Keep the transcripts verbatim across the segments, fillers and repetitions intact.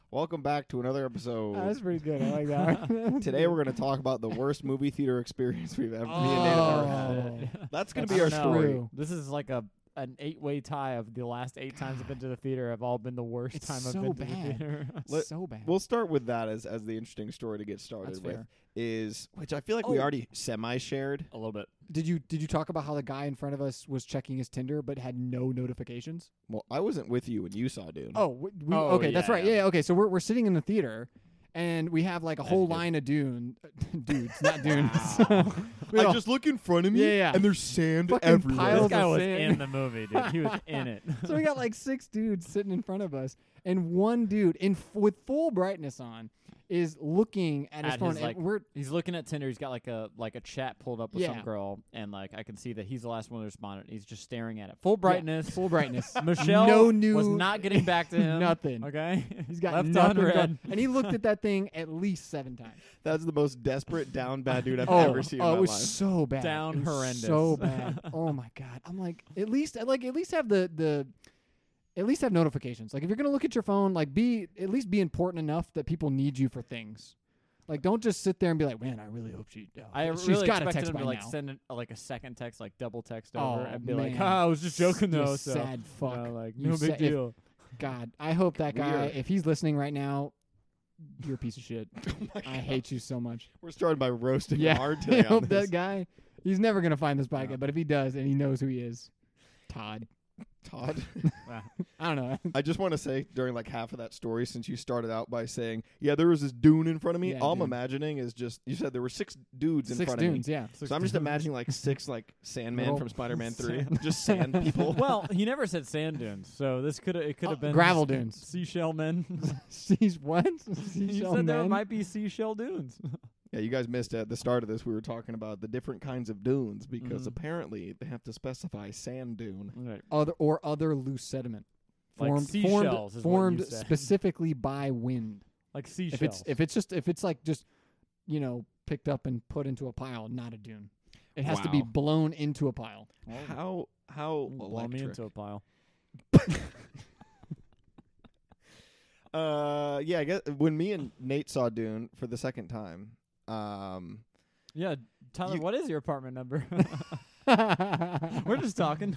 Welcome back to another episode. Oh, that's pretty good. I like that. Today we're going to talk about the worst movie theater experience we've ever, Oh. me and Nate have ever had. That's going to be our That's story. true. This is like a an eight-way tie of the last eight times I've been to the theater have all been the worst It's time so I've been to bad. the theater. It's Let- so bad. We'll start with that as as the interesting story to get started That's with. fair. Is which I feel like we Oh. already semi-shared. A little bit. Did you did you talk about how the guy in front of us was checking his Tinder but had no notifications? Well, I wasn't with you when you saw Dune. Oh, we, we, Oh, okay, that's yeah, right. yeah. Yeah, yeah, okay. So we're we're sitting in the theater, and we have like a As whole you do. line of Dune dudes, not dunes. Wow. We have I a just look in front of me, Yeah, yeah. and there's sand Fucking everywhere. piles This guy of was sand. in the movie, dude. He was in it. So we got like six dudes sitting in front of us, and one dude in f- with full brightness on is looking at his At phone. his, and like, we're He's looking at Tinder. He's got like a like a chat pulled up with Yeah. some girl, and like I can see that he's the last one to respond. He's just staring at it, full brightness. full brightness. Michelle No new was not getting back to him. nothing. Okay, He's got left nothing on going. red. And he looked at that thing at least seven times. That's the most desperate down bad dude I've oh, ever seen oh, in it my was life. so bad. Down It was horrendous. So bad. Oh my god. I'm like, at least, like, at least have the the, at least have notifications. Like, if you're gonna look at your phone, like, be at least be important enough that people need you for things. Like, don't just sit there and be like, man, I really hope she. Oh, I she's really got a expected text him by to like now. send an, uh, like a second text, like double text Oh, over, and be like, man. "Ha, I was just joking You though." So sad fuck. you know, like You no sa- big if- deal. God, I hope that We guy, are- if he's listening right now, you're a piece of shit. Oh my I God. hate you so much. We're starting by roasting Yeah, hard I today on hope this. that guy, he's never gonna find this podcast. No. But if he does, and he knows who he is, Todd. Todd. Wow. I don't know. I just want to say during like half of that story, since you started out by saying, "Yeah, there was this dune in front of me," Yeah, all I'm dude. imagining is just you said there were six dudes in Six front dunes, of me. yeah. So I'm just imagining like six like Sandman Little from Spider-Man Three, sand- just sand people. Well, he never said sand dunes, so this could have it could have Uh, been gravel s- dunes. seashell men. Seas what? you Seashell said there men? might be seashell dunes. Yeah, you guys missed at the start of this. We were talking about the different kinds of dunes because Mhm. apparently they have to specify sand dune. Right. other or other loose sediment Like formed seashells formed, is what you formed said. specifically by wind. Like seashells. If it's if it's just if it's like just you know picked up and put into a pile, not a dune. It has to be Wow. blown into a pile. How how blow me electric? into a pile. Uh, yeah, I guess when me and Nate saw Dune for the second time, um, Yeah, Tyler, You- what is your apartment number? We're just talking.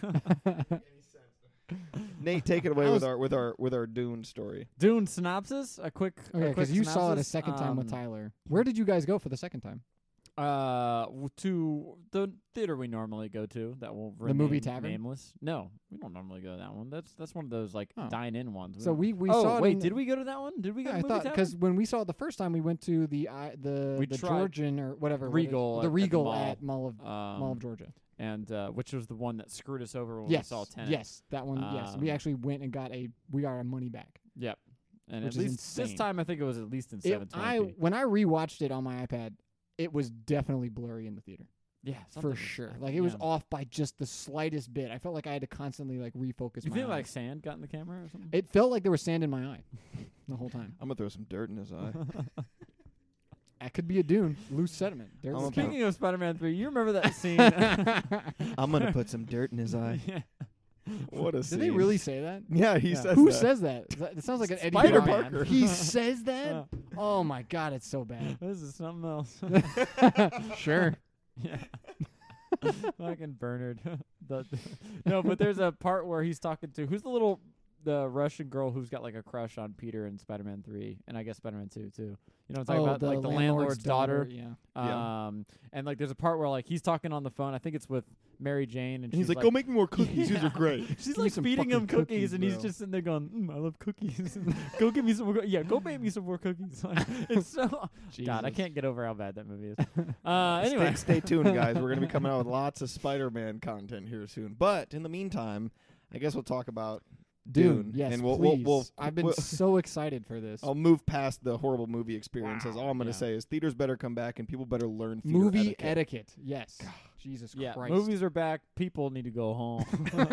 Nate, take it away I with was- our with our with our Dune story. Dune synopsis. A quick. a Okay, quick because you saw it a synopsis. second time with Um, Tyler. Where did you guys go for the second time? Uh, w- to the theater we normally go to. That will The movie remain tavern? Nameless. No, we don't normally go to that one. That's that's one of those like Oh. dine-in ones. So we we oh saw it. wait, in did we go to that one? Did we go Yeah, to I movie thought tavern? because when we saw it the first time, we went to the uh, the We the tried Georgian or whatever what it is. Regal at- the at the Regal mall. at Mall of um, Mall of Georgia. and uh, which was the one that screwed us over when Yes, we saw Tenet. yes, that one. yes, we Um, actually went and got a we got our money back. Yep. And Which at is least this insane. time, I think it was at least in It, seven I twenty. when I rewatched it on my iPad, it was definitely blurry in the theater Yeah, for something was- sure. uh, Like it was yeah. off by just the slightest bit. I felt like I had to constantly like refocus. You my think like eyes. sand got in the camera or something? It felt like there was sand in my eye the whole time. I'm gonna throw some dirt in his eye. That could be a dune, loose sediment. There's I'm the a- count. Speaking of Spider-Man three, you remember that scene? I'm gonna put some dirt in his eye. Yeah. What a Did scene! they really say that? Yeah, he Yeah. says Who that. says that? Is that? It sounds like an Eddie Spider Brock. Parker. He says that? Yeah. Oh my god, it's so bad. This is something else. Sure. Yeah. Fucking Bernard. The- no, but there's a part where he's talking to who's the little the Russian girl who's got like a crush on Peter in Spider-Man three, and I guess Spider-Man two too. You know what I'm talking Oh, about? the Like the landlord's, daughter. Yeah. Yeah. Um, and like there's a part where like he's talking on the phone. I think it's with Mary Jane, and, And he's she's like, "Go make me more cookies. These Yeah. are great." She's Give me like some feeding him fucking cookies, cookies, and he's bro. just sitting there going, mm, "I love cookies. Go give me some more. Co- yeah, go make me some more cookies." Like, it's so God, I Jesus. can't get over how bad that movie is. Uh, anyway, Stay, stay tuned, guys. We're gonna be coming out with lots of Spider-Man content here soon. But in the meantime, I guess we'll talk about Dune. Dune, Yes, and we'll, we'll, please. we'll I've been we'll- so excited for this. I'll move past the horrible movie experiences. Wow. All I'm going to Yeah. say is theaters better come back and people better learn theater Movie etiquette. etiquette. Yes. Jesus yeah, Christ. movies are back. People need to go home.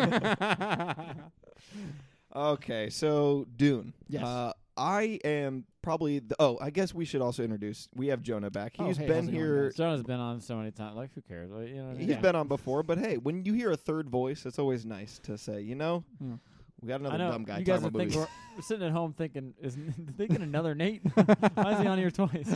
Okay, so Dune. Yes. Uh, I am probably the, oh, I guess we should also introduce. We have Jonah back. Oh, He's hey, been how's it going, here. guys? Jonah's been on so many times. Like, who cares? Like, you know what I mean? He's Yeah. been on before, but hey, when you hear a third voice, it's always nice to say, you know, Hmm. We got another I know dumb guy you talking guys are about thinking, movies. we're, we're sitting at home thinking, is thinking another Nate? Why is he on here twice?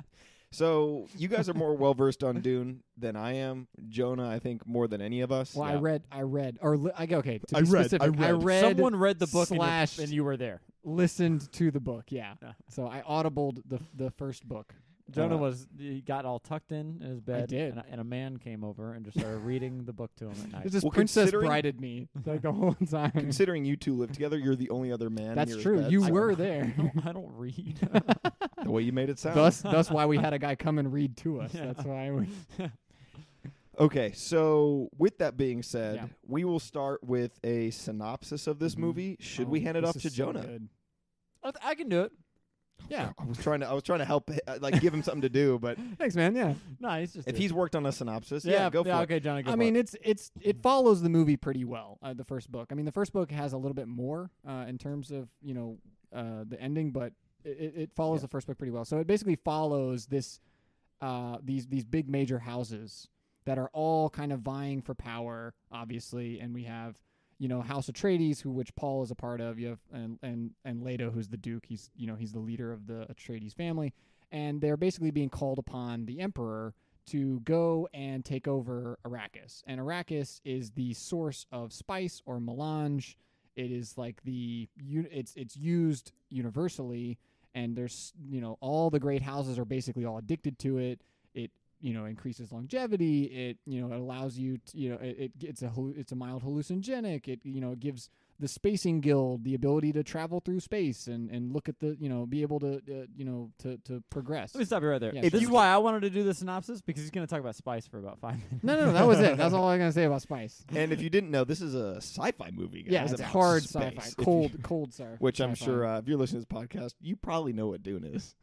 So you guys are more well versed on Dune than I am. Jonah, I think, more than any of us. Well, I Yeah. read, I read, or li- I go okay. To I be read, specific, I read. Someone read the book and, you're- slashed- and you were there. listened to the book. Yeah. Yeah. So I audibled the the first book. Jonah Uh, was he got all tucked in in his bed. did. And a, and a man came over and just started reading the book to him at night. It's just Well, princess considering- brided me like the whole time. Considering you two live together, you're the only other man. That's near his true. bed, You so- were I there. don't, I don't read. the way you made it sound. thus, thus why we had a guy come and read to us. Yeah. That's why we. Okay, so with that being said, Yeah. we will start with a synopsis of this Mhm. movie. Should Oh, we hand it this off is to so Jonah? good. I, th- I can do it. Yeah. I was trying to. I was trying to help, uh, like, give him something to do. But Thanks, man. Yeah. No, he's just. if do it. he's worked on a synopsis, yeah, yeah, go for yeah, it. okay, Jonah. Go I for mean, it. it's it's it follows the movie pretty well. Uh, the first book. I mean, the first book has a little bit more uh, in terms of you know uh, the ending, but it, it- it follows Yeah. the first book pretty well. So it basically follows this uh, these these big major houses that are all kind of vying for power, obviously, and we have. You know, House Atreides, who which Paul is a part of. You have and and and Leto, who's the Duke. He's you know he's the leader of the Atreides family, and they're basically being called upon the Emperor to go and take over Arrakis. And Arrakis is the source of spice or melange. It is like the u- it's it's used universally, and there's you know all the great houses are basically all addicted to it. It you know increases longevity. It you know it allows you to, you know it, it it's a hallu- it's a mild hallucinogenic. It you know it gives the Spacing Guild the ability to travel through space and, and look at the you know be able to uh, you know to, to progress. Let me stop you right there. Yeah, this if is you- why I wanted to do the synopsis because he's going to talk about spice for about five minutes. No, no, no, that was it. That's all I'm gonna say about spice. And if you didn't know, this is a sci-fi movie. Guys, Yeah, it's about hard space. sci-fi, If you- cold, cold sci. which I'm sci-fi. sure uh, if you're listening to this podcast, you probably know what Dune is.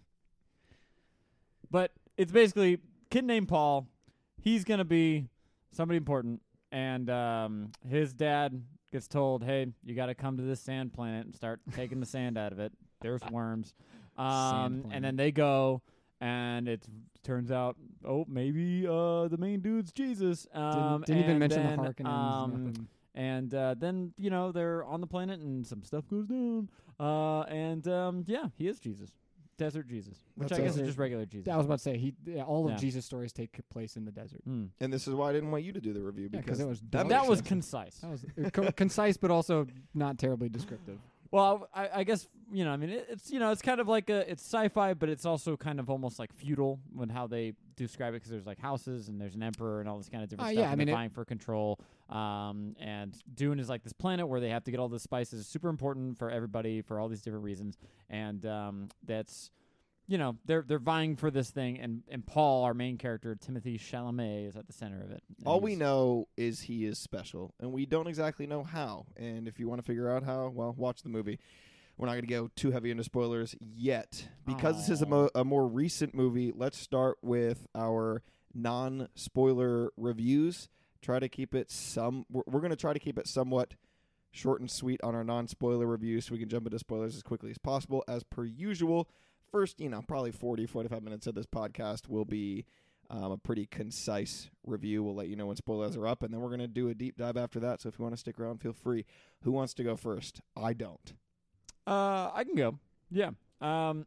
But it's basically kid named Paul. He's gonna be somebody important, and um, his dad gets told, "Hey, you got to come to this sand planet and start taking the sand out of it. There's worms." Um, planet. and then they go, and it turns out, oh, maybe uh, the main dude's Jesus. Um, Didn't, didn't even and mention then, the Harkonnens. Um, nothing. and uh, then you know they're on the planet, and some stuff goes down. Uh, and um, yeah, he is Jesus, desert Jesus, which That's I guess a- is just regular Jesus. I was about to say he. Yeah, all of Yeah. Jesus stories take place in the desert. Hmm. And this is why I didn't want you to do the review Yeah, 'cause because it was that, dumb. That makes was sense. concise. That was uh, co- concise, but also not terribly descriptive. Well, I, I guess you know. I mean, it, it's you know, it's kind of like a it's sci-fi, but it's also kind of almost like feudal when how they describe it because there's like houses and there's an emperor and all this kind of different Uh, stuff. yeah, I and mean, they're it- vying for control. Um, and Dune is like this planet where they have to get all the spices. It's super important for everybody for all these different reasons, and um, that's. You know, they're they're vying for this thing, and, and Paul, our main character, Timothy Chalamet, is at the center of it. And All we he's- know is he is special, and we don't exactly know how. And if you want to figure out how, well, watch the movie. We're not going to go too heavy into spoilers yet. Because this is a, mo- a more recent movie, let's start with our non-spoiler reviews. Try to keep it some... We're, we're going to try to keep it somewhat short and sweet on our non-spoiler reviews so we can jump into spoilers as quickly as possible. As per usual, first, you know, probably forty, forty-five minutes of this podcast will be... Um, a pretty concise review. We'll let you know when spoilers are up, and then we're going to do a deep dive after that. So if you want to stick around, feel free. Who wants to go first? I don't. Uh, I can go. Yeah. Um,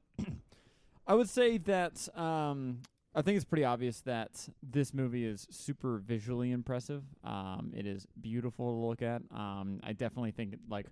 I would say that um, I think it's pretty obvious that this movie is super visually impressive. Um, it is beautiful to look at. Um, I definitely think like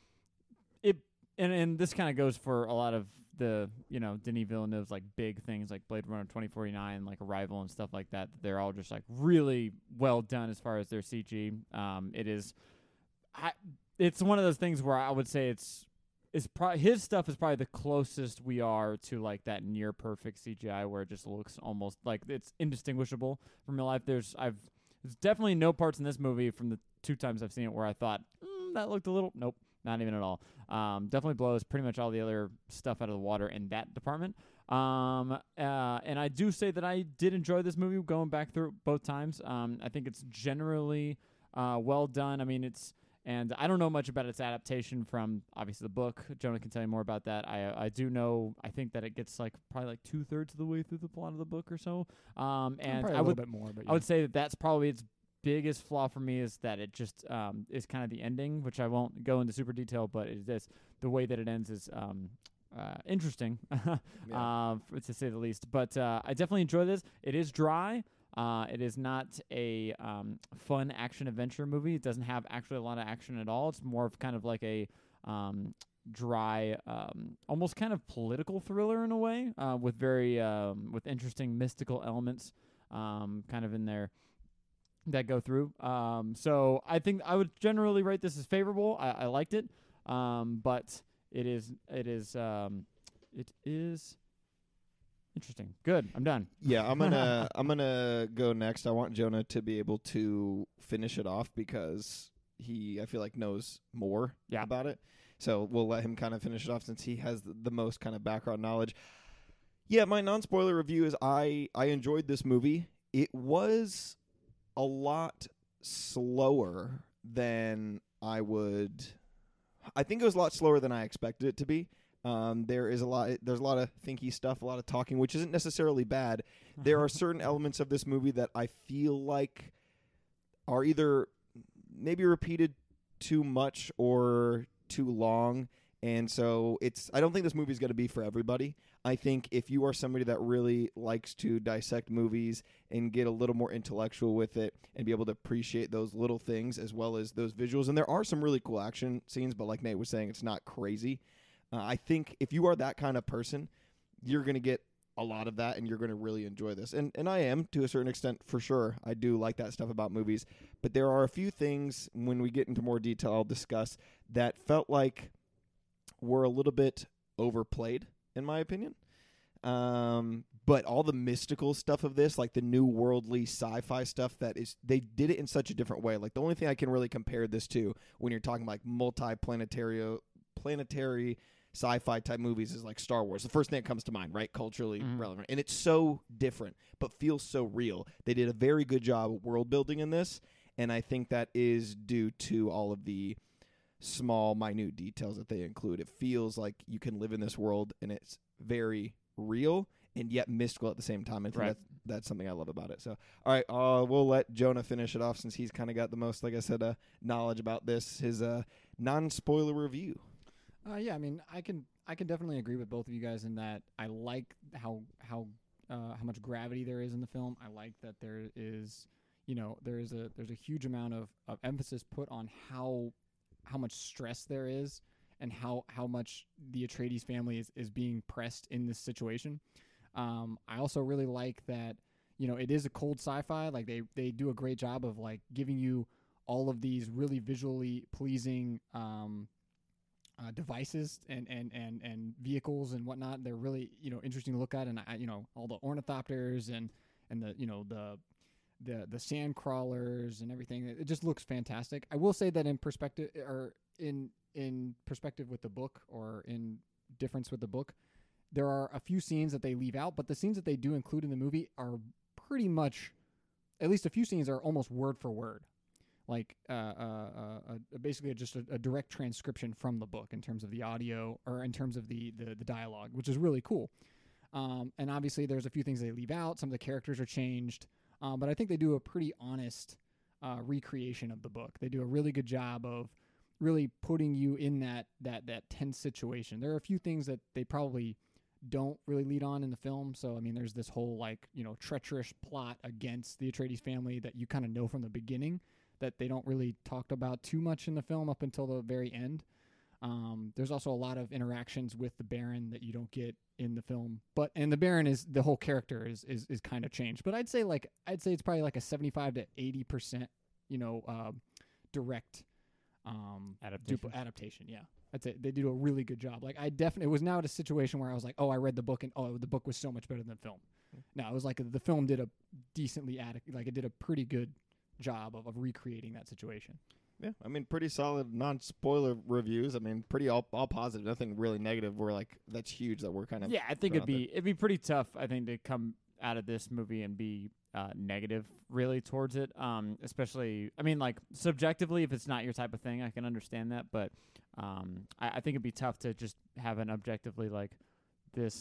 it, and and this kind of goes for a lot of the you know Denis Villeneuve's like big things like Blade Runner twenty forty-nine, like Arrival and stuff like that. They're all just like really well done as far as their C G. Um, it is, I, it's one of those things where I would say it's. Is pro- his stuff is probably the closest we are to like that near perfect C G I where it just looks almost like it's indistinguishable from real life. There's I've there's definitely no parts in this movie from the two times I've seen it where I thought mm, that looked a little nope, not even at all. Um, definitely blows pretty much all the other stuff out of the water in that department. Um, uh, and I do say that I did enjoy this movie going back through it both times. Um, I think it's generally uh, well done. I mean, it's. And I don't know much about its adaptation from, obviously, the book. Jonah can tell you more about that. I I do know, I think that it gets, like, probably, like, two-thirds of the way through the plot of the book or so. Um, and Probably I a would little bit more, but I would say that that's probably its biggest flaw for me is that it just um, is kind of the ending, which I won't go into super detail, but it is this the way that it ends is um, uh, interesting, Yeah. uh, f- to say the least. But uh, I definitely enjoy this. It is dry. Uh, it is not a um, fun action adventure movie. It doesn't have actually a lot of action at all. It's more of kind of like a um, dry, um, almost kind of political thriller in a way, uh, with very um, with interesting mystical elements um, kind of in there that go through. Um, so I think I would generally rate this as favorable. I, I liked it, um, but it is it is um, it is interesting. Good. I'm done. Yeah, I'm gonna I'm gonna go next. I want Jonah to be able to finish it off because he I feel like knows more Yeah. about it. So we'll let him kind of finish it off since he has the, the most kind of background knowledge. Yeah, my non-spoiler review is I I enjoyed this movie. It was a lot slower than I would. I think it was a lot slower than I expected it to be. Um, there is a lot. There's a lot of thinky stuff, a lot of talking, which isn't necessarily bad. There are certain elements of this movie that I feel like are either maybe repeated too much or too long, and so it's. I don't think this movie is going to be for everybody. I think if you are somebody that really likes to dissect movies and get a little more intellectual with it and be able to appreciate those little things as well as those visuals, and there are some really cool action scenes, but like Nate was saying, it's not crazy. Uh, I think if you are that kind of person, you're going to get a lot of that and you're going to really enjoy this. And and I am to a certain extent for sure. I do like that stuff about movies, but there are a few things when we get into more detail I'll discuss that felt like were a little bit overplayed in my opinion. Um, but all the mystical stuff of this, like the new worldly sci-fi stuff that is, they did it in such a different way. Like the only thing I can really compare this to when you're talking like multi-planetary, planetary sci-fi type movies is like Star Wars. The first thing that comes to mind, right? Culturally Mhm. relevant. And it's so different, but feels so real. They did a very good job of world building in this. And I think that is due to all of the small, minute details that they include. It feels like you can live in this world and it's very real and yet mystical at the same time. I think Right. that's, that's something I love about it. So, all right, uh, we'll let Jonah finish it off since he's kind of got the most, like I said, uh, knowledge about this. His uh, non-spoiler review. Uh, yeah, I mean, I can I can definitely agree with both of you guys in that I like how how uh, how much gravity there is in the film. I like that there is, you know, there is a there's a huge amount of, of emphasis put on how how much stress there is and how how much the Atreides family is, is being pressed in this situation. Um, I also really like that, you know, it is a cold sci-fi. Like they they do a great job of like giving you all of these really visually pleasing um, uh, devices and, and, and, and vehicles and whatnot. They're really, you know, interesting to look at. And I, you know, all the ornithopters and, and the, you know, the, the, the sand crawlers and everything. It just looks fantastic. I will say that in perspective or in, in perspective with the book or in difference with the book, there are a few scenes that they leave out, but the scenes that they do include in the movie are pretty much, at least a few scenes are almost word for word. Like uh, uh, uh, uh, basically just a, a direct transcription from the book in terms of the audio or in terms of the, the, the dialogue, which is really cool. Um, and obviously there's a few things they leave out. Some of the characters are changed, um, but I think they do a pretty honest uh, recreation of the book. They do a really good job of really putting you in that, that, that tense situation. There are a few things that they probably don't really lead on in the film. So, I mean, there's this whole like, you know, treacherous plot against the Atreides family that you kind of know from the beginning that they don't really talk about too much in the film up until the very end. Um, there's also a lot of interactions with the Baron that you don't get in the film, but, and the Baron is, the whole character is, is, is kind of changed, but I'd say like, I'd say it's probably like a seventy-five to eighty percent, you know, uh, direct, um, Adaptation. dup- adaptation. Yeah. I'd say they do a really good job. Like I definitely, it was now at a situation where I was like, oh, I read the book and oh, the book was so much better than the film. No, it was like the film did a decently adequate, like it did a pretty good job of, of recreating that situation. Yeah, I mean, pretty solid non-spoiler reviews. I mean, pretty all, all positive. Nothing really negative. We're like, that's huge that we're kind of. Yeah, I think throwing it'd out be it'd be pretty tough. I think to come out of this movie and be uh, negative really towards it. Um, especially, I mean, like subjectively, if it's not your type of thing, I can understand that. But um, I, I think it'd be tough to just have an objectively like this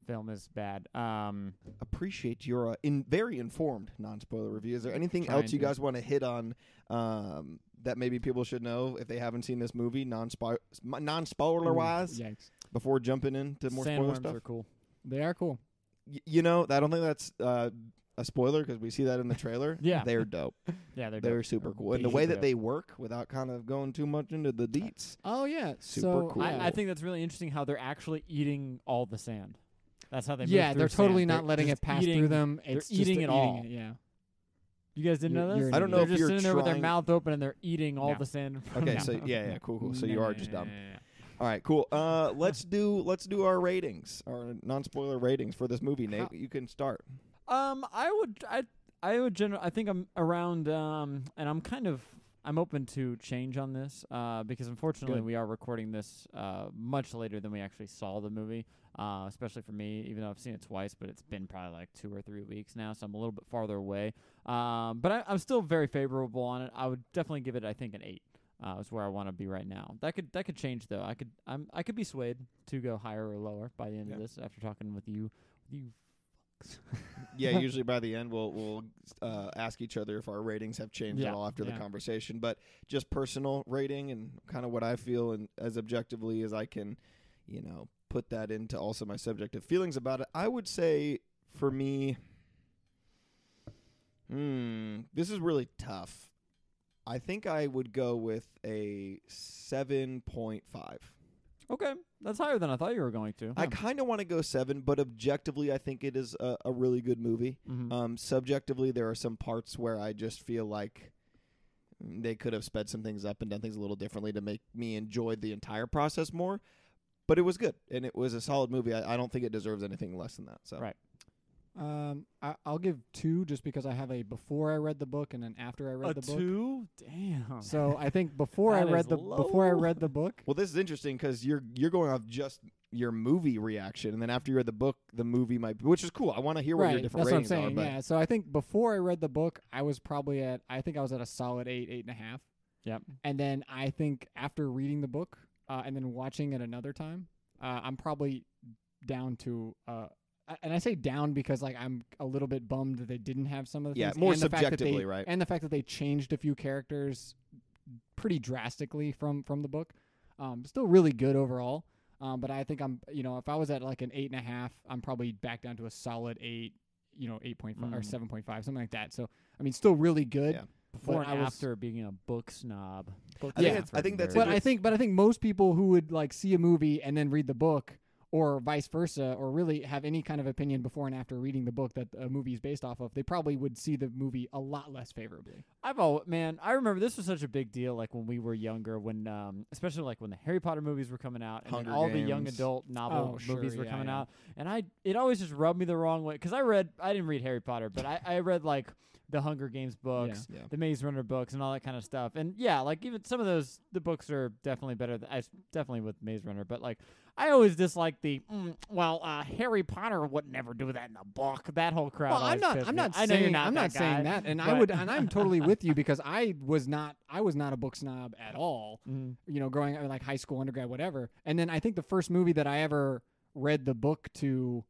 film is bad. Um, Appreciate your uh, in very informed non-spoiler review. Is there anything Trying else you to. guys want to hit on um, that maybe people should know if they haven't seen this movie, non-spoiler non-spoiler Ooh, wise, Yikes. before jumping into more spoiler sandworms stuff? are cool. They are cool. Y- you know, I don't think that's uh, a spoiler because we see that in the trailer. Yeah. They're dope. Yeah, they're They're dope. super They're cool, and the super way that dope. they work without kind of going too much into the deets. Oh yeah. Super so, cool. yeah. I, I think that's really interesting how they're actually eating all the sand. That's how they. yeah, move they're through totally sand. not They're letting just it pass eating, through them. they're It's just eating the it all. It, yeah. You guys didn't You're- know you're this? an I don't know They're if just you're sitting there with their trying- mouth open and they're eating all No. the sand. Okay, No. so yeah, yeah, cool, cool. So No, you no, are no, just no, dumb. no, no, no. All right, cool. Uh, let's do let's do our ratings, our non-spoiler ratings for this movie. Nate, How- you can start. Um, I would, I, I would general. I think I'm around. Um, and I'm kind of, I'm open to change on this. Uh, because unfortunately Good. we are recording this uh much later than we actually saw the movie. Uh, especially for me, even though I've seen it twice, but it's been probably like two or three weeks now, so I'm a little bit farther away. Um, but I, I'm still very favorable on it. I would definitely give it, I think, an eight. Uh, is where I want to be right now. That could that could change though. I could I'm I could be swayed to go higher or lower by the end Yeah. of this after talking with you. You. Yeah, usually by the end we'll we'll uh, ask each other if our ratings have changed Yeah, at all after yeah. the conversation. But just personal rating and kind of what I feel and as objectively as I can, you know, put that into also my subjective feelings about it. I would say for me, hmm, this is really tough. I think I would go with a seven point five. Okay, that's higher than I thought you were going to. I kind of want to go seven, but objectively, I think it is a, a really good movie. Mhm. Um, subjectively, there are some parts where I just feel like they could have sped some things up and done things a little differently to make me enjoy the entire process more. But it was good, and it was a solid movie. I, I don't think it deserves anything less than that. So Right. Um, I, I'll give two just because I have a before I read the book and an after I read A the book. two? Damn. So I think before I That read is the before I low. read the book, Well, this is interesting because you're you're going off just your movie reaction, and then after you read the book, the movie might, be, which is cool. I want to hear what your right? different That's what I'm ratings saying. are. But Yeah. So I think before I read the book, I was probably at I think I was at a solid eight, eight and a half. Yep. And then I think after reading the book uh, and then watching it another time, uh, I'm probably down to. Uh, I- and I say down because like I'm a little bit bummed that they didn't have some of the Yeah, things. more and the fact that subjectively, they- right? And the fact that they changed a few characters pretty drastically from from the book. Um, still really good overall. Um, but I think I'm, you know, if I was at like an eight and a half, I'm probably back down to a solid eight, you know, eight point five or Mm. seven point five, something like that. So I mean, still really good. Yeah. Before but and I was- after being a book snob. Book I think Yeah. it's- I think that's But it. I think, but I think most people who would like see a movie and then read the book, or vice versa, or really have any kind of opinion before and after reading the book that a movie is based off of, they probably would see the movie a lot less favorably. I've always, man, I remember this was such a big deal, like when we were younger, when, um, especially like when the Harry Potter movies were coming out, and then Hunger all the young Games. adult novel Oh, sure, movies were yeah, coming yeah. out, and I, it always just rubbed me the wrong way, because I read, I didn't read Harry Potter, but I, I read like the Hunger Games books, Yeah. the Maze Runner books, and all that kind of stuff, and yeah, like even some of those, the books are definitely better, th- I s definitely with Maze Runner, but like, I always disliked the, mm, well, uh, Harry Potter would never do that in the book, that whole crowd. Well, I'm always not. pissed I'm me not off. I know saying. you're not I'm that not saying guy, that, and I but- would, and I'm totally with you because I was not. I was not a book snob at all. Mhm. You know, growing up, like high school, undergrad, whatever. And then I think the first movie that I ever read the book to,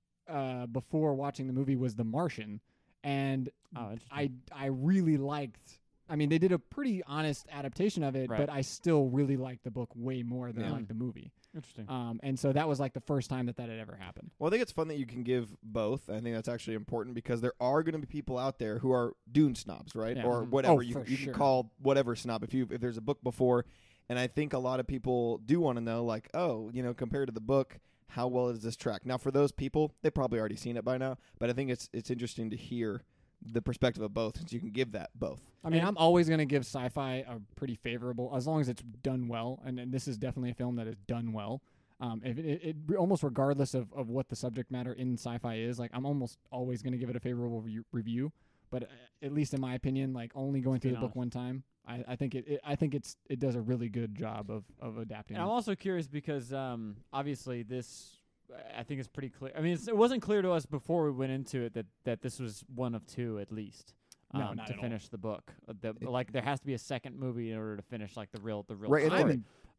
uh, before watching the movie was The Martian, and Oh, interesting. I I really liked. I mean, they did a pretty honest adaptation of it, Right. but I still really liked the book way more than I Yeah. liked the movie. Interesting. Um, and so that was like the first time that that had ever happened. Well, I think it's fun that you can give both. I think that's actually important because there are going to be people out there who are Dune snobs, right? Yeah. Or Mhm. whatever Oh, you, for you sure. can call whatever snob if you if there's a book before. And I think a lot of people do want to know, like, oh, you know, compared to the book, how well is this track? Now, for those people, they've probably already seen it by now. But I think it's it's interesting to hear the perspective of both, since you can give that both. I mean, And- I'm always going to give sci-fi a pretty favorable, as long as it's done well. And, and this is definitely a film that is done well. Um, if it, it, it almost regardless of, of what the subject matter in sci-fi is, like I'm almost always going to give it a favorable re- review. But uh, at least in my opinion, like only going through being the book one time, I, I think it, it I think it's it does a really good job of of adapting. And I'm it. also curious because um, obviously this, I think it's pretty clear. I mean, it's, it wasn't clear to us before we went into it that, that this was one of two at least. No, Um, not to at all. finish the book. Uh, the, like there has to be a second movie in order to finish like the real the real Right, and story. I'm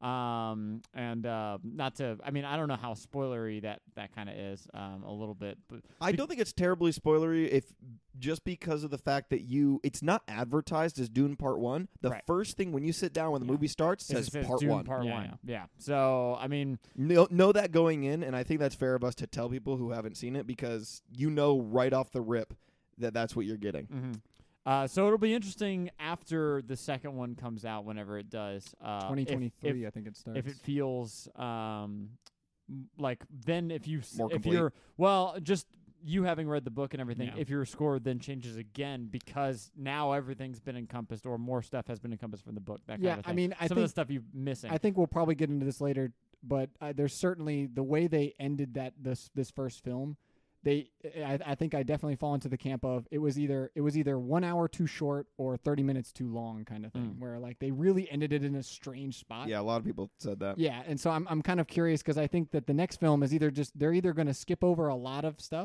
Um, and uh, not to, I mean, I don't know how spoilery that that kind of is, um, a little bit, but I don't think it's terribly spoilery if just because of the fact that you it's not advertised as Dune Part One. The Right. first thing when you sit down when the Yeah. movie starts it says, says Part Dune One. Part Yeah, One. Yeah. So I mean, Know, know that going in, and I think that's fair of us to tell people who haven't seen it because you know right off the rip that that's what you're getting. mhm. uh, so it'll be interesting after the second one comes out, whenever it does. Uh, twenty if- twenty-three, if- I think it starts. if it feels um m- like then if you s- More if complete. you're well just you having read the book and everything, Yeah. if your score then changes again because now everything's been encompassed or more stuff has been encompassed from the book, that kind Yeah, of I thing. mean, I some of the think- stuff you're missing. I think we'll probably get into this later, but uh, there's certainly the way they ended that this this first film. They, I, I think I definitely fall into the camp of it was either it was either one hour too short or thirty minutes too long kind of thing, Mm. where like they really ended it in a strange spot. Yeah, a lot of people said that. Yeah, and so I'm I'm kind of curious because I think that the next film is either just they're either going to skip over a lot of stuff,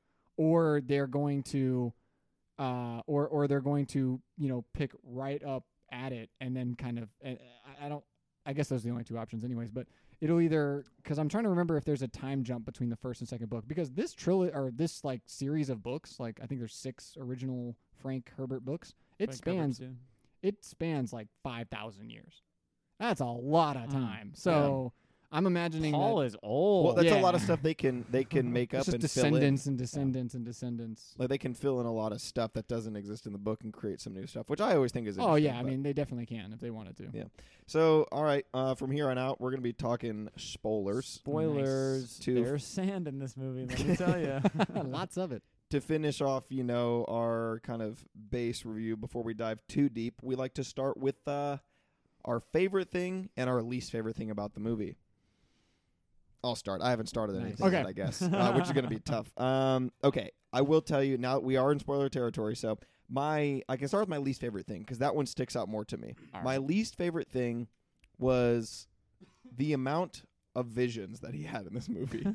or they're going to, uh, or or they're going to you know pick right up at it and then kind of uh, I, I don't I guess those are the only two options anyways, but it'll either because I'm trying to remember if there's a time jump between the first and second book because this trilogy or this like series of books, like I think there's six original Frank Herbert books. It Frank spans Herbert, it spans like five thousand years. That's a lot of Mm. time. So I'm imagining Paul that is old. Well, that's a lot Yeah. of stuff they can they can make it's up just and fill in. descendants and descendants and descendants. Like they can fill in a lot of stuff that doesn't exist in the book and create some new stuff, which I always think is. Oh interesting, yeah, I but- mean they definitely can if they wanted to. Yeah. So all right, uh, from here on out, we're gonna be talking spoilers. Spoilers. To- There's sand in this movie, let me tell you. Lots of it. To finish off, you know, our kind of base review before we dive too deep, we like to start with uh, our favorite thing and our least favorite thing about the movie. I'll start. I haven't started Nice. anything Okay. yet, I guess, uh, which is going to be tough. Um, okay, I will tell you now. We are in spoiler territory, so my I can start with my least favorite thing because that one sticks out more to me. All My right. least favorite thing was the amount of visions that he had in this movie.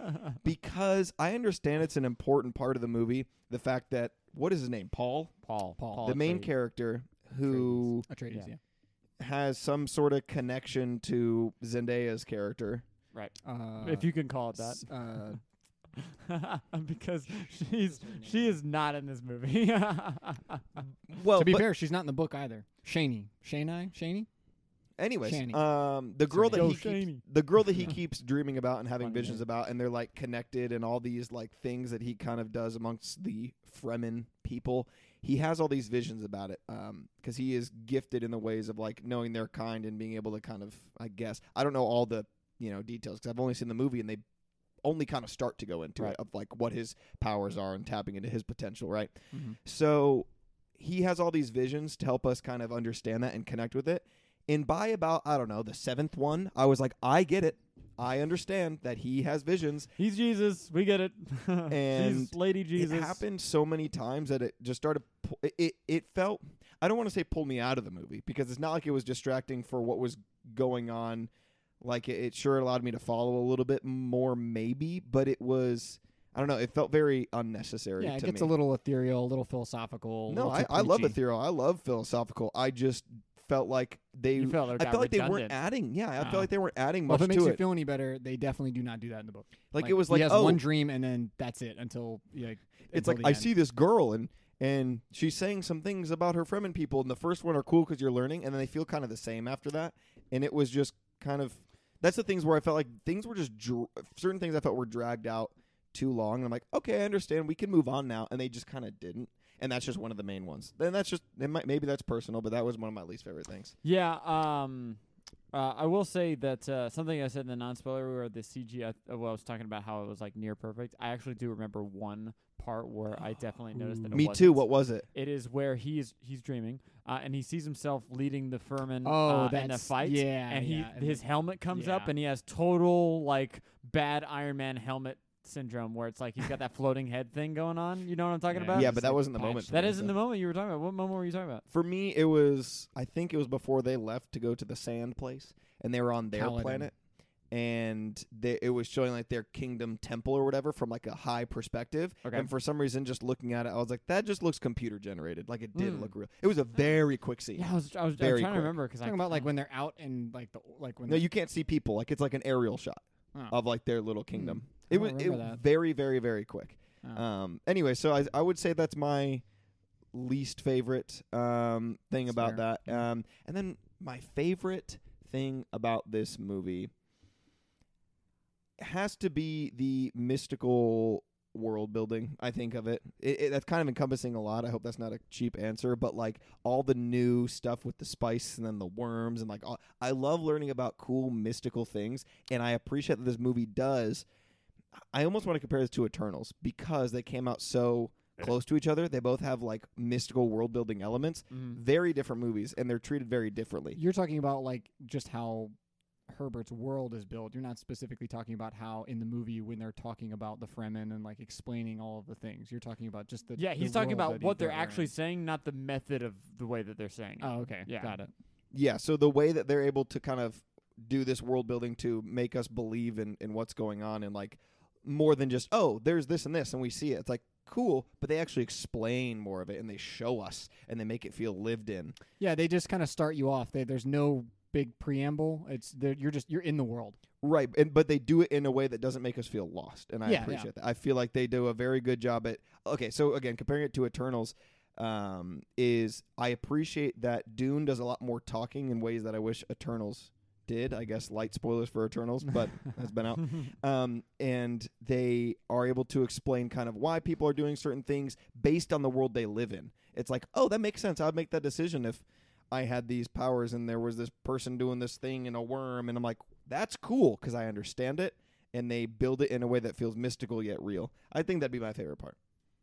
Because I understand it's an important part of the movie. The fact that what is his name, Paul, Paul. Paul. the main Atreides. character who Atreides, Yeah. yeah. has some sort of connection to Zendaya's character. Right. Uh, If you can call it that. s- uh, because she's she is not in this movie. Well, to be but fair, she's not in the book either. Shaney, Shaney, Shaney. anyways, Shani. um, the girl that Go he keeps, Shani. the girl that he keeps dreaming about and having Funny visions name. about, and they're like connected, and all these like things that he kind of does amongst the Fremen people. He has all these visions about it because he is gifted in the ways of like knowing their kind and being able to kind of, I guess, I don't know all the you know details because I've only seen the movie and they only kind of start to go into Right. it of like what his powers are and tapping into his potential, right? Mhm. So he has all these visions to help us kind of understand that and connect with it. And by about, I don't know, the seventh one, I was like, I get it. I understand that he has visions. He's Jesus. We get it. And She's Lady Jesus. It happened so many times that it just started, pu- it, it, it felt, I don't want to say pulled me out of the movie because it's not like it was distracting for what was going on. Like it, it sure allowed me to follow a little bit more maybe, but it was, I don't know, it felt very unnecessary Yeah, it to gets me. a little ethereal, a little philosophical. a No, little I, too I love preachy. ethereal. I love philosophical. I just felt like they. You felt like I got felt like they weren't redundant. adding. Yeah, I Oh. felt like they weren't adding Well, much if it makes to you it. feel any better, they definitely do not do that in the book. Like, it was like, he has oh, one dream and then that's it until like it's until like the I end. see this girl and and she's saying some things about her Fremen people, and the first one are cool because you're learning, and then they feel kind of the same after that, and it was just kind of. That's the things where I felt like things were just dr- certain things I felt were dragged out too long. And I'm like, okay, I understand. We can move on now, and they just kind of didn't. And that's just one of the main ones. Then that's just it might, maybe that's personal, but that was one of my least favorite things. Yeah, um, uh, I will say that uh, something I said in the non-spoiler where the C G, I, uh, well, I was talking about how it was like near perfect. I actually do remember one part where I definitely noticed that it Me wasn't. too. What was it? It is where he's he's dreaming, uh, and he sees himself leading the Furman Oh, uh, in a that's- fight. yeah, and he yeah, and his the- helmet comes up, yeah. and he has total like bad Iron Man helmet syndrome, where it's like he's got that floating head thing going on. You know what I'm talking Yeah. about? Yeah, Just but that like wasn't the patched moment. for That me, isn't so. the moment you were talking about. What moment were you talking about? For me, it was. I think it was before they left to go to the sand place, and they were on their Paladin. planet, and they, it was showing like their kingdom temple or whatever from like a high perspective. Okay. And for some reason, just looking at it, I was like, that just looks computer generated. Like it did Mm. look real. It was a very quick scene. Yeah, I was I was, I was Very trying to quick. remember because I Talking about like when they're out and like the like when No, you can't see people. Like it's like an aerial shot Oh. of like their little kingdom. I It don't was it remember that. very, very, very quick. Oh. Um. Anyway, so I I would say that's my least favorite um thing That's about fair. that. Um. And then my favorite thing about this movie has to be the mystical world building. I think of it. It, it. That's kind of encompassing a lot. I hope that's not a cheap answer, but like all the new stuff with the spice and then the worms and like all, I love learning about cool mystical things, and I appreciate that this movie does. I almost want to compare this to Eternals because they came out so close to each other. They both have like mystical world building elements. Mhm. Very different movies, and they're treated very differently. You're talking about like just how Herbert's world is built. You're not specifically talking about how in the movie when they're talking about the Fremen and like explaining all of the things. You're talking about just the yeah, the he's talking world about that what he- they're that actually in. saying, not the method of the way that they're saying it. Oh, okay, Yeah. got it. Yeah, so the way that they're able to kind of do this world building to make us believe in, in what's going on and like more than just, oh, there's this and this and we see it. It's like cool, but they actually explain more of it and they show us and they make it feel lived in. Yeah, they just kind of start you off. They, there's no big preamble. It's they're- you're just you're in the world. Right, and but they do it in a way that doesn't make us feel lost, and I Yeah, appreciate yeah. that. I feel like they do a very good job at. Okay, so again, comparing it to Eternals, um, is I appreciate that Dune does a lot more talking in ways that I wish Eternals did. I guess light spoilers for Eternals, but has been out. Um, and they are able to explain kind of why people are doing certain things based on the world they live in. It's like, oh, that makes sense. I'd make that decision if I had these powers and there was this person doing this thing in a worm, and I'm like, that's cool because I understand it, and they build it in a way that feels mystical yet real. I think that'd be my favorite part.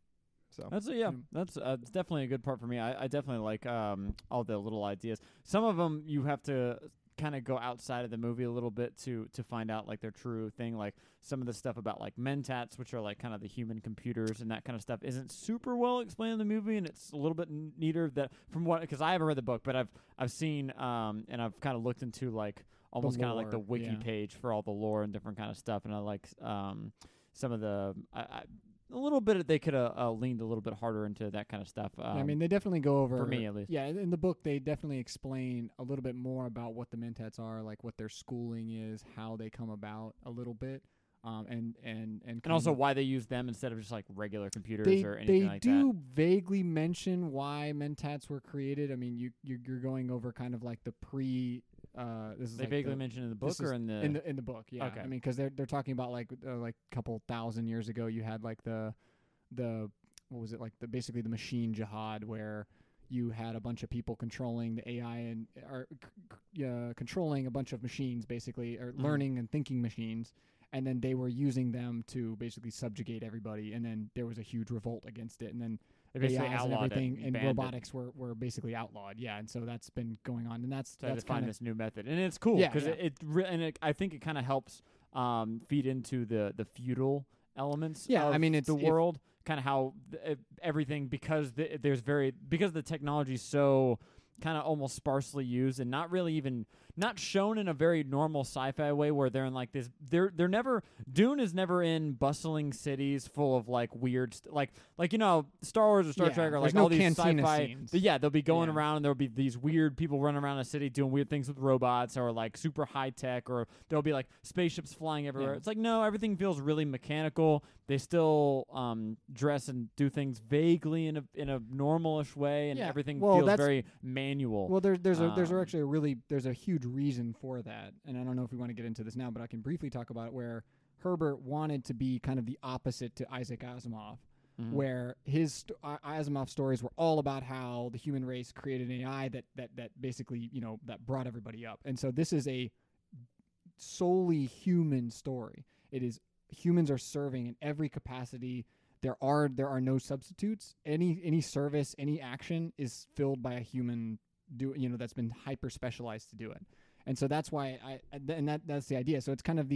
So That's a, yeah. Mm. That's uh, it's definitely a good part for me. I, I definitely like um all the little ideas. Some of them you have to kind of go outside of the movie a little bit to to find out like their true thing. Like some of the stuff about like mentats, which are like kind of the human computers and that kind of stuff, isn't super well explained in the movie, and it's a little bit n- neater that from what because I haven't read the book, but I've I've seen um and I've kind of looked into like almost kind of like the lore, wiki yeah. page for all the lore and different kind of stuff, and I like um some of the I. I a little bit they could have uh, leaned a little bit harder into that kind of stuff. Um, Yeah, I mean, they definitely go over for me at least. Yeah, in in the book, they definitely explain a little bit more about what the mentats are, like what their schooling is, how they come about a little bit, um, and and and And also kind of- why they use them instead of just like regular computers they or anything they like do that. vaguely mention why mentats were created. I mean, you you're, you're going over kind of like the pre. Uh, this is They like vaguely the, mention in the book this or is in the in the in the book. Yeah, Okay. I mean, because they're they're talking about like uh, like a couple thousand years ago, you had like the the what was it like the basically the machine jihad where you had a bunch of people controlling the A I and or c- c- uh, controlling a bunch of machines basically or Mhm. learning and thinking machines, and then they were using them to basically subjugate everybody, and then there was a huge revolt against it, and then they basically A Is and outlawed everything it and banned it. robotics were, were basically outlawed. Yeah, and so that's been going on, and that's So that's to find kind of this new method, and it's cool Yeah, because yeah. it, it re- and it, I think it kind of helps um, feed into the the feudal elements. Yeah, of I mean, it's- the if- world, kind of how th- e- everything because th- there's very because the technology's so kind of almost sparsely used and not really even not shown in a very normal sci-fi way where they're in like this they're they're never Dune is never in bustling cities full of like weird st- like like you know Star Wars or Star Yeah, Trek or there's like no all these cantina sci-fi scenes. but yeah they'll be going Yeah. around and there'll be these weird people running around the city doing weird things with robots or like super high tech or there'll be like spaceships flying everywhere. Yeah. It's like no, everything feels really mechanical. They still um, dress and do things vaguely in a in a normalish way, and Yeah, everything well, feels that's- very manual. Well, there's there's a there's Um, actually a really there's a huge reason for that, and I don't know if we want to get into this now, but I can briefly talk about it. Where Herbert wanted to be kind of the opposite to Isaac Asimov, Mhm. where his st- uh, Asimov stories were all about how the human race created an A I that that that basically you know that brought everybody up, and so this is a solely human story. It is humans are serving in every capacity. There are there are no substitutes. Any any service, any action is filled by a human do you know that's been hyper specialized to do it. And so that's why I and that that's the idea. So it's kind of the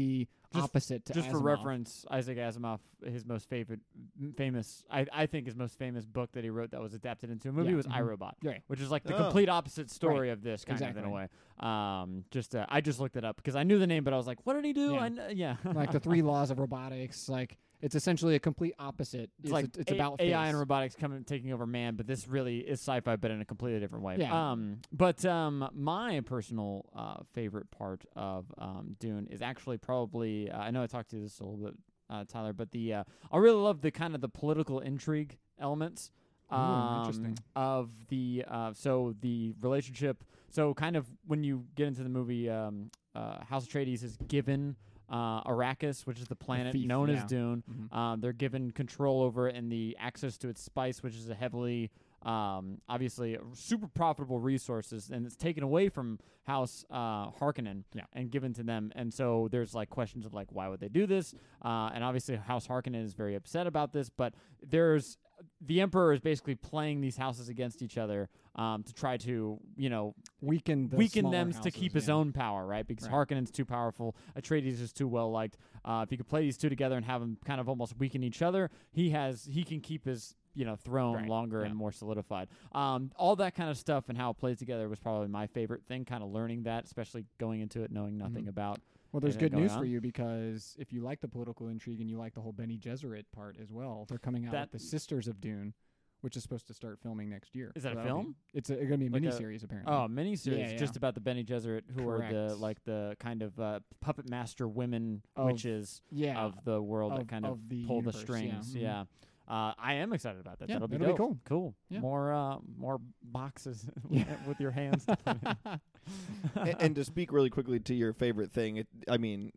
Just- opposite to Just for Asimov. reference, Isaac Asimov, his most favorite, m- famous, I, I think his most famous book that he wrote that was adapted into a movie Yeah. was Mhm. iRobot, Yeah. which is like the Oh. complete opposite story of this, kind of in Exactly. a way. Um, just uh, I just looked it up because I knew the name, but I was like, what did he do? Yeah. I kn- yeah. Like the three laws of robotics. Like it's essentially a complete opposite. It's like it's A- about A I face. and robotics coming taking over man, but this really is sci-fi, but in a completely different way. Yeah. Um, but um, my personal uh, favorite part of um, Dune is actually probably uh, I know I talked to you this a little bit, uh, Tyler, but the uh, I really love the kind of the political intrigue elements. Ooh, Um, interesting. of the uh, so the relationship. So kind of when you get into the movie, um, uh, House Atreides is given uh, Arrakis, which is the planet fief, known yeah. as Dune. Mhm. Um, they're given control over it and the access to its spice, which is a heavily, um, obviously, a super profitable resources, and it's taken away from House uh, Harkonnen Yeah. and given to them. And so there's like questions of like, why would they do this? Uh, and obviously, House Harkonnen is very upset about this. But there's the Emperor is basically playing these houses against each other um, to try to, you know, Weaken the weaken smaller them to houses, keep his yeah. own power, right? Because Right. Harkonnen's too powerful, Atreides is too well liked. Uh, if you could play these two together and have them kind of almost weaken each other, he has he can keep his you know throne Right, longer yeah. and more solidified. Um, all that kind of stuff and how it plays together was probably my favorite thing. Kind of learning that, especially going into it knowing nothing Mhm. about. Well, there's anything good news going for on. you because if you like the political intrigue and you like the whole Bene Gesserit part as well, they're coming out That- with the Sisters of Dune, which is supposed to start filming next year. Is that a that'll be- film? It's going to be a Like a- miniseries apparently. Oh, miniseries Yeah, just yeah. about the Bene Gesserit, who are the Correct. like the kind of uh, puppet master women Of- witches yeah, of the world that of- kind of, of the pull the universe, yeah, strings. mhm. Yeah. Uh, I am excited about that. Yeah, that'll be that'll be dope. cool. Cool. Yeah. More uh, more boxes Yeah. with your hands. to put in. and, and to speak really quickly to your favorite thing, it, I mean,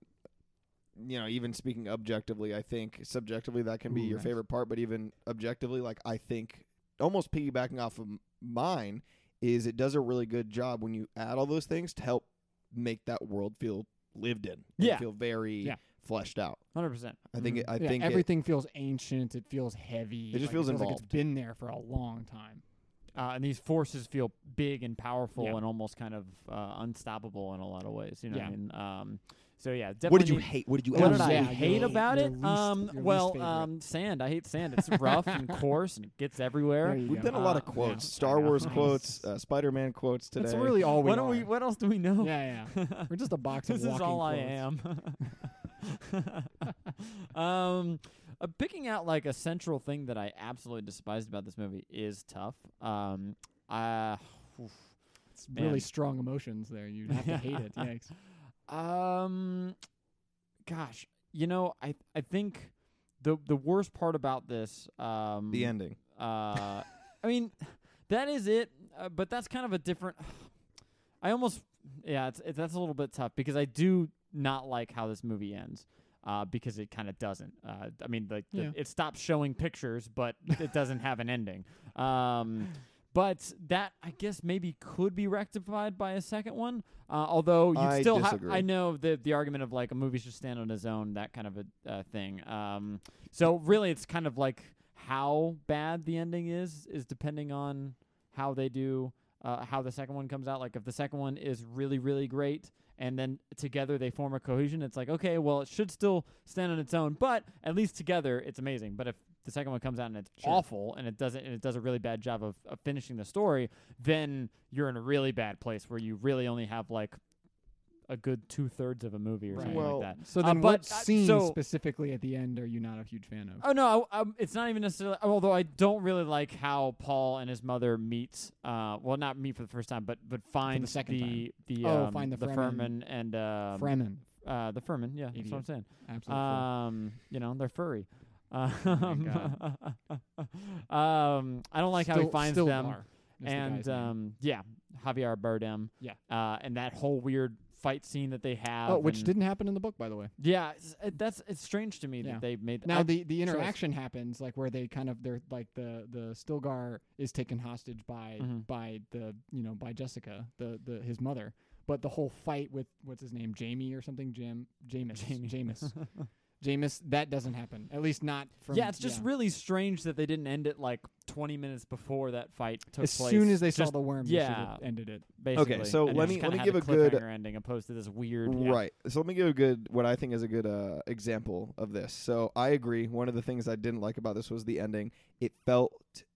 you know, even speaking objectively, I think subjectively that can be Ooh, your nice. favorite part, but even objectively, like I think, almost piggybacking off of m- mine, is it does a really good job when you add all those things to help make that world feel lived in, and Yeah. feel very Yeah. fleshed out. Hundred percent. I think it, I Yeah, think it, everything feels ancient. It feels heavy. It just like, feels like it's involved. been there for a long time. Uh, and these forces feel big and powerful Yeah. and almost kind of uh, unstoppable in a lot of ways. You know Yeah. what I mean? Um, so yeah, definitely. what did you need- hate? What did you What Oh, did I yeah, hate your- about your it? least- um, your least well, favorite. um, sand. I hate sand. It's rough and coarse and it gets everywhere. There you We've go. done a lot of Uh, quotes, yeah. Star I know. Wars Nice. quotes, uh, Spider-Man quotes today. That's really all we What are. do we? What else do we know? Yeah, yeah. We're just a box of this is walking all I quotes. am. um, uh, picking out like a central thing that I absolutely despised about this movie is tough. Um, uh, oof. It's really Man. strong emotions there. You have to hate it. Yikes. Um, gosh, you know, I I think the the worst part about this, um, the ending. Uh, I mean, that is it. Uh, but that's kind of a different. I almost, yeah, it's, it's that's a little bit tough because I do not like how this movie ends. Uh, because it kind of doesn't. Uh, I mean, like the, Yeah. it stops showing pictures, but it doesn't have an ending. Um, but that I guess maybe could be rectified by a second one. Uh, although you I still have, disagree. I know the the argument of like a movie should stand on its own, that kind of a uh, thing. Um, so really, it's kind of like how bad the ending is is depending on how they do, uh, how the second one comes out. Like if the second one is really really great, and then together they form a cohesion, it's like, okay, well, it should still stand on its own, but at least together it's amazing. But if the second one comes out and it's Sure. awful and it doesn't and it does a really bad job of, of finishing the story, then you're in a really bad place where you really only have like a good two thirds of a movie or Right. something Well, like that. So Uh, then, but, what uh, scene so- specifically at the end are you not a huge fan of? Oh no, I, um, it's not even necessarily. Although I don't really like how Paul and his mother meet. Uh, well, not meet for the first time, but but find second the the Oh, um, find the the Fremen. Furman and um, Fremen. uh, the Furman. Yeah, that's what I'm Idiot. saying. Absolutely. Um, you know, they're furry. my Um, um, I don't like how he Still- finds still them, Bar is the and guy's name. um, yeah, Javier Bardem. Yeah. uh, and that whole weird fight scene that they have. oh, which and- didn't happen in the book, by the way. Yeah, it's, it, that's it's strange to me Yeah. that they made Now I- the the choice. interaction happens like where they kind of they're like the the Stilgar is taken hostage by Mhm. by the you know by Jessica the the his mother, but the whole fight with what's his name Jamie or something Jam Jameis Jamie. Jameis Jameis, that doesn't happen. At least not from. yeah, it's just yeah. really strange that they didn't end it like twenty minutes before that fight took as place. soon as they just, saw the worm. they yeah. should have ended it. Basically. so And let just me- kinda let me have give a a good- cliffhanger ending opposed to this weird. yeah. Right. So let me give a good, what I think is a good uh, example of this. So I agree. One of the things I didn't like about this was the ending. It felt,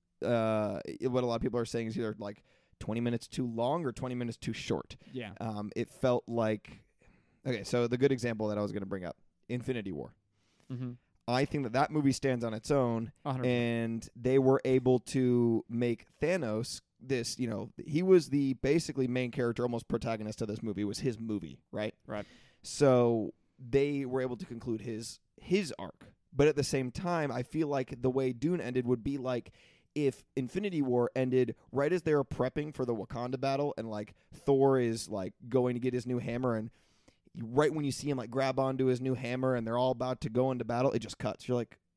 uh, it- what a lot of people are saying is either like twenty minutes too long or twenty minutes too short. Yeah. Um, it felt like, okay, so the good example that I was going to bring up, Infinity War. Mm-hmm. I think that that movie stands on its own, one hundred percent. and they were able to make Thanos this, you know, he was the basically main character, almost protagonist of this movie. It was his movie, right? Right. So they were able to conclude his his arc. But at the same time, I feel like the way Dune ended would be like if Infinity War ended right as they were prepping for the Wakanda battle, and like Thor is like going to get his new hammer, and right when you see him like grab onto his new hammer and they're all about to go into battle, it just cuts. You're like,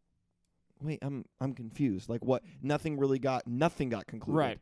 wait, I'm I'm confused. Like what? Nothing really got nothing got concluded. Right.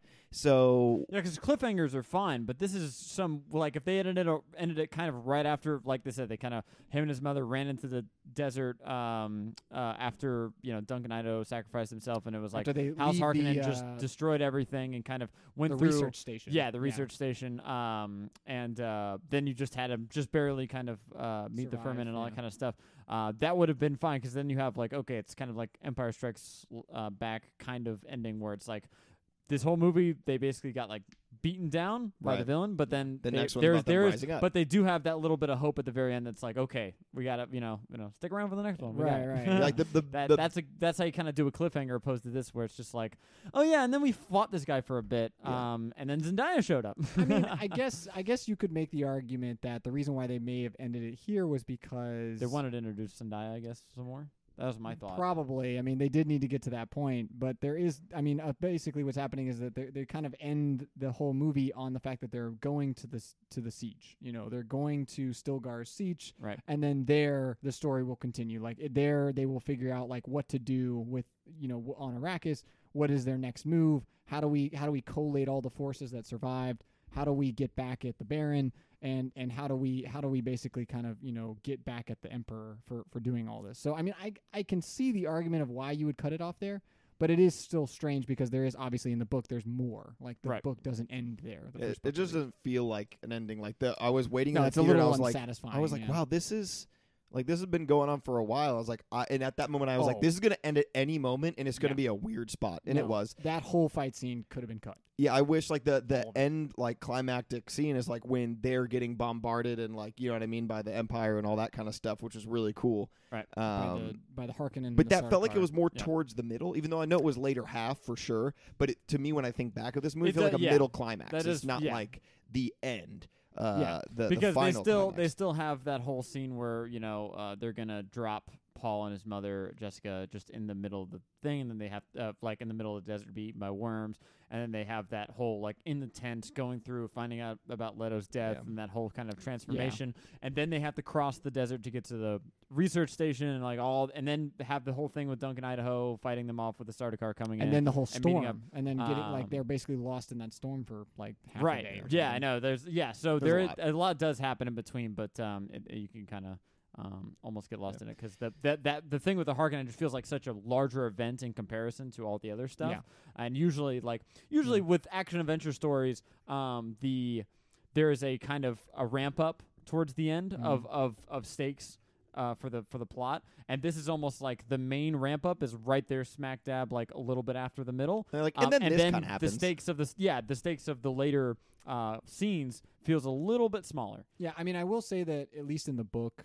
So Yeah, because cliffhangers are fine, but this is some like if they had ended it, ended it kind of right after, like they said, they kind of him and his mother ran into the desert um, uh, after you know Duncan Idaho sacrificed himself, and it was like After they House leave Harkonnen the, just uh, destroyed everything and kind of went the through research station. Yeah, the research station, um, and uh, then you just had him just barely kind of uh, meet the Survive, Furman and all yeah. that kind of stuff. Uh, that would have been fine because then you have like okay, it's kind of like Empire Strikes uh, Back kind of ending where it's like. This whole movie, they basically got like beaten down by the Right. villain, but then The they, next one's there's about them there's rising up. but they do have that little bit of hope at the very end. That's like okay, we gotta you know you know stick around for the next one. We got Right, it. right. like the the, that the that's a that's how you kind of do a cliffhanger opposed to this where it's just like oh yeah, and then we fought this guy for a bit, Yeah. um, and then Zendaya showed up. I mean, I guess I guess you could make the argument that the reason why they may have ended it here was because they wanted to introduce Zendaya, I guess, some more. That was my thought. Probably. I mean, they did need to get to that point, but there is. I mean, uh, basically, what's happening is that they they kind of end the whole movie on the fact that they're going to this to the siege. You know, they're going to Stilgar's siege, Right. and then there the story will continue. Like it- there, they will figure out like what to do with you know w- on Arrakis. What is their next move? How do we how do we collate all the forces that survived? How do we get back at the Baron? And and how do we how do we basically kind of you know get back at the Emperor for, for doing all this? So I mean I I can see the argument of why you would cut it off there, but it is still strange because there is obviously in the book there's more. Like the Right. book doesn't end there. The it, first it book just at least. doesn't feel like an ending. Like the I was waiting No, in the it's a theater, and I little was like, unsatisfying. I was like, yeah. wow, this is like this has been going on for a while. I was like, I, and at that moment, I was Oh. like, this is gonna end at any moment, and it's gonna Yeah. be a weird spot, and it No, was. that whole fight scene could have been cut. Yeah, I wish like the the All of it. end like climactic scene is like when they're getting bombarded and like you know what I mean by the Empire and all that kind of stuff, which is really cool. Right. by Um, the by the Harkonnen. but the that felt like it Sardaukar. was more Yeah. towards the middle, even though I know it was later half for sure. But it, to me, when I think back of this movie, It it felt does- like a yeah. middle climax. That it's is- not yeah. like the end. Uh, Yeah. the, the because they final still climax. they still have that whole scene where you know uh, they're gonna drop Paul and his mother Jessica just in the middle of the thing, and then they have uh, like in the middle of the desert to be eaten by worms, and then they have that whole like in the tent going through finding out about Leto's death Yeah. and that whole kind of transformation, and then they have to cross the desert to get to the research station and like all, and then have the whole thing with Duncan Idaho fighting them off with the Sardaukar coming and in. then the whole and meeting storm, and then getting like Um, they're basically lost in that storm for like half right. a day. Or Yeah, I something. know. There's yeah. So There's there a is, lot. a lot does happen in between, but um, it, you can kind of um almost get lost in it because the that that the thing with the Harkonnen just feels like such a larger event in comparison to all the other stuff. Yeah. And usually, like usually with action adventure stories, um, the there is a kind of a ramp up towards the end Mhm. of of of stakes. Uh, for the for the plot, and this is almost like the main ramp up is right there, smack dab, like a little bit after the middle. And, like, Um, and then this then kind of happens. the stakes of the s- yeah the stakes of the later uh, scenes feels a little bit smaller. Yeah, I mean, I will say that at least in the book,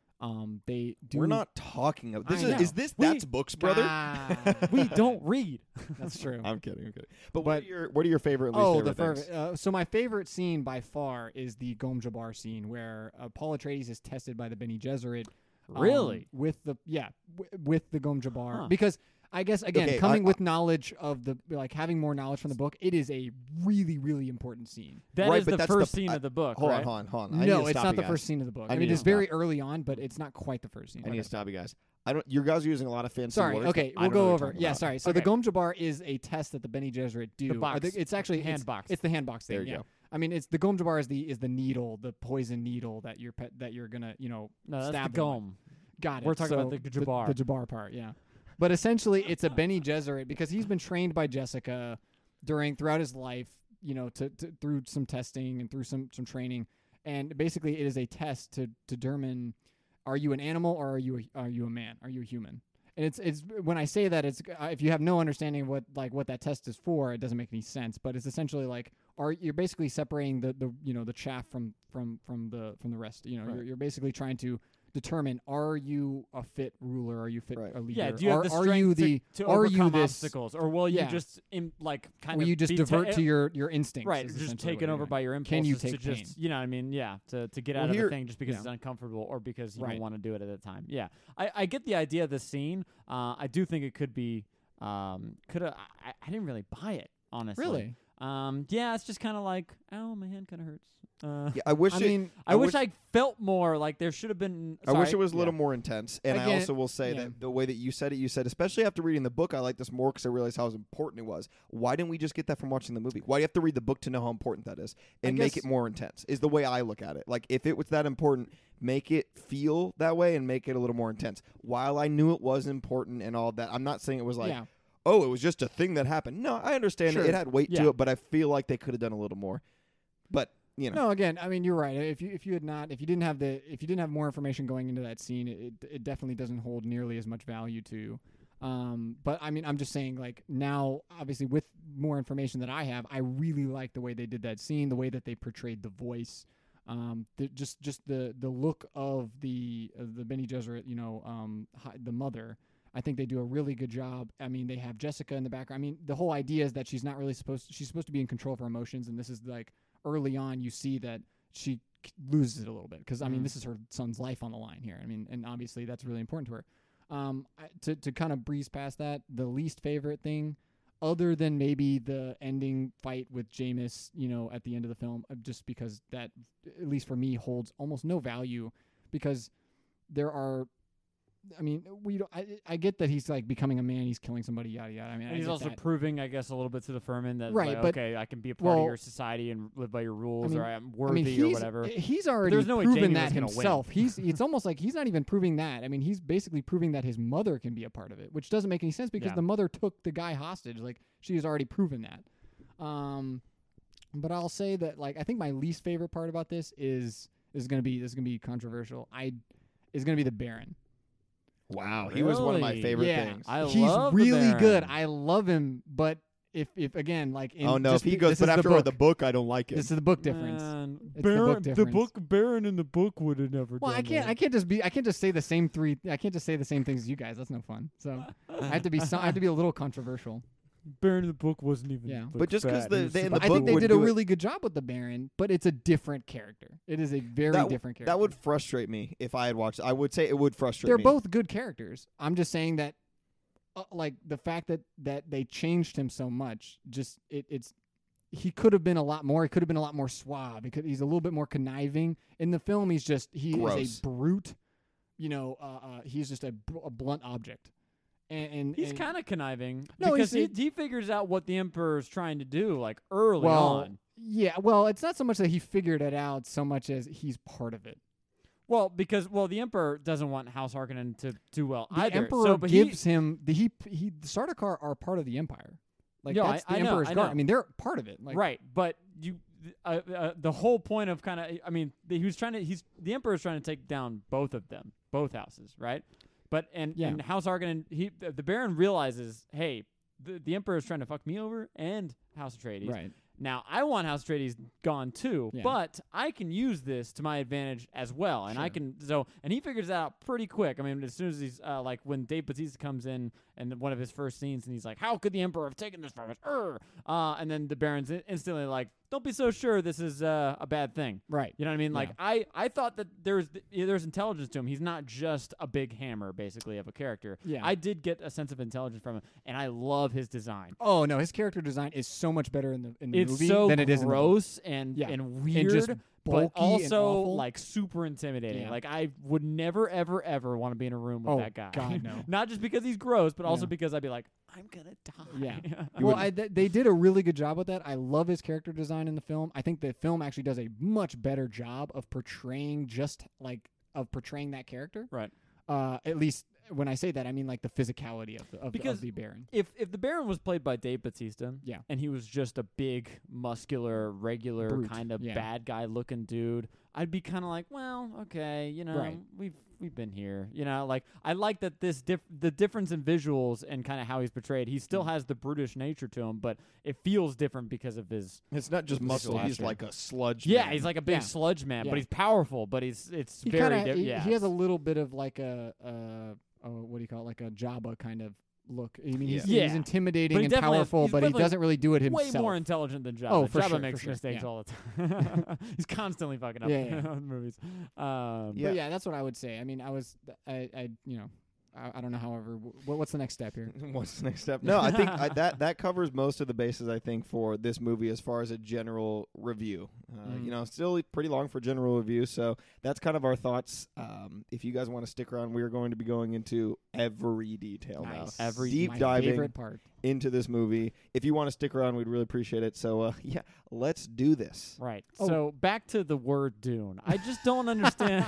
um, they do. We're not talking. Of, this I is, know. is this We- that's books, brother? Ah, We don't read. That's true. I'm kidding. I'm kidding. But, what But- are your what are your favorite? Least Oh, favorite the things? favorite. Uh, so my favorite scene by far is the Gom Jabbar scene where uh, Paul Atreides is tested by the Bene Gesserit. um, Really? with the yeah, w- with the Gom Jabbar Huh. because I guess again Okay, coming I- with knowledge of the like having more knowledge from the book, it is a really really important scene. That is Right, but the that's the first p- scene I- of the book, Hold right? on, hold on, hold on. I need No, to it's stop not you the guys. first scene of the book. I I, need mean, to it's stop. very early on, but it's not quite the first scene. I need Okay. to stop you guys. I don't. You guys are using a lot of fancy Sorry. words. Okay, I we'll don't know go what over. you're talking Yeah, about. sorry. So the Okay. Gom Jabbar is a test that the Bene Gesserit do. The Or box. it's actually hand it's, box. It's the hand box thing. There you yeah. go. I mean, it's the Gom Jabbar is the is the needle, the poison needle that you're pe- that you're gonna you know no, that's stab the them with. gom. Got it. We're talking So about the Jabbar. The, the Jabbar part, yeah. But essentially, it's a Bene Gesserit because he's been trained by Jessica during throughout his life, you know, to, to through some testing and through some some training, and basically, it is a test to determine: are you an animal or are you a, are you a man? Are you a human? And it's it's when I say that, it's uh, if you have no understanding of what like what that test is for, it doesn't make any sense. But it's essentially like, are you're basically separating the, the you know the chaff from from from the from the rest. You know, Right. you're you're basically trying to determine: are you a fit ruler? Are you fit Right. a leader? Yeah, do you are, have the are strength you to, the to are you overcome this? obstacles, or will you Yeah. just im, like kind Will of you just be divert ta- to your your instincts? right, is just essentially taken what over you're by your doing. impulses Can you to take just pain? you know what I mean yeah to to get Well, out of here- the thing just because yeah. it's uncomfortable or because you Right. don't want to do it at the time. Yeah, I, I get the idea of the scene. Uh, I do think it could be um could I, I didn't really buy it honestly. Really? Um, yeah, it's just kind of like, oh, my hand kind of hurts. Uh, Yeah, I wish I it, mean, I, I wish, wish- I felt more like there should have been. I wish sorry, it was a little yeah. more intense. And I Again, also will say yeah. that the way that you said it, you said, especially after reading the book, I like this more because I realized how important it was. Why didn't we just get that from watching the movie? Why do you have to read the book to know how important that is I and make guess- it more intense? Is the way I look at it. Like if it was that important, make it feel that way and make it a little more intense. While I knew it was important and all of that, I'm not saying it was like, yeah. oh, it was just a thing that happened. No, I understand Sure. it, it had weight Yeah. to it, but I feel like they could have done a little more. But you know, No, again, I mean, you're right. If you if you had not, if you didn't have the, if you didn't have more information going into that scene, it it definitely doesn't hold nearly as much value to. Um, but I mean, I'm just saying, like now, obviously, with more information that I have, I really like the way they did that scene, the way that they portrayed the voice, um, the, just just the the look of the of the Bene Gesserit, you know, um, hi, the mother. I think they do a really good job. I mean, they have Jessica in the background. I mean, the whole idea is that she's not really supposed to, she's supposed to be in control of her emotions, and this is like early on you see that she k- loses it a little bit because I mean Mhm. this is her son's life on the line here. I mean, and obviously that's really important to her. Um, I, to to kind of breeze past that, the least favorite thing, other than maybe the ending fight with Jameis, you know, at the end of the film, uh, just because that, at least for me, holds almost no value, because there are. I mean, we don't, I I get that he's like becoming a man, he's killing somebody, yada yada. I mean, And I he's get also that. proving, I guess, a little bit to the Furman that, Right, like, but- okay, I can be a part well, of your society and live by your rules, mean- or I'm I worthy mean, or he's, whatever. he's already there's no way proven Jamie that was gonna win. himself. He's it's almost like he's not even proving that. I mean, he's basically proving that his mother can be a part of it, which doesn't make any sense because Yeah. the mother took the guy hostage. Like she has already proven that. Um, but I'll say that like I think my least favorite part about this is is gonna be this is gonna be controversial. I is gonna be the Baron. wow, he was one of my Really? favorite yeah, things. I he's love the really good. Baron. I love him, but if if again like in oh no, if just he be- goes, this but is after the I book. read the book, I don't like it. This is the book difference. Man, It's the book Baron, difference. book Baron in the book would have never Well, done I can't. that. I can't just be. I can't just say the same three. I can't just say the same things as you guys. That's no fun. So I have to be. So, I have to be a little controversial. Baron in the book wasn't even. Yeah. like, But just 'cause bad. the- He was they- in super the I book think they would did a do it- really good job with the Baron, but it's a different character. It is a very That w- different character. That would frustrate me if I had watched. I would say it would frustrate They're me. both good characters. I'm just saying that, uh, like the fact that that they changed him so much, just it, it's. He could have been a lot more. He could have been a lot more suave. He could, he's a little bit more conniving. In the film, he's just he Gross. is a brute. You know, uh, uh, he's just a, br- a blunt object. And, and He's and- kind of conniving No, because he, he's- he figures out what the Emperor's trying to do, like early well, on. yeah. Well, it's not so much that he figured it out, so much as he's part of it. Well, because well, the Emperor doesn't want House Harkonnen to do well The either. Emperor so, but gives him the he he. The Sardaukar are part of the Empire. Like No, that's I- the I know, Emperor's I guard. know. I mean, they're part of it. Like, he, right, but you, uh, uh, the whole point of kind of, I mean, the, he was trying to, he's the Emperor's trying to take down both of them, both houses, right? But and Yeah. and House Harkonnen, he the, the Baron realizes, hey, the the Emperor's trying to fuck me over and House Atreides. Right. Now, I want House Atreides gone too, Yeah. but I can use this to my advantage as well, and I Sure. can so and he figures that out pretty quick. I mean, as soon as he's uh, like when Dave Bautista comes in and one of his first scenes, and he's like, "How could the Emperor have taken this from us?" Urgh. Uh, and then the Baron's in- instantly like, "Don't be so sure this is uh, a bad thing." Right. You know what I mean? Like Yeah. I, I thought that there's there's intelligence to him. He's not just a big hammer, basically, of a character. Yeah. I did get a sense of intelligence from him, and I love his design. Oh no, his character design is so much better in the in the It's movie so than it is in the book. gross and Yeah. and weird, just bulky but and also awful. like super intimidating. Yeah. Like I would never, ever, ever want to be in a room with Oh, that guy. God, no. Not just because he's gross, but also Yeah. because I'd be like, I'm gonna die. Yeah. You Well, wouldn't- I, th- they did a really good job with that. I love his character design in the film. I think the film actually does a much better job of portraying just like of portraying that character. Right. Uh, at least when I say that, I mean like the physicality of the of, the, Because of the Baron. If if the Baron was played by Dave Bautista, Yeah. and he was just a big, muscular, regular Brute, kind of yeah. bad guy looking dude, I'd be kind of like, well, okay, you know, Right. we've we've been here, you know, like I like that this diff- the difference in visuals and kind of how he's portrayed. He still Mm. has the brutish nature to him, but it feels different because of his. It's not just His muscle. He's stature. like a sludge. Yeah, man. he's like a big Yeah. sludge man, Yeah. but he's powerful. But he's it's He very kind of di- he, yeah. he has a little bit of like a uh, uh what do you call it, like a Jabba kind of look. I mean, he's, Yeah. he's intimidating But he and definitely has- powerful, he's but he definitely doesn't really do it way himself. more intelligent than Jabba. Oh, for Jabba sure, makes for sure, mistakes yeah. all the time. He's constantly fucking up Yeah, yeah. on movies. Um, Yeah. But yeah, that's what I would say. I mean, I was I I you know. I, I don't know. However, what, what's the next step here? What's the next step? No, I think I, that that covers most of the bases. I think for this movie as far as a general review. Uh, Mm. You know, still pretty long for general review. So that's kind of our thoughts. Um, if you guys want to stick around, we are going to be going into every detail Nice. now, Every deep My diving favorite part. into this movie. If you want to stick around, we'd really appreciate it. So uh, yeah, let's do this. Right. Oh. So back to the word Dune. I just don't understand.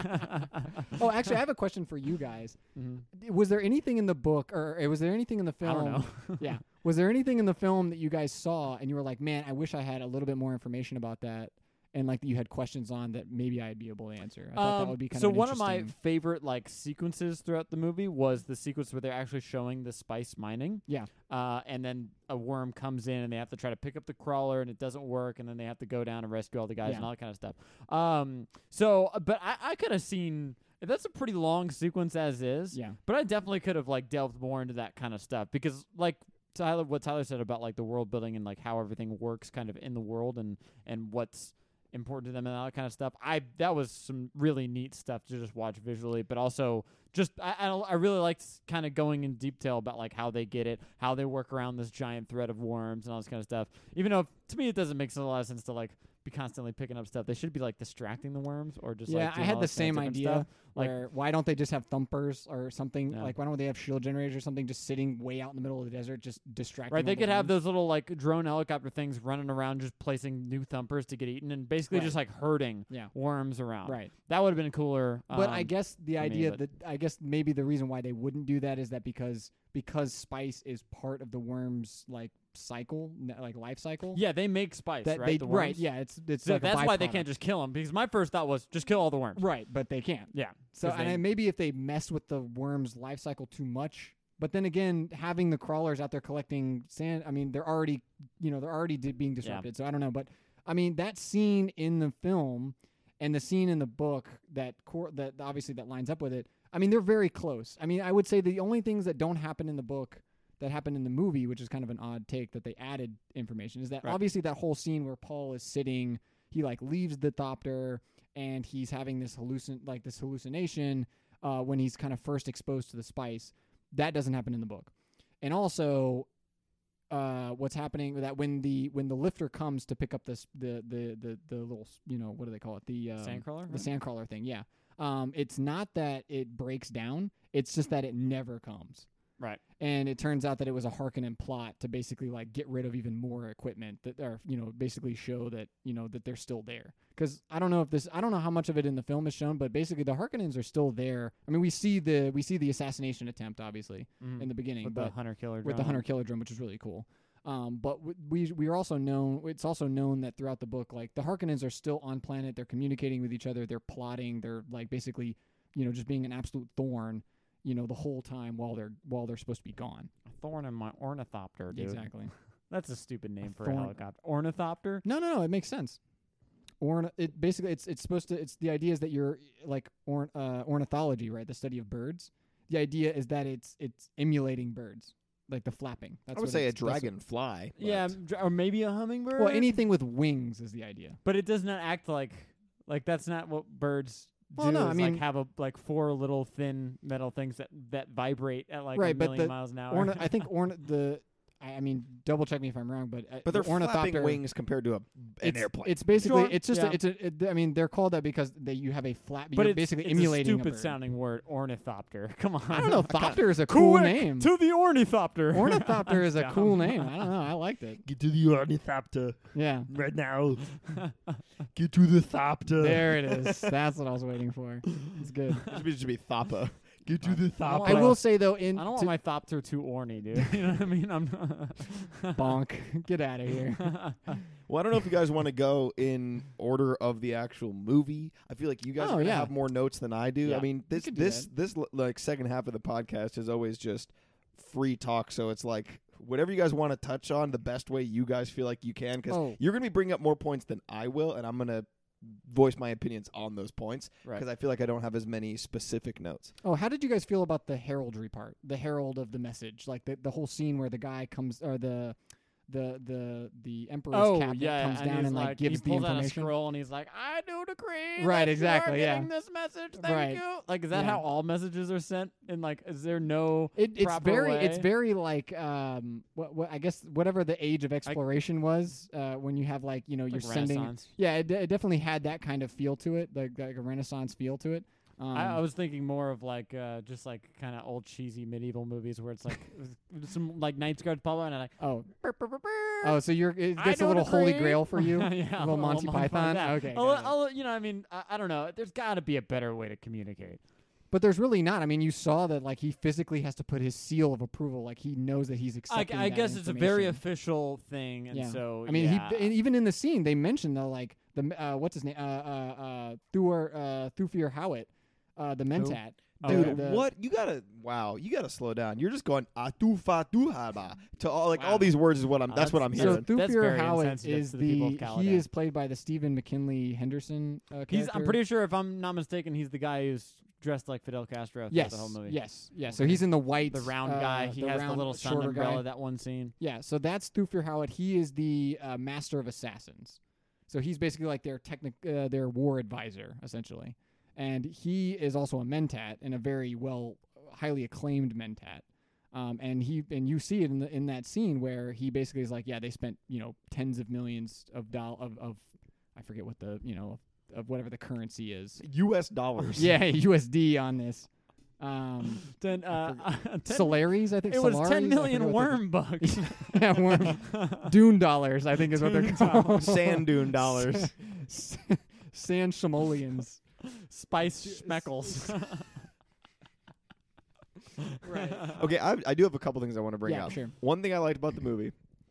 Oh, actually, I have a question for you guys. Mhm. Was there anything in the book, or uh, was there anything in the I film? don't know. Yeah. Was there anything in the film that you guys saw and you were like, man, I wish I had a little bit more information about that, and like that you had questions on that maybe I'd be able to answer? I thought that Um, would be kind so of an one of my interesting- favorite like sequences throughout the movie was the sequence where they're actually showing the spice mining. Yeah. Uh, and then a worm comes in and they have to try to pick up the crawler and it doesn't work and then they have to go down and rescue all the guys Yeah. and all that kind of stuff. Um, so uh, but I, I could have seen that's a pretty long sequence as is. Yeah. But I definitely could have like delved more into that kind of stuff because like Tyler, what Tyler said about like the world building and like how everything works kind of in the world and and what's important to them and all that kind of stuff. I that was some really neat stuff to just watch visually, but also just I I, don't- I really liked kind of going in detail about like how they get it, how they work around this giant thread of worms and all this kind of stuff. Even though to me it doesn't make a lot of sense to like be constantly picking up stuff. They should be like distracting the worms or just yeah, like I doing had all the this kind same of different idea. stuff. Like- Where why don't they just have thumpers or something? Yeah. Like why don't they have shield generators or something just sitting way out in the middle of the desert, just distracting? Right, all they the could have worms? those little like drone helicopter things running around, just placing new thumpers to get eaten, and basically Right. just like herding Yeah. worms around. Right. That would have been cooler. But I um, guess the for me, idea but- that I guess maybe the reason why they wouldn't do that is that because because spice is part of the worm's like cycle, n- like life cycle. yeah, they make spice, that right? they the right. worms? Yeah, it's it's So like a that's why they byproduct. can't just kill them. Because my first thought was just kill all the worms. right, but they can't. Yeah. So 'cause and they- then maybe if they mess with the worm's life cycle too much, but then again, having the crawlers out there collecting sand, I mean, they're already, you know, they're already di- being disrupted. So I don't know, but I mean, that scene in the film and the scene in the book that cor- that obviously that lines up with it. I mean, they're very close. I mean, I would say the only things that don't happen in the book that happen in the movie, which is kind of an odd take that they added information, is that Right. obviously that whole scene where Paul is sitting, he like leaves the thopter and he's having this hallucin like this hallucination uh, when he's kind of first exposed to the spice. That doesn't happen in the book. And also, uh, what's happening that when the when the lifter comes to pick up this the the the the little s- you know what do they call it the um, Sandcrawler? the sandcrawler thing, yeah. Um, it's not that it breaks down; it's just that it never comes. Right. And it turns out that it was a Harkonnen plot to basically like get rid of even more equipment that are, you know, basically show that, you know, that they're still there. Because I don't know if this, I don't know how much of it in the film is shown, but basically the Harkonnens are still there. I mean, we see the we see the assassination attempt obviously Mhm. in the beginning, With but the hunter killer. with the drone. hunter killer drone, which is really cool. Um, but w- we we are also known. It's also known that throughout the book, like the Harkonnens are still on planet. They're communicating with each other. They're plotting. They're like basically, you know, just being an absolute thorn, you know, the whole time while they're while they're supposed to be gone. A thorn in my ornithopter, dude. Exactly. That's a stupid name A for thorn- a helicopter. Ornithopter? No, no, no. It makes sense. Orn. It basically it's it's supposed to. It's the idea is that you're like orn uh, ornithology, right? The study of birds. The idea is that it's it's emulating birds, like the flapping. That's I would what say a it's- that's what- dragonfly. Yeah, but- m- dr- or maybe a hummingbird. Well, anything with wings is the idea. But it does not act like like that's not what birds Well, do. no, I is, mean- like have a like four little thin metal things that that vibrate at like Right, a but million the miles an hour. Orna, I think orn the. I I mean, double check me if I'm wrong, but uh, But they're the ornithopter, flapping wings compared to a, an it's, airplane. It's basically Sure, it's just yeah. a, it's a. It, I mean, they're called that because they you have a flap. but you're it's basically it's emulating a stupid bird. sounding word, ornithopter. Come on. I don't know. I kinda- Thopter is a cool Quick, name. to the ornithopter. Ornithopter is a Dumb. cool name. I don't know. I liked it. Get to the ornithopter Yeah. right now. Get to the thopter. There it is. That's what I was waiting for. It's good. It should be, it should be Thoppa. Get to the I top. I will say though, in I don't want to- my Thopter too orny, dude. You know what I mean? I'm bonk, get out of here. Well, I don't know if you guys want to go in order of the actual movie. I feel like you guys Oh, are gonna yeah. have more notes than I do. Yeah. I mean, this could do this this l- like second half of the podcast is always just free talk. So it's like whatever you guys want to touch on, the best way you guys feel like you can, because Oh. you're gonna be bringing up more points than I will, and I'm gonna voice my opinions on those points right. because I feel like I don't have as many specific notes. Oh, how did you guys feel about the heraldry part? The herald of the message, like the the whole scene where the guy comes, or the the the the emperor's Oh cabinet yeah, comes and down he's and like, like gives he the pulls out a information. scroll and he's like, "I do decree." Right, that exactly, You are yeah. getting this message. Thank Right. you. Like, is that Yeah. how all messages are sent? And like, is there no? It, it's proper very, way? it's very like, um, what, what I guess whatever the age of exploration was, uh, when you have like, you know, you're Like sending. Renaissance? Yeah, it, it definitely had that kind of feel to it, like, like a Renaissance feel to it. Um, I, I was thinking more of like uh, just like kind of old cheesy medieval movies where it's like some like Knights Guard pop and like oh, "Burr, burr, burr, burr." oh, so you're it I gets a do little holy decree." grail for you, yeah, a little Monty Python. yeah. Okay, I'll, got it. I'll, you know, I mean, I, I don't know. There's got to be a better way to communicate. But there's really not. I mean, you saw that like he physically has to put his seal of approval. Like he knows that he's I, accepting. I that guess it's a very information. official thing, and Yeah. so I mean, yeah. he and even in the scene they mentioned though, like the uh, what's his name, uh, uh, uh, Thur, uh, Thufir Howard, uh, the Mentat. Oh, Dude, yeah. the- what you gotta? Wow, you gotta slow down. You're just going atufa tuhaba to all like Wow. all these words is what I'm. Oh, that's what I'm that's- So hearing. That's Thufir very Howard insensitive is to the people of he Caladan. is played by the Stephen McKinley Henderson uh, character. He's. I'm pretty sure, if I'm not mistaken, he's the guy who's dressed like Fidel Castro throughout yes, the whole movie. yes, yes. So he's in the white, The round uh, guy. He the has the round, little sun shorter umbrella. guy. That one scene. Yeah, so that's Thufir Howard. He is the uh, master of assassins. So he's basically like their technic, uh, their war advisor, essentially. And he is also a mentat and a very well, highly acclaimed mentat. Um, and he and you see it in the, in that scene where he basically is like, yeah, they spent you know tens of millions of doll of, of I forget what the you know of, of whatever the currency is. U S dollars. Yeah, U S D on this. Um, Ten, uh, ten, Solaris, I think. it was Solaris? ten I million forget what the- worm bucks. yeah, worm. Dune dollars, I think is what they're Dune called. dollars. Sand dune dollars. Sand simoleons. Spice schmeckles. Right. Okay, I, I do have a couple things I want to bring Yeah, up. sure. One thing I liked about the movie,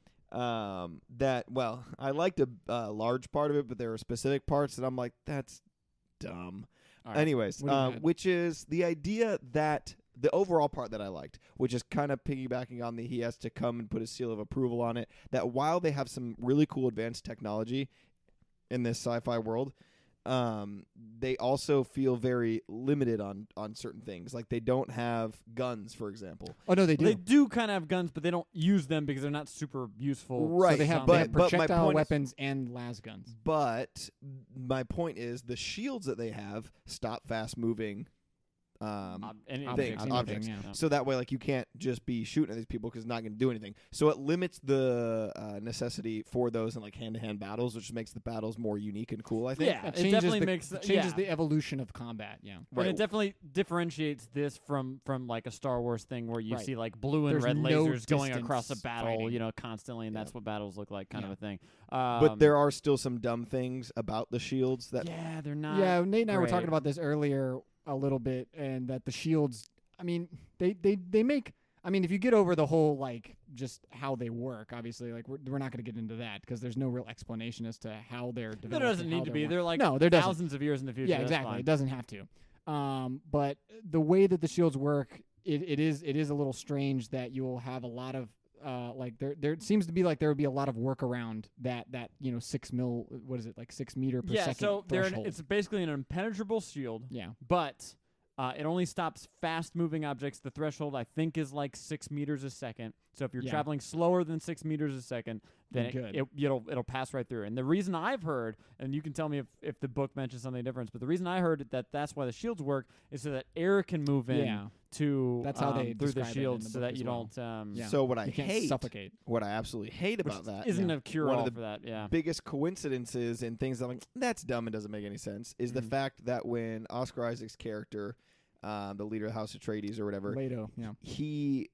um, that well, I liked a uh, large part of it, but there were specific parts that I'm like, that's dumb. All right. Anyways, What do you uh, got? which is the idea that the overall part that I liked, which is kind of piggybacking on the he has to come and put his seal of approval on it, that while they have some really cool advanced technology in this sci-fi world, um, they also feel very limited on, on certain things. Like they don't have guns, for example. Oh no, they do. They do kind of have guns, but they don't use them because they're not super useful. Right, So they have, Some- they but- have but my projectile point is- weapons and las guns. But my point is the shields that they have stop fast moving um, Ob- any- Objects, things, anything, objects. yeah. So that way, like, you can't just be shooting at these people because it's not going to do anything. So it limits the uh, necessity for those in like hand-to-hand battles, which makes the battles more unique and cool. I think. Yeah, It it changes definitely the, makes it changes yeah. the evolution of combat. Yeah. Right. And it definitely differentiates this from from like a Star Wars thing where you Right. see like blue and There's red no lasers going across a distance battle, fighting. you know, constantly, and Yeah. that's what battles look like, kind Yeah. of a thing. Um, But there are still some dumb things about the shields that. yeah, they're not. Yeah, Nate and I were great. talking about this earlier a little bit, and that the shields. I mean, they they they make. I mean, if you get over the whole like just how they work, obviously, like we're we're not going to get into that because there's no real explanation as to how they're developed. There doesn't and how need to they're be. wor- They're like no, there doesn't. thousands of years in the future. Yeah, that's exactly. fine. It doesn't have to. Um, but the way that the shields work, it, it is it is a little strange that you will have a lot of uh, like there there seems to be like there would be a lot of work around that that you know six mil what is it like six meter per Yeah, second so they're an, threshold. it's basically an impenetrable shield, yeah. but uh, it only stops fast-moving objects. The threshold, I think, is like six meters a second. So if you're Yeah. traveling slower than six meters a second, then it, Good. it, it'll it'll pass right through. And the reason I've heard, and you can tell me if, if the book mentions something different, but the reason I heard that that's why the shields work is so that air can move in Yeah. to That's how um, they through the describe it in shields, the so book that as you well. don't. Um, Yeah. So what I You can't hate, suffocate. what I absolutely hate which about that, isn't yeah. a cure-all the for that. Yeah. biggest coincidences and things that I'm like, that's dumb and doesn't make any sense, is the Mhm. fact that when Oscar Isaac's character, um, the leader of the House Atreides or whatever, Leto, yeah. he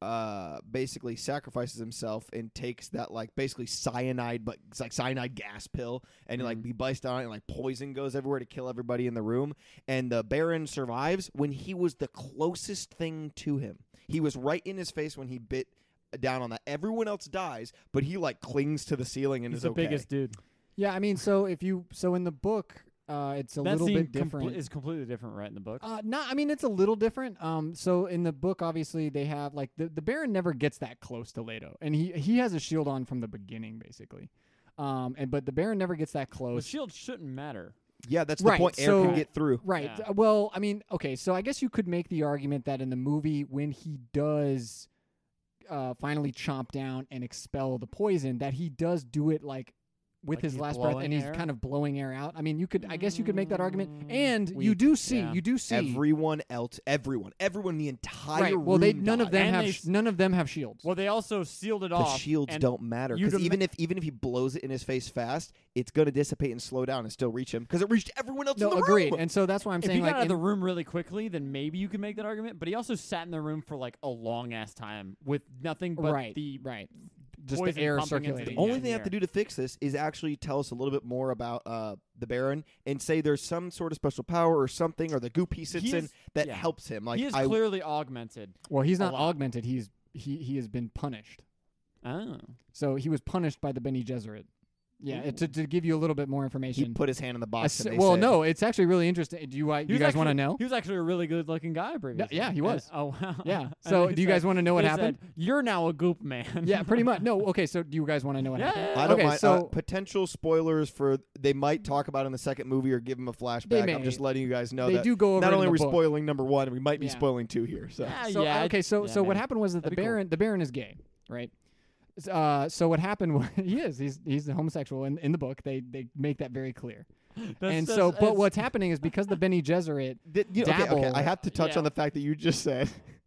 uh, basically sacrifices himself and takes that like basically cyanide, but it's like cyanide gas pill, and he, like Mm. he bites down it, and like poison goes everywhere to kill everybody in the room. And the Baron survives when he was the closest thing to him. He was right in his face when he bit down on that. Everyone else dies, but he like clings to the ceiling and He's is the okay. biggest dude. Yeah, I mean, so if you so in the book, uh, it's a that little scene bit compl- different. is completely different, right, in the book? Uh, not, I mean, it's a little different. Um, so in the book, obviously, they have like the, the Baron never gets that close to Leto, and he he has a shield on from the beginning, basically. Um, and but the Baron never gets that the close. shield shouldn't matter. Yeah, that's the Right, point. Air so- can get through. Right. Yeah. Uh, Well, I mean, okay. So I guess you could make the argument that in the movie, when he does uh, finally chomp down and expel the poison, that he does do it like with Like his he's last breath, blowing and he's air? kind of blowing air out. I mean, you could, I guess, you could make that argument, Mm, and you weak, do see, yeah. you do see, Everyone else, everyone, everyone, the entire right? Well, they room none of died. them And have they sh- s- none of them have shields. Well, they also sealed it The off. shields and don't matter you'd because ima- even if even if he blows it in his face fast, it's gonna dissipate and slow down and still reach him because it reached everyone else no, in the agreed. room. And so that's why I'm If saying he got like out of the in- room really quickly, then maybe you could make that argument. But he also sat in the room for like a long ass time with nothing but right, the right, just poison the air pumping into circulating. the Only yeah, thing they have air. to do to fix this is actually tell us a little bit more about uh, the Baron and say there's some sort of special power or something or the goop he sits He in is- that yeah. helps him. Like he is I, clearly augmented. Well, he's a not lot. augmented. He's he he has been punished. Oh, So he was punished by the Bene Gesserit. Yeah, Ooh. it, to to give you a little bit more he information. put his hand in the A box. s- and they well, said, no, it's actually really interesting. Do you, uh, He you was guys want to actually- know? He was actually a really good looking guy previously. yeah, he And- was. oh wow. Yeah. And So they do you guys said- want to know what they happened? said, You're now a goop man. Yeah, pretty much. No, okay. So do you guys want to know what Yeah, happened? yeah, yeah. I don't okay, mind. so uh, potential spoilers for they might talk about in the second movie or give him a flashback. may. I'm just letting you guys know they that do go over not it only in are we the book. spoiling number one, we might be Yeah. spoiling two here. So Ah, So, yeah, uh, okay, so yeah, so what man. happened was that the That'd be cool. Baron the Baron is gay, right? S- Uh, so what happened was he is he's he's a homosexual in, in the book. They they make that very clear. That's- and that's- so, but it's- what's happening is because the Bene Gesserit, Did- you- okay, okay, Dabble. I have to touch Yeah. on the fact that you just said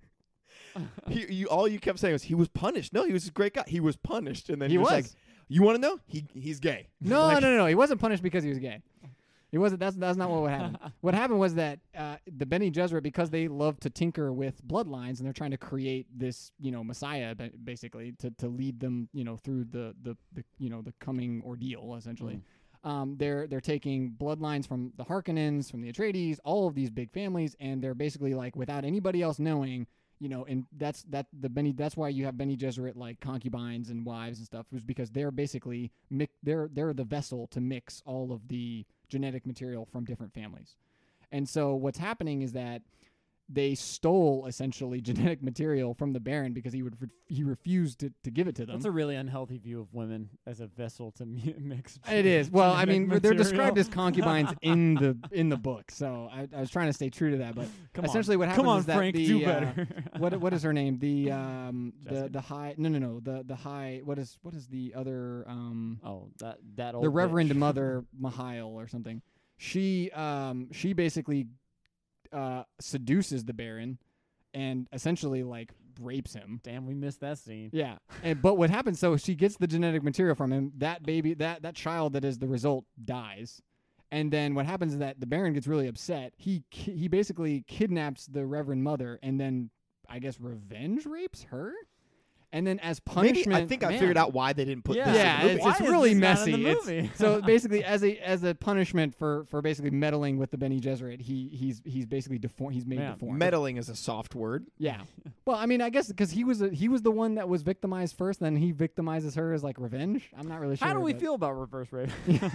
he, you all you kept saying was he was punished. No, he was a great guy. He was punished, and then he you're was just like, you want to know? He he's gay. no, Like, no, no, no. He wasn't punished because he was gay. He wasn't. That's that's not what happened. What happened was that uh, the Bene Gesserit, because they love to tinker with bloodlines, and they're trying to create this, you know, Messiah, ba- basically, to, to lead them, you know, through the, the, the you know the coming ordeal, essentially. Um, they're they're taking bloodlines from the Harkonnens, from the Atreides, all of these big families, and they're basically like without anybody else knowing, you know, and that's that the Bene. That's why you have Bene Gesserit like concubines and wives and stuff, was because they're basically mi- they're they're the vessel to mix all of the genetic material from different families. And so what's happening is that they stole essentially genetic material from the Baron because he would re- he refused to, to give it to them. That's a really unhealthy view of women as a vessel to mi- mix. It is. Well, I genetic mean, they're material. described as concubines in the in the book, so I, I was trying to stay true to that. But Come essentially, on. what happens Come on, is that Frank, the do uh, better. what what is her name? The um the Jessica? the high no no no the the high what is what is the other um Oh, that that old the Reverend bitch. Mother Mihail or something. She um she basically uh seduces the Baron and essentially like rapes him. Damn, we missed that scene. Yeah. And but what happens, so she gets the genetic material from him, that baby that that child that is the result dies. And then what happens is that the Baron gets really upset. He ki- he basically kidnaps the Reverend Mother and then I guess revenge rapes her. And then as punishment, maybe I think I figured man. out why they didn't put Yeah. this in Yeah, the movie. it's, Why it's is really this not in messy. the It's- movie? so basically, as a as a punishment for, for basically meddling with the Bene Gesserit, he he's he's basically deformed. He's made Yeah. deformed. Meddling is a soft word. Yeah. Well, I mean, I guess because he was a, he was the one that was victimized first, then he victimizes her as like revenge. I'm not really sure. How do we but- feel about reverse rape?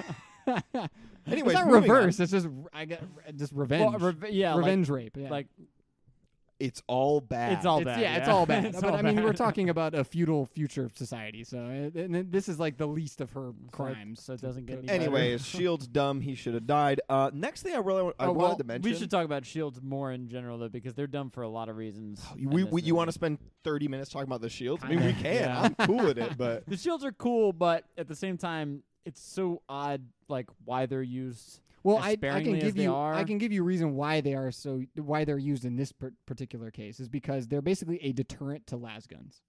Anyways, it's not moving reverse. It's just I get just revenge. Well, rev- yeah, revenge rape. Yeah. like, It's all bad. It's all It's- bad. yeah, it's yeah. all bad. It's but all I mean, we're bad. talking about a feudal future society, so uh, and then this is like the least of her crimes. so it doesn't get any better. Anyways, Shield's dumb. He should have died. Uh, next thing I really wa- I Oh, wanted well, to mention. we should talk about shields more in general though, because they're dumb for a lot of reasons. You- in we, this we, you want to movie. spend thirty minutes talking about the shields? I mean, we Kinda, can. yeah. I'm cool with it, but The shields are cool, but at the same time, it's so odd, like why they're used. Well, as I, I sparingly can as give they you are. I can give you reason why they are so why they're used in this per- particular case is because they're basically a deterrent to las guns.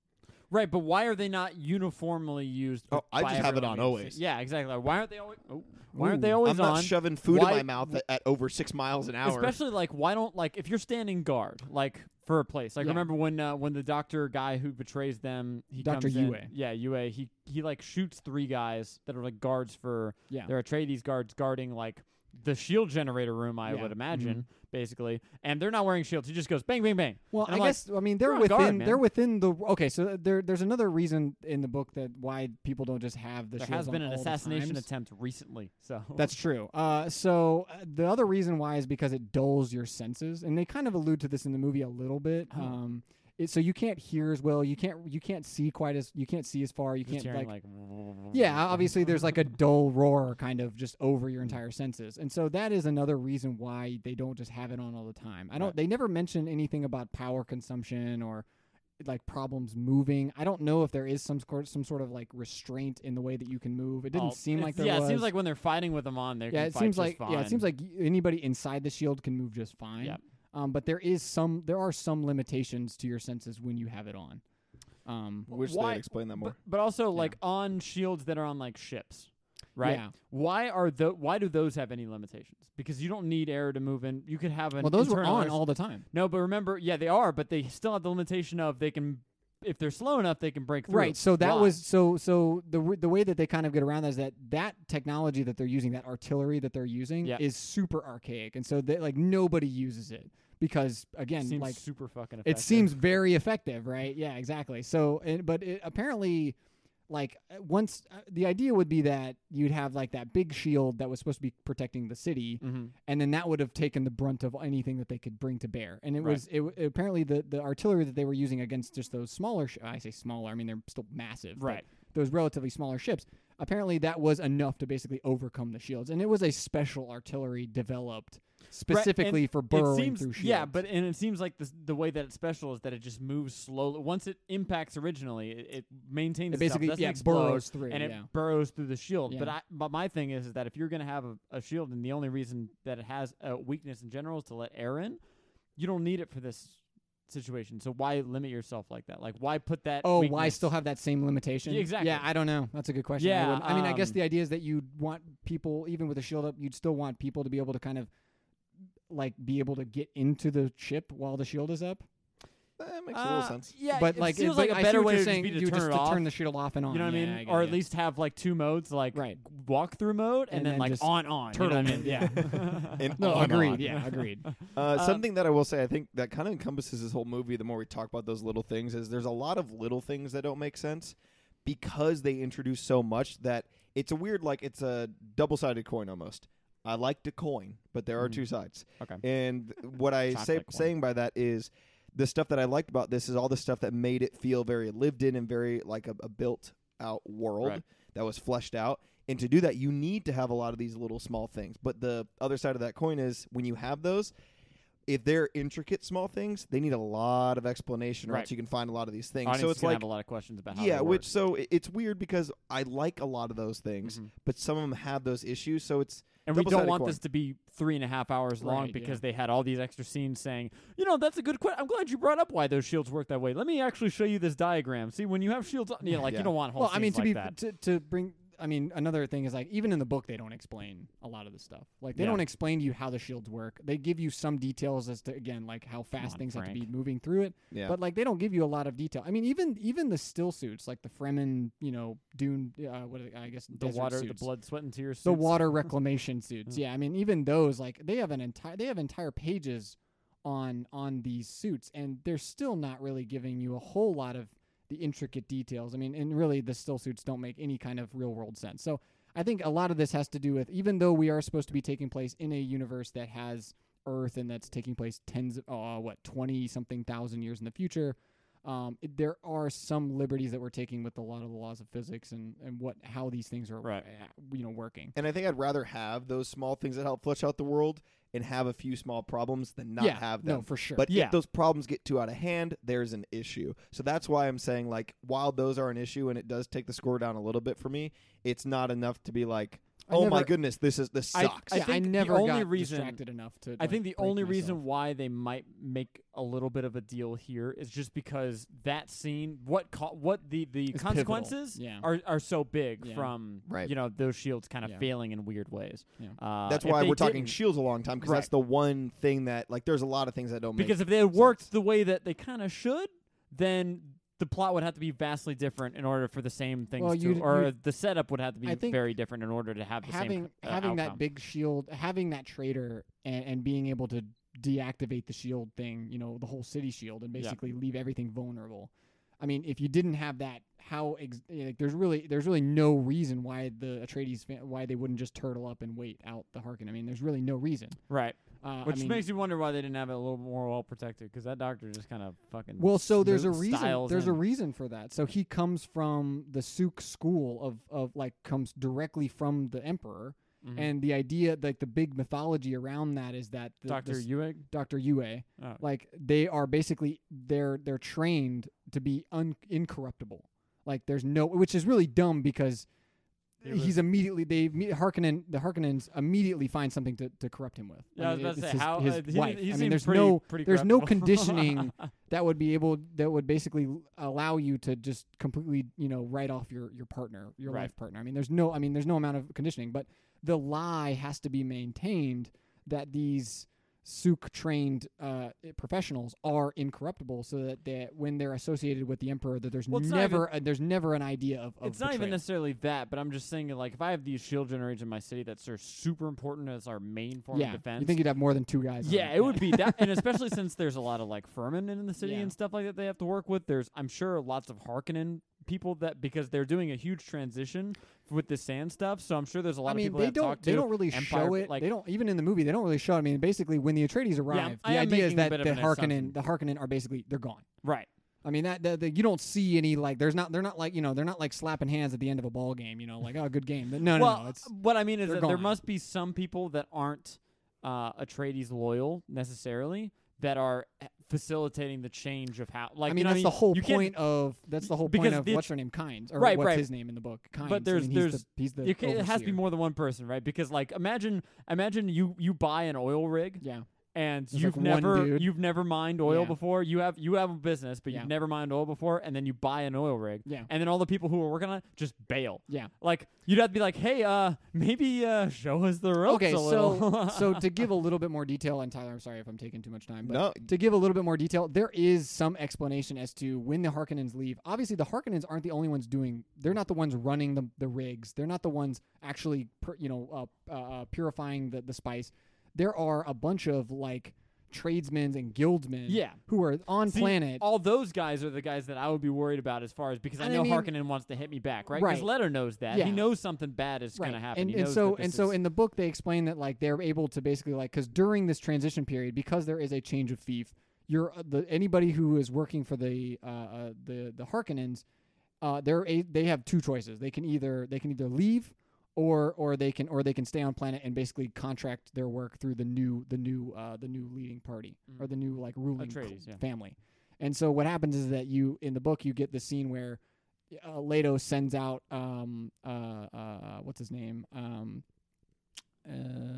Right, but why are they not uniformly used? Oh, with- I by just have it everyone on being always. safe? Yeah, exactly. Why aren't they always? Oh, why aren't Ooh. they always I'm not on? shoving food Why- in my mouth at, at over six miles an hour. Especially like, why don't like if you're standing guard like for a place? Like Yeah. remember when uh, when the doctor guy who betrays them, he Doctor comes in, Yue. yeah, Yue. He he like shoots three guys that are like guards for. Yeah. They're Atreides guards guarding like the shield generator room, I Yeah. would imagine, basically. And they're not wearing shields. He just goes bang, bang, bang. Well, And I I'm like, guess I mean they're "You're on within guard, they're man." within the okay. So there there's another reason in the book that why people don't just have the There shields has on been an all the assassination times. attempt recently, so That's true. Uh, so uh, the other reason why is because it dulls your senses, and they kind of allude to this in the movie a little bit. Oh. Um, it, so you can't hear as well. You can't you can't see quite as you can't see as far. You just can't hearing like, like, yeah. Obviously, there's like a dull roar kind of just over your entire senses, and so that is another reason why they don't just have it on all the time. I don't. Right. They never mention anything about power consumption or like problems moving. I don't know if there is some sort some sort of like restraint in the way that you can move. It didn't Oh, seem it's- like there yeah, was. it seems like when they're fighting with them on, they Yeah, can it fight seems just like fine. yeah, it seems like y- anybody inside the shield can move just fine. Yep. Um, but there is some there are some limitations to your senses when you have it on. Um, Wish Why- they'd explain that more. But, but also Yeah. like on shields that are on like ships, right? Yeah. Why are the why do those have any limitations? Because you don't need air to move in. You could have an Well, those were internal on air- all the time. No, but remember, yeah, they are, but they still have the limitation of they can, if they're slow enough, they can break through. Right. So that Why? was so so the w- the way that they kind of get around that is that that technology that they're using, that artillery that they're using, Yeah. is super archaic, and so they, like nobody uses it because again, seems like super fucking effective. it seems very effective, right? Yeah, exactly. So, and, but it, apparently, like uh, once uh, the idea would be that you'd have like that big shield that was supposed to be protecting the city, Mm-hmm. and then that would have taken the brunt of anything that they could bring to bear. And it Right. was it, w- apparently the the artillery that they were using against just those smaller. Sh- I say smaller. I mean they're still massive. but Right. Those relatively smaller ships. Apparently that was enough to basically overcome the shields, and it was a special artillery developed specifically for burrowing it seems, through shields. Yeah, but and it seems like the the way that it's special is that it just moves slowly. Once it impacts originally, it, it maintains it basically itself, doesn't yeah explode, burrows through. and it yeah. burrows through the shield. But Yeah. I, but my thing is, is that if you're gonna have a, a shield, and the only reason that it has a weakness in general is to let air in, you don't need it for this situation. So why limit yourself like that? Like why put that? Oh, why weakness- still have that same limitation? Yeah, exactly. Yeah, I don't know. That's a good question. I Yeah, wouldn't- I, mean, I guess um, the idea is that you'd want people, even with a shield up, you'd still want people to be able to kind of like be able to get into the ship while the shield is up. That makes a little Uh, sense. Yeah, but it like, feels it, like but a I see better what way you're would just saying. be to you turn just it to off. turn the shield off and on. You know what Yeah, I mean? get Or it, at least have like two modes, like Right. walk through mode and, And then, then like just on on. turtle you know what I mode. mean? Yeah. And No, on, agreed. on. Yeah, agreed. Uh, Um, something that I will say, I think that kind of encompasses this whole movie. The more we talk about those little things, is there's a lot of little things that don't make sense because they introduce so much that it's a weird, like it's a double-sided coin almost. I like the coin, but there are Mhm. two sides. Okay. And what I say Chocolate coin. saying by that is the stuff that I liked about this is all the stuff that made it feel very lived in and very like a, a built out world Right. that was fleshed out. And to do that, you need to have a lot of these little small things. But the other side of that coin is when you have those, if they're intricate small things, they need a lot of explanation, or Right. else you can find a lot of these things. Audience so is it's gonna like, have a lot of questions about how yeah, they which work. so it- it's weird because I like a lot of those things, Mhm. but some of them have those issues. So it's And we don't double-sided want coin. this to be three and a half hours long Right, because yeah. they had all these extra scenes saying, you know, that's a good question. I'm glad you brought up why those shields work that way. Let me actually show you this diagram. See, when you have shields, on, you know, like Yeah. you don't want whole Well, I mean, scenes to like be that. to, to bring. I mean, another thing is like even in the book they don't explain a lot of the stuff. Like they Yeah. don't explain to you how the shields work. They give you some details as to again like how fast on, things have to be Frank. moving through it. yeah. But like they don't give you a lot of detail. I mean, even even the still suits, like the Fremen, you know, Dune, uh, what are they, I guess the desert water, suits. the blood, sweat, and tears. the suits. water reclamation suits. Yeah, I mean, even those like they have an entire they have entire pages on on these suits, and they're still not really giving you a whole lot of the intricate details. I mean, and really the still suits don't make any kind of real world sense. So I think a lot of this has to do with even though we are supposed to be taking place in a universe that has Earth and that's taking place tens of uh, what twenty something thousand years in the future. Um, it, there are some liberties that we're taking with a lot of the laws of physics and, and what how these things are Right. uh, you know working. And I think I'd rather have those small things that help flesh out the world and have a few small problems than not yeah, have them. no, for sure. But Yeah. if those problems get too out of hand, there's an issue. So that's why I'm saying, like, while those are an issue and it does take the score down a little bit for me, it's not enough to be like, I oh never, my goodness, this is this I- sucks. I yeah, I think the never only got reason- distracted enough to. I like, think the break only myself. reason why they might make a little bit of a deal here is just because that scene, what co- what the the It's consequences pivotal. Yeah. are are so big Yeah. from Right. you know those shields kind of Yeah. failing in weird ways. Yeah. Uh, That's if why they we're talking didn't- shields a long time because Right. that's the one thing that like there's a lot of things that don't make because if they had worked sense. the way that they kind of should, then the plot would have to be vastly different in order for the same things Well, to, you'd- or you'd- the setup would have to be I think very different in order to have the having same uh, having that outcome. big shield, having that traitor, and, and being able to deactivate the shield thing, you know, the whole city shield, and Yeah. basically leave everything vulnerable. I mean, if you didn't have that, how ex- like, there's really there's really no reason why the Atreides fa- why they wouldn't just turtle up and wait out the Harkonnen. I mean, there's really no reason. Right. Uh, Which I mean, makes you wonder why they didn't have it a little more well protected because that doctor just kind of fucking. well, so there's a smooth reason. styles There's a in. reason for that. So he comes from the Suk school of of like comes directly from the Emperor, Mhm. and the idea, like the big mythology around that, is that the, Doctor the s- Ewing. Doctor Yue, Oh. like they are basically they're they're trained to be un- incorruptible. Like there's no, which is really dumb because It he's was- immediately they me- Harkonnen the Harkonnens immediately find something to, to corrupt him with. Yeah, I was mean, about to it's say his, how his uh, he, wife. he I mean, seemed there's pretty, no pretty there's no corruptible. conditioning that would be able that would basically l- allow you to just completely you know write off your your partner your Right. life partner. I mean, there's no I mean there's no amount of conditioning, but the lie has to be maintained that these Suk trained uh, professionals are incorruptible, so that they, when they're associated with the Emperor, that there's Well, it's not never a, there's never an idea of. of It's not even betrayal. necessarily that, but I'm just saying, like, if I have these shield generators in my city that's are super important as our main form Yeah, of defense. you think you'd have more than two guys? on yeah, it would be that, and especially since there's a lot of like Furman in the city Yeah. and stuff like that they have to work with. There's, I'm sure, lots of Harkonnen people that because they're doing a huge transition with the sand stuff. So I'm sure there's a lot I mean, of people they that don't. talk They to don't really Empire, show it. Like, they don't even in the movie. They don't really show it. I mean, basically, when the Atreides arrive, I the am idea is making a that bit of the an Harkonnen, assumption. the Harkonnen are basically they're gone. right. I mean, that the, the, you don't see any like. There's not. They're not like you know. They're not like slapping hands at the end of a ball game. You know, like oh, good game. No, no, well, no. It's what I mean is they're that there gone. must be some people that aren't uh, Atreides loyal necessarily that are h- facilitating the change of how. Like, I mean, you know, that's you- the whole you can't- point of that's the whole because point of the what's Atr- her name, Kynes, or Right, what's right. his name in the book, Kynes. But there's- I mean, he's there's- the, he's the You can't, it has to be overseer. more than one person, right? Because like imagine imagine you you buy an oil rig Yeah, and There's, you've like, one never dude. you've never mined oil Yeah. before. You have you have a business, but Yeah. you've never mined oil before, and then you buy an oil rig, yeah, and then all the people who are working on it just bail. yeah. Like you'd have to be like, hey, uh, maybe uh, show us the ropes Okay, a little. so so to give a little bit more detail, and Tyler, I'm sorry if I'm taking too much time, but No, to give a little bit more detail, there is some explanation as to when the Harkonnens leave. Obviously, the Harkonnens aren't the only ones doing. They're not the ones running the the rigs. They're not the ones actually, pur- you know, uh, uh, purifying the the spice. There are a bunch of like tradesmen and guildsmen, Yeah. who are on See, planet. all those guys are the guys that I would be worried about as far as because I And I know mean- Harkonnen wants to hit me back, right? Because Right. Leto knows that. Yeah. He knows something bad is Right. going to happen. And, He and knows so that this and so is- in the book they explain that like they're able to basically like because during this transition period because there is a change of fief, you're uh, the anybody who is working for the uh, uh the the Harkonnens, uh they're a, they have two choices. They can either they can either leave or or they can or they can stay on planet and basically contract their work through the new the new uh the new leading party Mm. or the new like ruling Atreides, yeah. family. And so what happens is that you in the book you get the scene where uh, Leto sends out um uh uh what's his name um uh,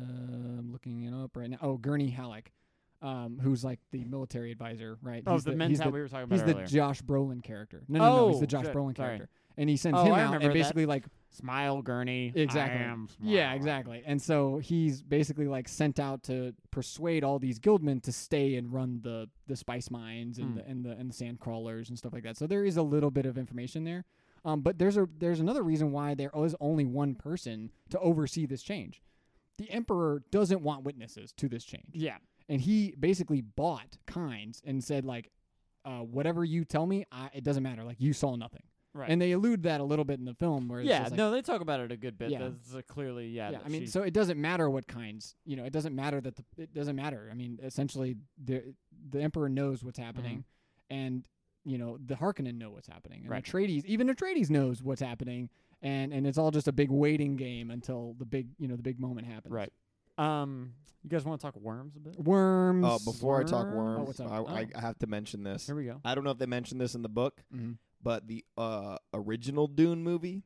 I'm looking it up right now. Oh, Gurney Halleck, um, who's like the military advisor, right? oh, he's the, he's mental the, we were talking about he's the earlier. Josh Brolin character. No, no, no, he's the Oh, Josh shit, Brolin sorry. character, and he sends Oh, him I out remember and that. basically like Smile, Gurney. Exactly. I am yeah, Smile. exactly. And so he's basically like sent out to persuade all these guildmen to stay and run the the spice mines and Hmm. the and the and the sand crawlers and stuff like that. So there is a little bit of information there. Um, but there's a there's another reason why there is only one person to oversee this change. The Emperor doesn't want witnesses to this change, Yeah. and he basically bought Kynes and said like, uh, whatever you tell me, I, it doesn't matter. Like you saw nothing. Right. And they allude that a little bit in the film where it's yeah, just like, no, they talk about it a good bit. Yeah. That's uh, clearly, yeah. yeah, that I mean, she's- so it doesn't matter what kinds, you know, it doesn't matter that the, it doesn't matter. I mean, essentially, the the Emperor knows what's happening, and you know the Harkonnen know what's happening, and Right. Atreides, even Atreides knows what's happening, and and it's all just a big waiting game until the big, you know, the big moment happens. right. Um, you guys want to talk worms a bit? Worms. Uh, before I talk Worm? worms, Oh, what's up? I, I Oh. I have to mention this. Here we go. I don't know if they mentioned this in the book, Mhm. but the uh, original Dune movie,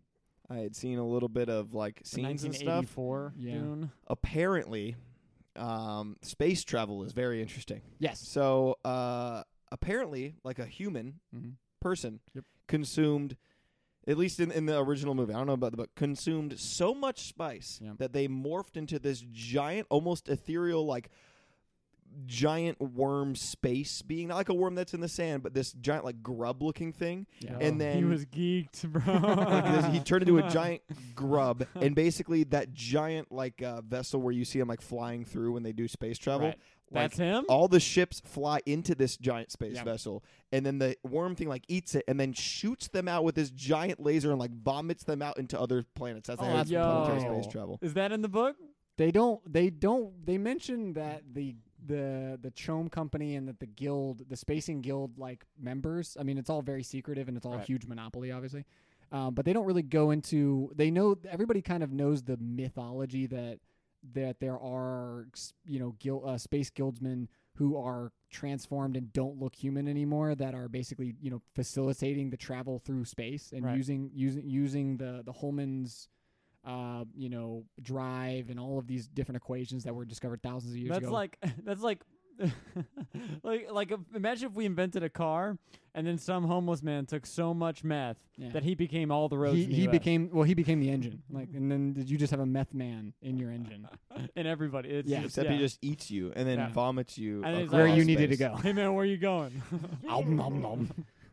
I had seen a little bit of like The scenes and nineteen stuff. eighty-four Yeah. Dune. Apparently, um, space travel is very interesting. Yes. So uh, apparently, like a human Mm-hmm. person Yep. consumed, at least in, in the original movie, I don't know about the book, consumed so much spice Yeah. that they morphed into this giant, almost ethereal, like giant worm space being, not like a worm that's in the sand, but this giant like grub looking thing. Yeah. And Oh, then- he was geeked, bro. Like this, he turned into a giant grub, and basically that giant like uh, vessel where you see them like flying through when they do space travel. Right. Like, That's him. all the ships fly into this giant space Yeah. vessel, and then the worm thing like eats it, and then shoots them out with this giant laser and like vomits them out into other planets. That's Oh, how that's it's planetary yo. space travel. Is that in the book? They don't. They don't. They mention that the the the Chome Company and that the guild, the Spacing Guild, like members. I mean, it's all very secretive and it's all a Right. huge monopoly, obviously. Um, but they don't really go into. They know everybody kind of knows the mythology that that there are s- you know guild, uh, space guildsmen who are transformed and don't look human anymore, that are basically you know facilitating the travel through space and Right. using using using the the Holman's uh, you know, drive and all of these different equations that were discovered thousands of years That's ago. like that's like like like if, imagine if we invented a car and then some homeless man took so much meth Yeah. that he became all the roads. he in the he U S. became well he became the engine, like, and then did you just have a meth man in your engine and everybody. It's Yeah. just, Except yeah. he just eats you and then Yeah. vomits you And he's across like, where you space. needed to go? Hey man, where you going? Om, nom, nom.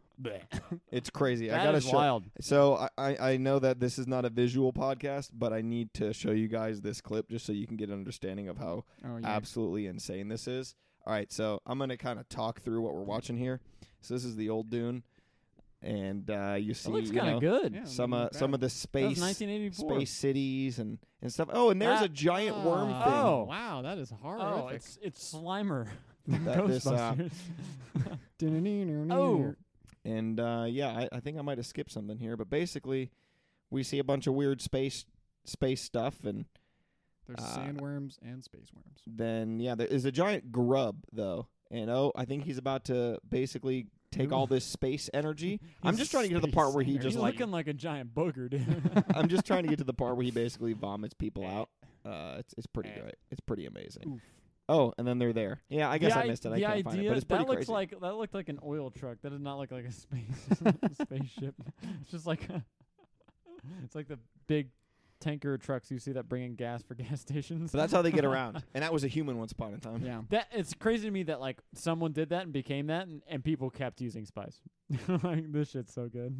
It's crazy. I That gotta is show. wild. So I, I I know that this is not a visual podcast, but I need to show you guys this clip just so you can get an understanding of how Oh yeah. absolutely insane this is. All right, so I'm gonna kind of talk through what we're watching here. So this is the old Dune, and uh, you see It looks you kind know, of good. Yeah. some not uh, bad. some of the That was space nineteen eighty-four. space cities and and stuff. Oh, and there's Ah. a giant worm Ah, thing. Oh. wow, that is horrific. Oh, it's it's Slimer. That this, uh, Ghostbusters. Oh. And uh, yeah, I, I think I might have skipped something here, but basically, we see a bunch of weird space space stuff, and There's uh, sandworms and space worms. then yeah, there is a giant grub though, and oh, I think he's about to basically take all this space energy. I'm just trying to get to the part where he Space just He's like looking like a giant booger, dude. I'm just trying to get to the part where he basically vomits people out. Uh, it's it's pretty great. It's pretty amazing. Oof. Oh, and then they're there. Yeah, I guess the I i- missed it. I the can't idea, find it, but it's pretty that looks crazy. like that looked like an oil truck. That does not look like a space spaceship. It's just like it's like the big tanker trucks you see that bring in gas for gas stations. So that's how they get around. And that was a human once upon a time. Yeah. That it's crazy to me that like someone did that and became that, and, and people kept using spice. Like this shit's so good.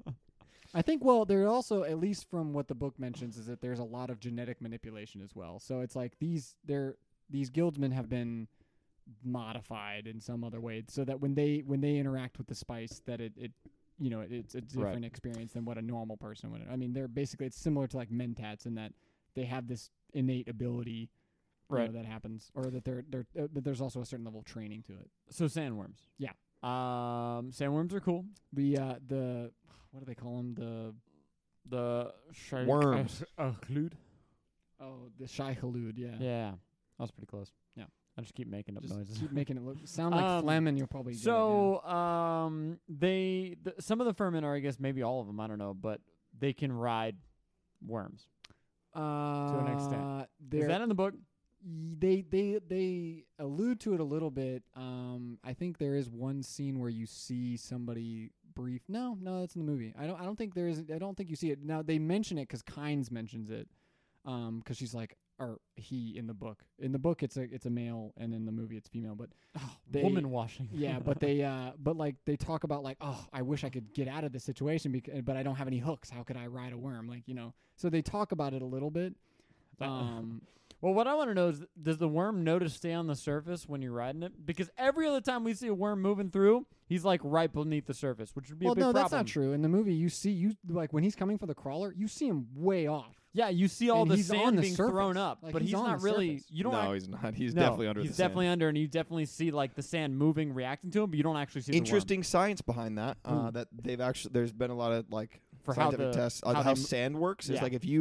I think, well, there also, at least from what the book mentions, is that there's a lot of genetic manipulation as well. So it's like these they're these guildsmen have been modified in some other way, so that when they when they interact with the spice, that it, it you know it, it's a different experience than what a normal person would. I mean, they're basically it's similar to like mentats in that they have this innate ability, you know, Right. that happens, or that they're they're uh, but there's also a certain level of training to it. So sandworms. Yeah. Um, sandworms are cool. The uh, the what do they call them? The The shark Worms. Uh, uh, oh the shy halud, yeah. Yeah, that was pretty close. Yeah. I just keep making up Just noises. keep making it look sound like Um, phlegm, and you'll probably get it, yeah. So, um, they th- some of the Furmen, or I guess maybe all of them, I don't know, but they can ride worms. Uh, an extent. Is they're- that in the book? y- they they they allude to it a little bit. Um, I think there is one scene where you see somebody brief. No, no, that's in the movie. I don't. I don't think there is. I don't think you see it. Now they mention it because Kynes mentions it. Um, because she's like, or he in the book. In the book, it's a it's a male, and in the movie, it's female. But They- Woman washing. yeah, but they uh, but like they talk about like, oh, I wish I could get out of this situation, bec- but I don't have any hooks. How could I ride a worm? Like, you know. So they talk about it a little bit. Um. Well, what I want to know is, does the worm know to stay on the surface when you're riding it? Because every other time we see a worm moving through, he's like right beneath the surface, which would be Well, a big no, problem. that's not true. In the movie, you see you like when he's coming for the crawler, you see him way off. Yeah, you see all And the he's on sand the being surface. thrown up, Like, but he's he's, on not the really. surface. You don't. no, act- he's not. He's no, definitely under he's the definitely sand. under, and you definitely see like the sand moving, reacting to him, but you don't actually see Interesting science behind that. Uh, Ooh. that they've actually there's been a lot of like For how scientific the- tests on how how, they m- sand works. Is Yeah. like if you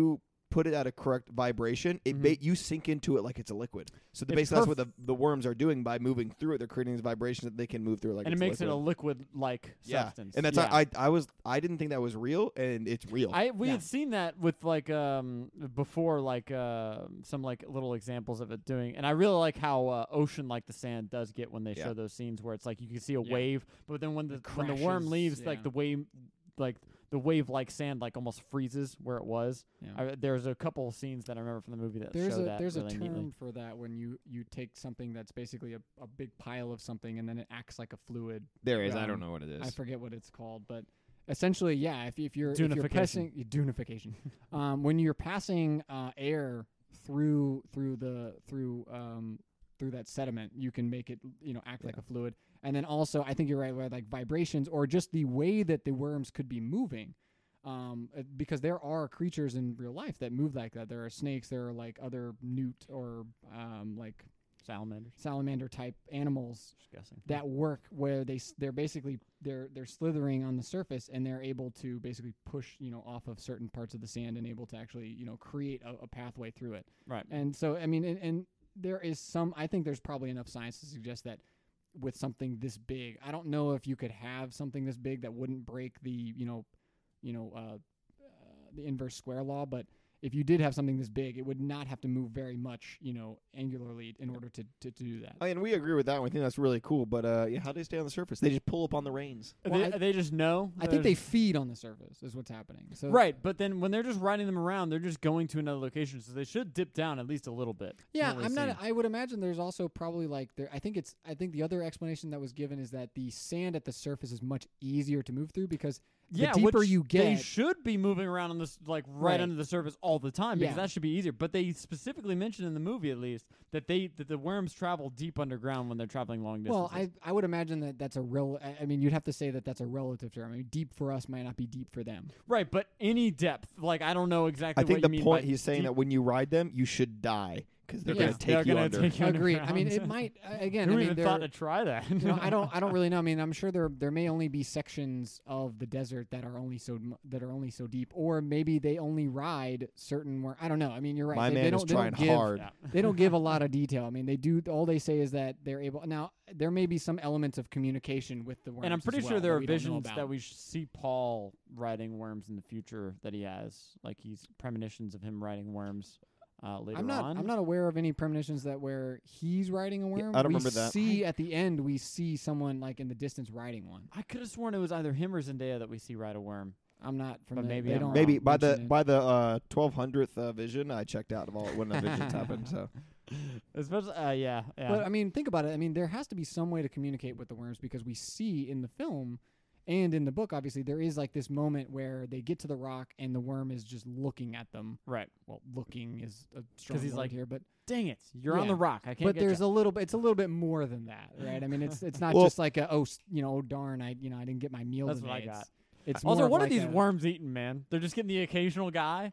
put it at a correct vibration, it Mhm. ba- you sink into it like it's a liquid. So the, It's basically, that's what perf- the the worms are doing by moving through it. They're creating these vibrations that they can move through it like and it it's makes liquid. it a liquid-like yeah. substance. And that's yeah. I I was I didn't think that was real, and it's real. I we Yeah. had seen that with like um before like uh some like little examples of it doing, and I really like how uh, ocean like the sand does get when they Yeah. show those scenes where it's like you can see a Yeah. wave, but then when the It when the worm crashes, leaves, like yeah. the wave like the wave like sand like almost freezes where it was. Yeah. I, there's a couple of scenes that I remember from the movie that There's show a that there's really a term neatly. for that when you you take something that's basically a, a big pile of something and then it acts like a fluid. there is. I um, don't know what it is. I forget what it's called, but essentially, yeah. If if you're if you're Dunification. passing dunification, um, when you're passing uh, air through through the through um through that sediment, you can make it you know act like Yeah. a fluid. And then also, I think you're right, where like vibrations or just the way that the worms could be moving. Um, uh, because there are creatures in real life that move like that. There are snakes. There are like other newt or um, like Salamanders. salamander type animals Just guessing. that work where they s- they're basically they're they're slithering on the surface and they're able to basically push you know off of certain parts of the sand and able to actually you know create a, a pathway through it. Right. And so I mean and, and there is some I think there's probably enough science to suggest that with something this big, I don't know if you could have something this big that wouldn't break the you know you know uh, uh, the inverse square law, but if you did have something this big, it would not have to move very much, you know, angularly in order to, to, to do that. I mean, we agree with that one. We think that's really cool. But uh, yeah, how do they stay on the surface? They just pull up on the reins. Well, they, I- they just know. I think they There's- feed on the surface is what's happening. So Right, but then when they're just riding them around, they're just going to another location, so they should dip down at least a little bit. Yeah, What we've I'm not. seen. I would imagine there's also probably like there. I think it's. I think the other explanation that was given is that the sand at the surface is much easier to move through because the yeah, deeper which you they get, should be moving around on this like right, Right. under the surface all the time because Yeah. that should be easier. But they specifically mentioned in the movie, at least, that they that the worms travel deep underground when they're traveling long distances. well, I I would imagine that that's a real. I, I mean, you'd have to say that that's a relative term. I mean, deep for us might not be deep for them. right, but any depth, like I don't know exactly. I think what the you mean point by he's saying deep. that when you ride them, you should die because they're Yeah. going to They're take you gonna under. take you Agreed. I mean, it underground. might uh, again. Who I mean, even there- thought to try that? you know, I don't. I don't really know. I mean, I'm sure there there may only be sections of the desert that are only so m- that are only so deep, or maybe they only ride certain. Where I don't know. I mean, you're right. My they, man they is don't, they trying don't give, hard. Yeah. They don't give a lot of detail. I mean, they do. All they say is that they're able. Now, there may be some elements of communication with the worms. And I'm as pretty well sure there that are we don't know visions about. that we sh- see Paul riding worms in the future that he has. Like he's premonitions of him riding worms uh, later I'm not. on. I'm not aware of any premonitions that where he's riding a worm. I don't we remember that. See at the end, we see someone like in the distance riding one. I could have sworn it was either him or Zendaya that we see ride a worm. I'm not from But the, maybe they I'm don't wrong. Maybe by the mention it. by the uh, twelve hundredth uh, vision, I checked out of all when the visions happened. So Especially, uh, yeah, yeah. But I mean, think about it. I mean, there has to be some way to communicate with the worms because we see in the film and in the book, obviously, there is like this moment where they get to the rock and the worm is just looking at them. right. Well, looking is a strong he's word like, here, but Dang it, you're on Yeah. the rock. I can't but get there's ya. a little bit. It's a little bit more than that, right? I mean, it's it's not Well- just like a oh s- you know oh, darn I you know I didn't get my meal That's today. what I It's- got. It's Also, more what of are like these a- worms eating, man? They're just getting the occasional guy.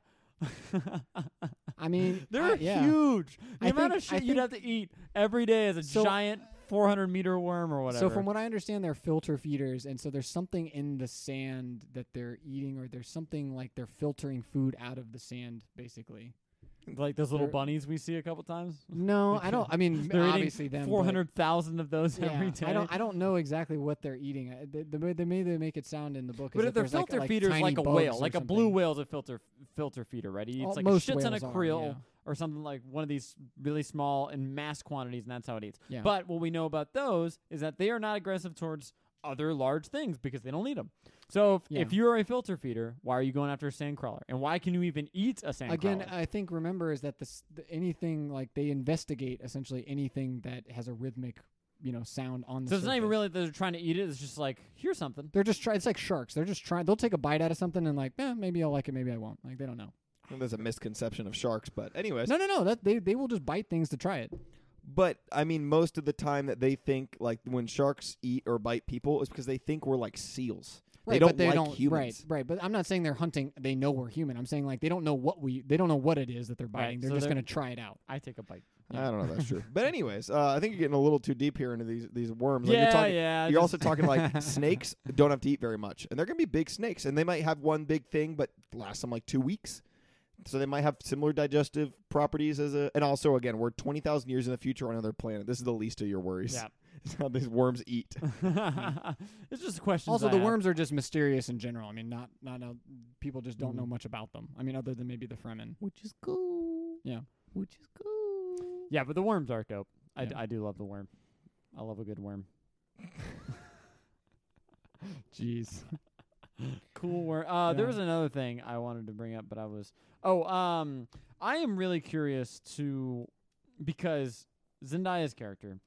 I mean, They're I- yeah. huge. The I amount think- of I shit you'd think- have to eat every day as a So- giant four hundred meter worm or whatever. So from what I understand, they're filter feeders, and so there's something in the sand that they're eating, or there's something like they're filtering food out of the sand, basically. like those little they're- bunnies we see a couple times. No, I don't. I mean, They're obviously eating them. four but- hundred thousand of those Yeah, every day. I don't. I don't know exactly what they're eating. Uh, The, the, way- the way they make it sound in the book is But that if they're there's like, filter like feeders, tiny like a bugs whale, or like a something. blue whale's a filter filter feeder, right? He eats All- like a most shit ton of whales are, krill yeah. or something like one of these really small in mass quantities, and that's how it eats. Yeah. But what we know about those is that they are not aggressive towards other large things because they don't eat them. So if, Yeah. if you're a filter feeder, why are you going after a sand crawler? And why can you even eat a sand Again, crawler? I think remember is that this the, anything like they investigate essentially anything that has a rhythmic, you know, sound on the. So it's not even surface. really that they're trying to eat it. It's just like, here's something. They're just trying. It's like sharks. They're just trying. They'll take a bite out of something and like, eh, maybe I'll like it, maybe I won't. Like they don't know. well, there's a misconception of sharks, but anyways. No, no, no. That they they will just bite things to try it. But I mean, most of the time that they think like when sharks eat or bite people is because they think we're like seals. Right, they don't but they like don't, humans. Right, right. But I'm not saying they're hunting. They know we're human. I'm saying like they don't know what we. They don't know what it is that they're Right, biting. They're so just they're- gonna try it out. I take a bite. I don't know if that's true. But anyways, uh, I think you're getting a little too deep here into these these worms. Like yeah, you're talking, yeah. You're just- also talking like snakes don't have to eat very much, and they're gonna be big snakes, and they might have one big thing, but last them like two weeks. so they might have similar digestive properties as a. And also, again, we're twenty thousand years in the future on another planet. This is the least of your worries. Yeah. It's how these worms eat. It's just questions. Also, I the have. worms are just mysterious in general. I mean, not not uh, people just don't know Mhm. much about them. I mean, other than maybe the Fremen. Which is cool. Yeah. Which is cool. Yeah, but the worms are dope. I, Yeah. d- I do love the worm. I love a good worm. Jeez. Cool worm. Uh, there Yeah. was another thing I wanted to bring up, but I was. Oh, um, I am really curious to because Zendaya's character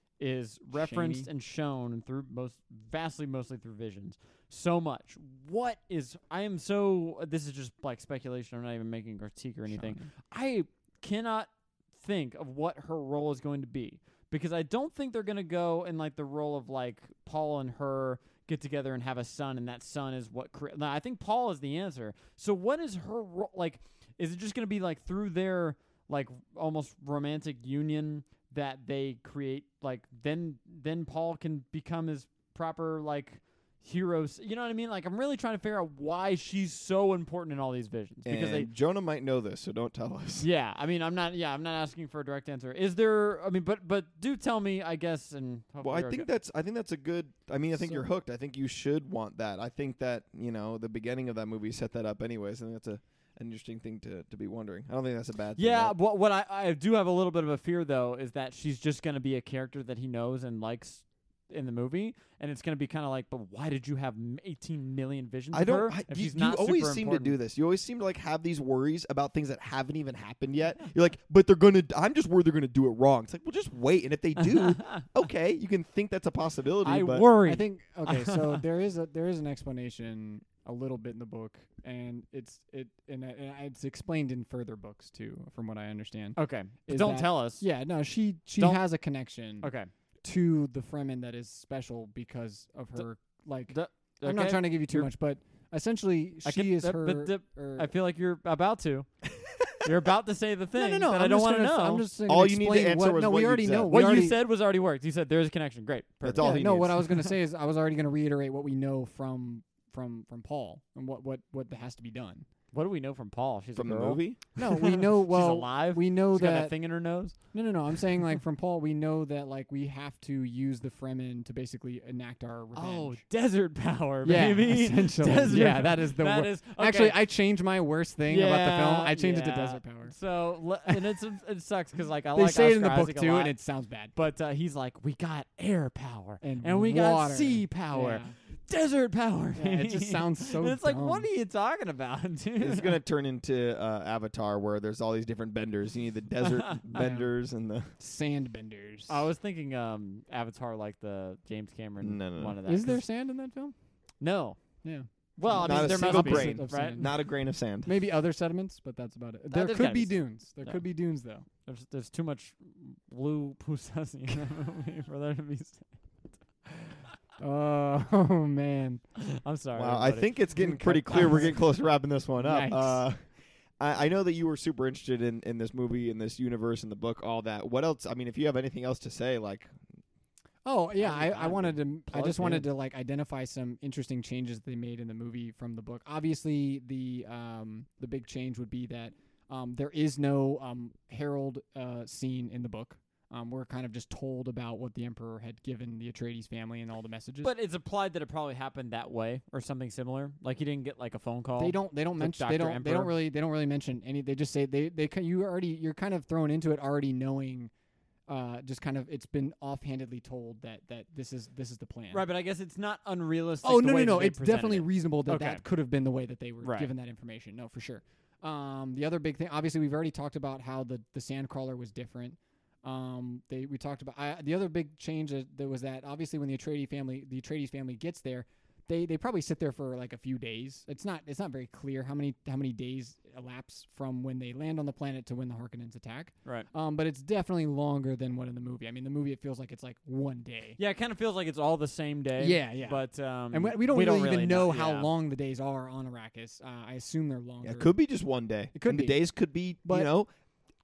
is referenced Shiny. and shown through most vastly mostly through visions so much. What is I am so this is just like speculation. I'm not even making a critique or anything. I cannot think of what her role is going to be because I don't think they're going to go in like the role of like Paul and her get together and have a son and that son is what cre- no, I think Paul is the answer. So what is her ro- like is it just going to be like through their like almost romantic union that they create like then then Paul can become his proper like heroes, you know what I mean? Like I'm really trying to figure out why she's so important in all these visions because And they Jonah might know this, so don't tell us. yeah, I mean, I'm not. Yeah, I'm not asking for a direct answer. Is there? I mean, but but do tell me, I guess. And Well, I hopefully think you're okay. that's I think that's a good. I mean, I think So- you're hooked. I think you should want that. I think that you know the beginning of that movie set that up anyways. I think that's a an interesting thing to to be wondering. I don't think that's a bad thing. Yeah, right? what what I I do have a little bit of a fear though is that she's just gonna be a character that he knows and likes in the movie, and it's gonna be kind of like, but why did you have m- eighteen million visions I of don't. her I, if you she's you not always super seem important? to do this. You always seem to like have these worries about things that haven't even happened yet. You're like, but they're gonna. I'm just worried they're gonna do it wrong. It's like, well, just wait, and if they do, okay, you can think that's a possibility. I but worry. I think okay, so there is a there is an explanation a little bit in the book, and it's it and, uh, and it's explained in further books too, from what I understand. okay, Is don't that- tell us. Yeah, no, she she Don't- has a connection Okay. to the Fremen that is special because of D- her. Like, D- I'm not okay. trying to give you too You're- much, but essentially, I she can- is uh, her. but the- or- I feel like you're about to. You're about to say the thing no, no, no. that I'm I don't just want to gonna, know. I'm just saying All you need to explain answer what, was no, what we you already said. know. we what already, you said was already worked. You said there's a connection. Great. That's Perfect. all yeah, he no, needs. what I was going to say is I was already going to reiterate what we know from from from Paul and what what what has to be done. What do we know from Paul? She's from a the girl. movie. No, we know She's well. alive. We know She's got that, that thing in her nose. No, no, no. I'm saying like from Paul, we know that like we have to use the Fremen to basically enact our revenge. Oh, desert power, yeah, baby. essentially. Desert yeah, power. that is the That wor- is Actually, okay. I changed my worst thing about the film. Yeah, I changed it yeah. to desert power. So le- and it's it sucks because like I They like say it in the Oscar book Isaac a too, lot, and it sounds bad. but uh, he's like, we got air power And, and we water. got sea power, Yeah. desert power. Yeah, it baby. just sounds so And it's like, what dumb. are you talking about, dude? It's gonna turn into uh, Avatar, where there's all these different benders. You need the desert benders and the. Sand benders. I was thinking um Avatar, like the James Cameron No, no, no. one of that. Is there 'cause- sand in that film? no? Yeah. Well, I Not mean, a there single must be, grain, of right? sand. Not a grain of sand. Maybe other sediments, but that's about it. There there's could gotta be be some. dunes. There Yeah. could be dunes though. There's there's too much blue pusasi in that movie for there to be. Oh, oh man. I'm sorry. Wow, I everybody. think it's getting Cut pretty clear. that. We're getting close to wrapping this one up. Yikes. Uh, I, I know that you were super interested in, in this movie, in this universe, in the book, all that. What else? I mean, if you have anything else to say, like, Oh yeah, Oh, I, God. I wanted to. I Plug just wanted in. to like identify some interesting changes they made in the movie from the book. Obviously, the um the big change would be that um there is no um herald uh scene in the book. Um, we're kind of just told about what the emperor had given the Atreides family and all the messages. But it's implied that it probably happened that way or something similar. Like you didn't get like a phone call. they don't. They don't with mention. They Doctor don't. They don't Emperor? really. They don't really mention any. They just say they. They. ca- You already. You're kind of thrown into it already knowing. Uh, just kind of. It's been offhandedly told that that this is this is the plan. Right, but I guess it's not unrealistic. Oh the no way no no! that they It's presented definitely it. reasonable that Okay. that could have been the way that they were Right. given that information. No, for sure. Um, the other big thing, obviously, we've already talked about how the the Sandcrawler was different. Um, they we talked about I, the other big change that, that was that obviously when the Atreides family the Atreides family gets there, they they probably sit there for like a few days. It's not it's not very clear how many how many days elapse from when they land on the planet to when the Harkonnens attack. Right. Um, but it's definitely longer than what in the movie. I mean, the movie it feels like it's like one day. Yeah, it kind of feels like it's all the same day. Yeah, yeah. But um, And we, we don't really even know, how yeah. long the days are on Arrakis. Uh, I assume they're longer. it could be just one day. It could and be. the days could be, But- you know,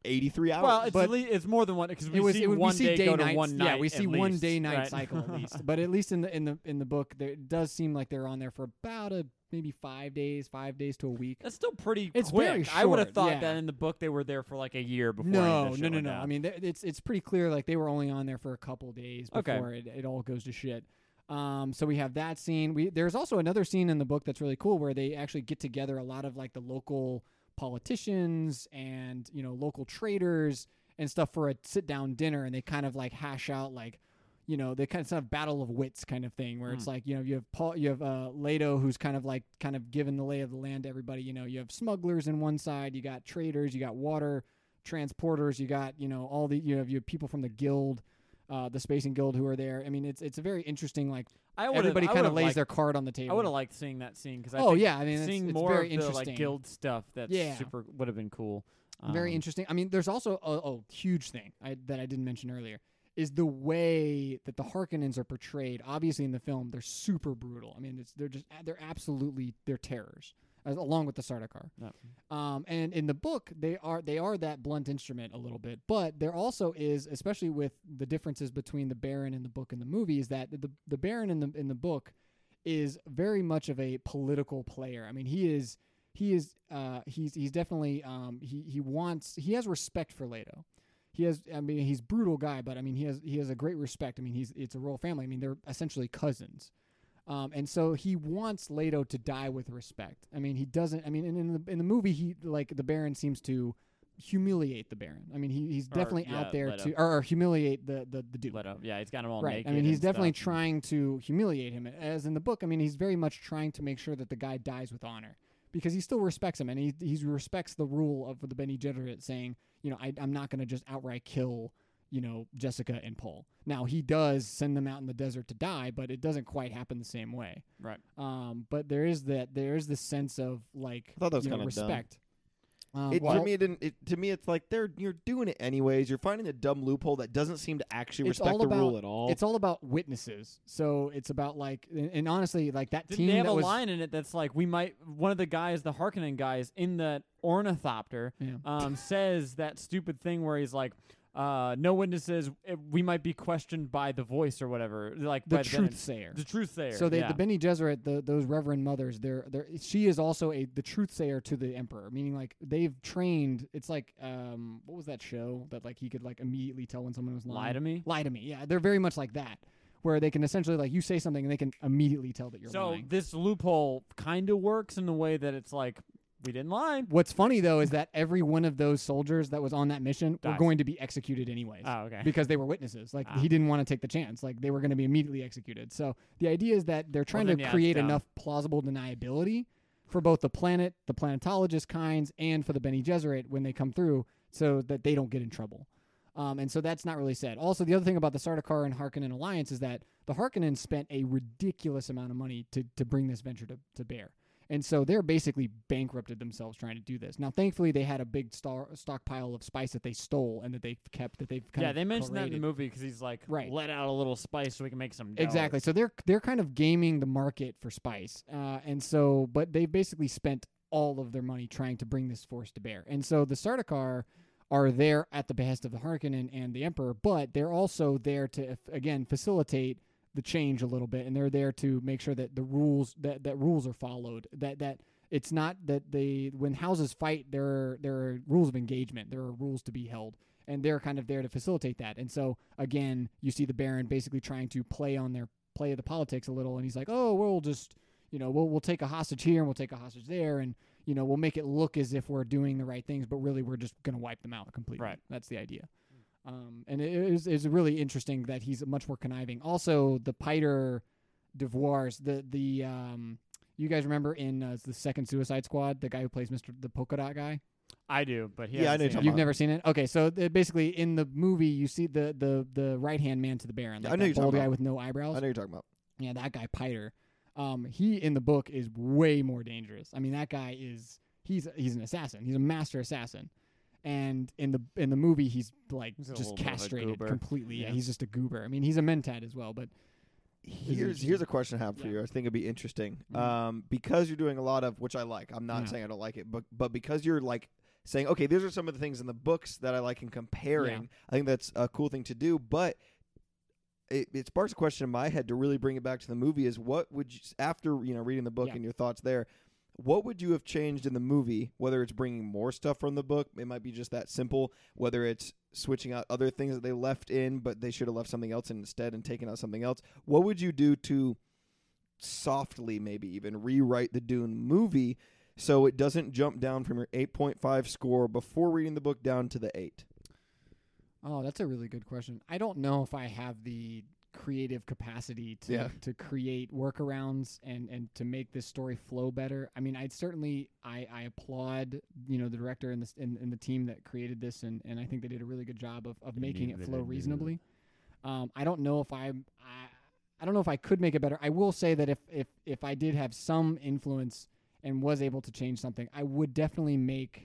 eighty-three hours. Well, it's, But at least, it's more than one because we it was, see it was, one we see day, day go nights. to one night. Yeah, we at see one least, day night right? cycle at least. But at least in the in the in the book, there, it does seem like they're on there for about a maybe five days, five days to a week. That's still pretty It's quick. very I would have short, thought yeah. that in the book they were there for like a year before. No, any of this no, shit no, went no. down. I mean, th- it's it's pretty clear like they were only on there for a couple days Okay. before it, it all goes to shit. Um, so we have that scene. We there's also another scene in the book that's really cool where they actually get together a lot of like the local politicians and you know local traders and stuff for a sit down dinner, and they kind of like hash out like. You know, they kind of sort of battle of wits kind of thing, where it's Mm. like you know you have Paul, you have uh, Leto, who's kind of like kind of giving the lay of the land to everybody. You know, you have smugglers in one side, you got traders, you got water transporters, you got you know all the you have you have people from the guild, uh, the Spacing Guild who are there. I mean, it's it's a very interesting like I would've- everybody I kind of would've lays liked- their card on the I table. would have liked seeing that scene because I Oh think yeah, I mean, it's, seeing it's more very of the interesting. like guild stuff that's Yeah. super would have been cool. Very Um, interesting. I mean, there's also a, a huge thing I, that I didn't mention earlier is the way that the Harkonnens are portrayed. Obviously, in the film, they're super brutal. I mean, it's, they're just they're absolutely they're terrors, as, along with the Sardaukar. Yep. Um, and in the book, they are they are that blunt instrument a little bit, but there also is, especially with the differences between the Baron in the book and the movie, is that the the Baron in the in the book is very much of a political player. I mean, he is he is uh, he's he's definitely um, he he wants he has respect for Leto. He has, I mean, he's a brutal guy, but I mean, he has he has a great respect. I mean, he's it's a royal family. I mean, they're essentially cousins, um, and so he wants Leto to die with respect. I mean, he doesn't. I mean, in, in the in the movie, he like the Baron seems to humiliate the Baron. I mean, he he's Or, definitely yeah, out there Leto. to or, or humiliate the the the Duke. Leto. Yeah, he's got him all Right. naked. I mean, he's and definitely stuff. trying to humiliate him. As in the book, I mean, he's very much trying to make sure that the guy dies with honor because he still respects him and he he respects the rule of the Bene Gesserit, saying, you know, I, I'm not going to just outright kill, you know, Jessica and Paul. Now he does send them out in the desert to die, but it doesn't quite happen the same way. Right. Um, but there is that there is this sense of like I thought that was you know, kinda dumb. respect. Um, It, well, to me, it didn't. It, to me, it's like they're you're doing it anyways. You're finding a dumb loophole that doesn't seem to actually It's respect all the about- rule at all. it's all about witnesses. So it's about like, and, and honestly, like that Didn't team they have that a was line in it that's like we might one of the guys, the Harkonnen guys in the ornithopter, Yeah. um, says that stupid thing where he's like, uh, "No witnesses. eh, We might be questioned by the voice or whatever." Like the by truth Bene- sayer. the truth sayer. So they, yeah. the Bene Gesserit, the, those Reverend mothers, they're, they're, she is also a the truth sayer to the Emperor. Meaning, like they've trained. It's like, um, what was that show that like he could like immediately tell when someone was lying? Lie to me. Lie to me. Yeah, they're very much like that, where they can essentially like you say something and they can immediately tell that you're So lying. this loophole kind of works in the way that it's like we didn't lie. What's funny though is that every one of those soldiers that was on that mission were Dies. going to be executed anyways. Oh, okay. Because they were witnesses. Like Ah. he didn't want to take the chance. Like they were going to be immediately executed. So the idea is that they're trying then, to yeah, it's create dumb. enough plausible deniability for both the planet, the planetologist kinds, and for the Bene Gesserit when they come through, so that they don't get in trouble. Um, and so that's not really said. Also, the other thing about the Sardaukar and Harkonnen alliance is that the Harkonnen spent a ridiculous amount of money to to bring this venture to, to bear. And so they're basically bankrupted themselves trying to do this. Now, thankfully, they had a big star- stockpile of spice that they stole and that they've kept, that they've kind Yeah, of they mentioned that in the created. movie because he's like, Right. let out a little spice so we can make some dough. Exactly. So they're they're kind of gaming the market for spice, uh, and so but they basically spent all of their money trying to bring this force to bear. And so the Sardaukar are there at the behest of the Harkonnen and the Emperor, but they're also there to f- again facilitate the change a little bit, and they're there to make sure that the rules that, that rules are followed. That that it's not that they when houses fight, there are, there are rules of engagement. There are rules to be held. And they're kind of there to facilitate that. And so again, you see the Baron basically trying to play on their play the politics a little, and he's like, "Oh, we'll just, you know, we'll we'll take a hostage here and we'll take a hostage there, and you know, we'll make it look as if we're doing the right things, but really we're just gonna wipe them out completely." Right. That's the idea. Um, and it is is really interesting that he's much more conniving. Also, the Piter Devoirs, the the um, you guys remember in uh, the second Suicide Squad, the guy who plays Mister the polka dot guy? I do, but he Yeah, I hasn't know you're seen talking it. You've about- never seen it? Okay, so uh, basically in the movie you see the the the right hand man to the Baron, Yeah, like I know that you're talking bald guy about. with no I eyebrows. know you're talking about. Yeah, that guy Piter. Um, he in the book is way more dangerous. I mean, that guy is he's he's an assassin. He's a master assassin. And in the in the movie, he's like He's a just little bit of a castrated goober. completely. Yeah. Yeah. he's just a goober. I mean, he's a mentat as well, but Here's he- here's a question I have for Yeah. you. I think it'd be interesting. Mhm. Um, because you're doing a lot of which I like. I'm not Yeah. saying I don't like it, but but because you're like saying, okay, these are some of the things in the books that I like, and comparing. Yeah. I think that's a cool thing to do, but it, it sparks a question in my head to really bring it back to the movie is what would you, after, you know, reading the book Yeah. and your thoughts there, what would you have changed in the movie, whether it's bringing more stuff from the book, it might be just that simple, whether it's switching out other things that they left in, but they should have left something else in instead and taken out something else. What would you do to softly maybe even rewrite the Dune movie so it doesn't jump down from your eight point five score before reading the book down to the eight? Oh, that's a really good question. I don't know if I have the creative capacity to Yeah. to create workarounds and and to make this story flow better. I mean, I certainly I, I applaud, you know, the director and the and, and the team that created this, and, and I think they did a really good job of, of making it flow reasonably. Um, I don't know if I'm I I don't know if I could make it better. I will say that if if if I did have some influence and was able to change something, I would definitely make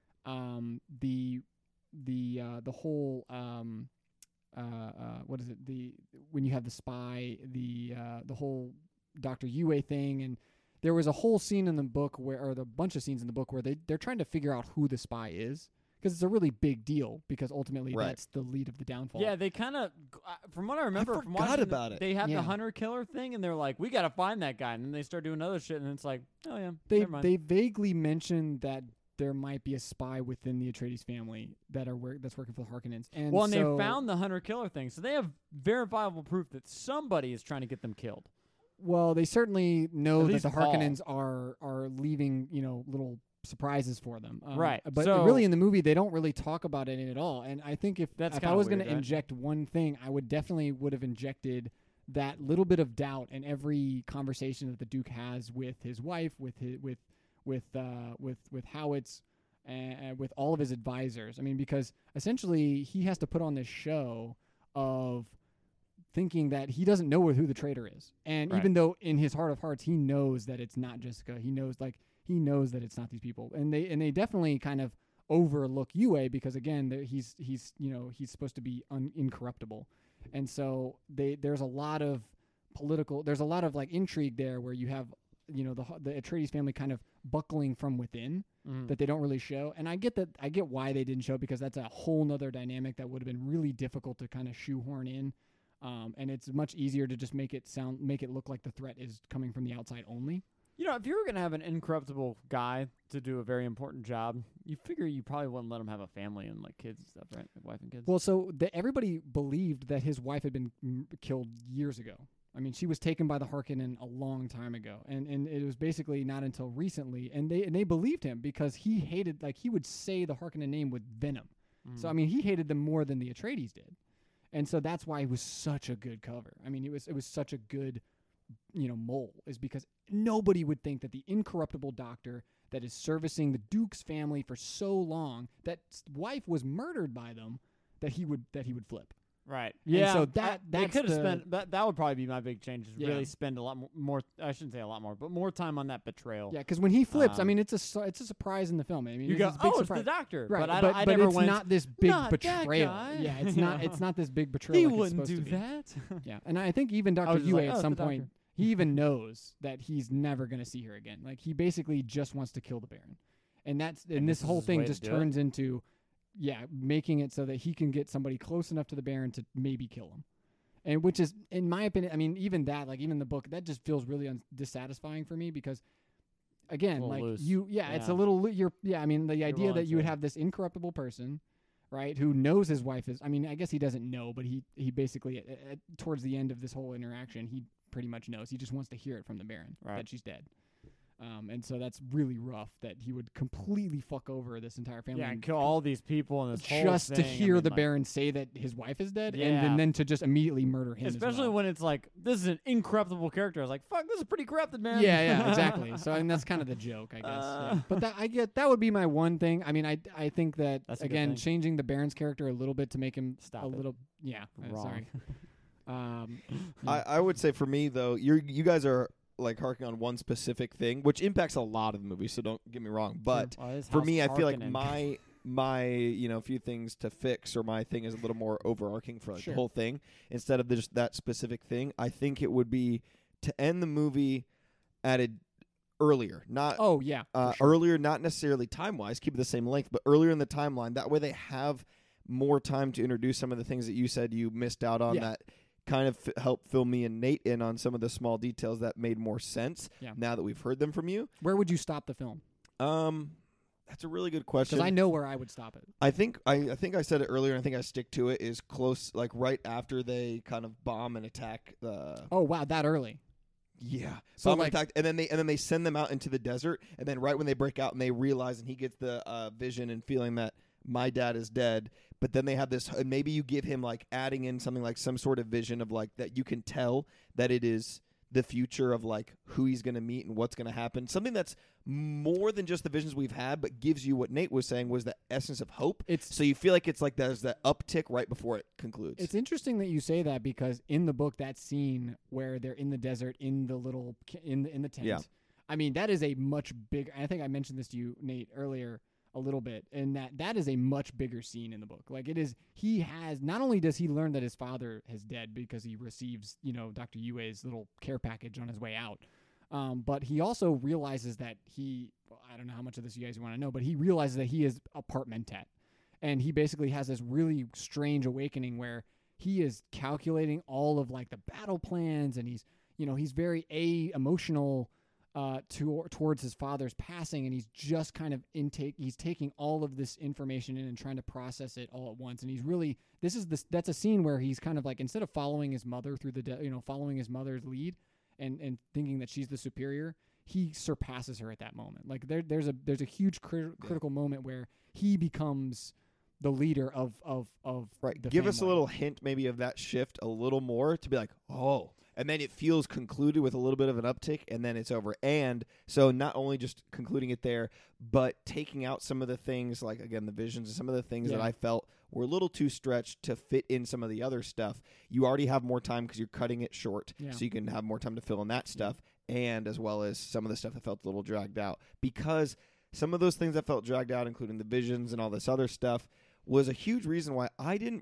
um the the uh, the whole um uh, uh what is it the when you have the spy the uh the whole Doctor Yue thing, and there was a whole scene in the book where or the bunch of scenes in the book where they they're trying to figure out who the spy is, because it's a really big deal, because ultimately Right. that's the lead of the downfall. Yeah, they kind of, uh, from what I remember, from forgot watching about the, it. They had Yeah. the hunter killer thing, and they're like, "We gotta find that guy," and then they start doing other shit, and it's like, "Oh yeah, they never mind." they vaguely mentioned that there might be a spy within the Atreides family that are wor- that's working for the Harkonnens. And well, and so, they found the hunter killer thing, so they have verifiable proof that somebody is trying to get them killed. well, they certainly know At that least the Paul. Harkonnens are are leaving, you know, little surprises for them. Um, Right. But So- really in the movie they don't really talk about it at all. And I think if, That's if I kinda was weird, going right? to inject one thing, I would definitely would have injected that little bit of doubt in every conversation that the Duke has with his wife, with his, with with uh, with with Howitz, and with all of his advisors. I mean, because essentially he has to put on this show of thinking that he doesn't know who the traitor is. And Right. even though in his heart of hearts he knows that it's not Jessica, he knows like he knows that it's not these people. And they and they definitely kind of overlook Yue because again, they're- he's he's you know, he's supposed to be un- incorruptible. And so they there's a lot of political there's a lot of like intrigue there where you have you know the the Atreides family kind of buckling from within Mm. that they don't really show. And I get that I get why they didn't show, because that's a whole nother dynamic that would have been really difficult to kind of shoehorn in. Um, and it's much easier to just make it sound make it look like the threat is coming from the outside only. You know, if you were gonna have an incorruptible guy to do a very important job, you figure you probably wouldn't let him have a family and like kids and stuff, right? Like wife and kids. Well, so the, everybody believed that his wife had been mm, killed years ago. I mean, she was taken by the Harkonnen a long time ago, and, and it was basically not until recently. And they and they believed him because he hated, like he would say the Harkonnen name with venom. Mm. So I mean, he hated them more than the Atreides did, and so that's why he was such a good cover. I mean, it was it was such a good, you know, mole, is because nobody would think that the incorruptible doctor that is servicing the Duke's family for so long, that s- wife was murdered by them, that he would that he would flip. Right. And Yeah. so I- that- they that's could have the- spent that. That would probably be my big change. Is Yeah. really spend a lot more, more. I shouldn't say a lot more, but more time on that betrayal. Yeah, because when he flips, I Um, mean, it's a su- it's a surprise in the film. I mean, You it's go, this big oh, surprise. it's the doctor. Right, But I, but, I but never it's went. not this big "Not that betrayal. guy." Yeah, it's You not know? it's not this big betrayal. He like it's wouldn't supposed do to be. that. Yeah, and I think even I Doctor was just Yue like, at "Oh, some it's the point, doctor." he even knows that he's never going to see her again. Like he basically just wants to kill the Baron, and that's and, And this this is whole his thing way to just do it? turns into, yeah, making it so that he can get somebody close enough to the Baron to maybe kill him, and which is, in my opinion, I mean, even that, like even the book, that just feels really un- dissatisfying for me because. Again, little like loose. you, yeah, it's a Yeah. little. loo- You're, yeah. I mean, the idea well that you would said. have this incorruptible person, right, who knows his wife is. I mean, I guess he doesn't know, but he he basically at, at, towards the end of this whole interaction, he pretty much knows. He just wants to hear it from the Baron Right. that she's dead. Um, and so that's really rough that he would completely fuck over this entire family. Yeah, and and kill all these people in this whole just to thing, hear and the then, like, Baron say that his wife is dead, and Yeah. then, then to just immediately murder him. as Especially well. when it's like this is an incorruptible character. I was like, "Fuck, this is pretty corrupted, man." Yeah, yeah, exactly. So I mean, that's kind of the joke, I guess. Uh. yeah. But that I get that would be my one thing. I mean, I I think that That's a good again, thing. changing the Baron's character a little bit to make him Stop a it. little, yeah, uh, Wrong. sorry. Um, I, I would say for me though, you're you guys are like harking on one specific thing, which impacts a lot of the movie. So don't get me wrong, but Well, it is for House me, I feel like Harkonnen. my my you know few things to fix or my thing is a little more overarching for like Sure. the whole thing instead of just that specific thing. I think it would be to end the movie at a earlier, not Oh yeah, for uh, sure. earlier, not necessarily time wise, keep it the same length, but earlier in the timeline. That way, they have more time to introduce some of the things that you said you missed out on. Yeah. That kind of f- helped fill me and Nate in on some of the small details that made more sense. Yeah. Now that we've heard them from you, Where would you stop the film? um, that's a really good question. Because I know where I would stop it. I think I, I think I said it earlier, and I think I stick to it. Is close, like right after they kind of bomb and attack the. Oh wow, that early. Yeah. So, Bomb like- and attack, and then they and then they send them out into the desert, and then right when they break out and they realize, and he gets the uh, vision and feeling that my dad is dead. But then they have this, and maybe you give him like adding in something like some sort of vision of like that you can tell that it is the future of like who he's going to meet and what's going to happen. Something that's more than just the visions we've had, but gives you what Nate was saying was the essence of hope. It's So you feel like it's like there's that uptick right before it concludes. It's interesting that you say that because in the book, that scene where they're in the desert in the little ca- in the, in the tent. Yeah. I mean, that is a much bigger. I think I mentioned this to you, Nate, earlier a little bit, and that that is a much bigger scene in the book. Like it is, he has not only does he learn that his father is dead because he receives, you know, Doctor Yue's little care package on his way out. Um, but he also realizes that he, well, I don't know how much of this you guys want to know, but he realizes that he is a part Mentat. And he basically has this really strange awakening where he is calculating all of like the battle plans, and he's, you know, he's very a emotional uh, to, towards his father's passing, and he's just kind of intake. He's taking all of this information in and trying to process it all at once. And he's really, this is this, that's a scene where he's kind of like, instead of following his mother through the, de- you know, following his mother's lead and, and thinking that she's the superior, he surpasses her at that moment. Like there, there's a, there's a huge cri- critical moment where he becomes the leader of, of, of Right. the Give us a family. little hint maybe of that shift a little more to be like, oh. And then it feels concluded with a little bit of an uptick, and then it's over. And so not only just concluding it there, but taking out some of the things, like, again, the visions and some of the things that Yeah. I felt were a little too stretched to fit in some of the other stuff. You already have more time because you're cutting it short, Yeah. so you can have more time to fill in that stuff, and as well as some of the stuff that felt a little dragged out. Because some of those things that felt dragged out, including the visions and all this other stuff, was a huge reason why I didn't...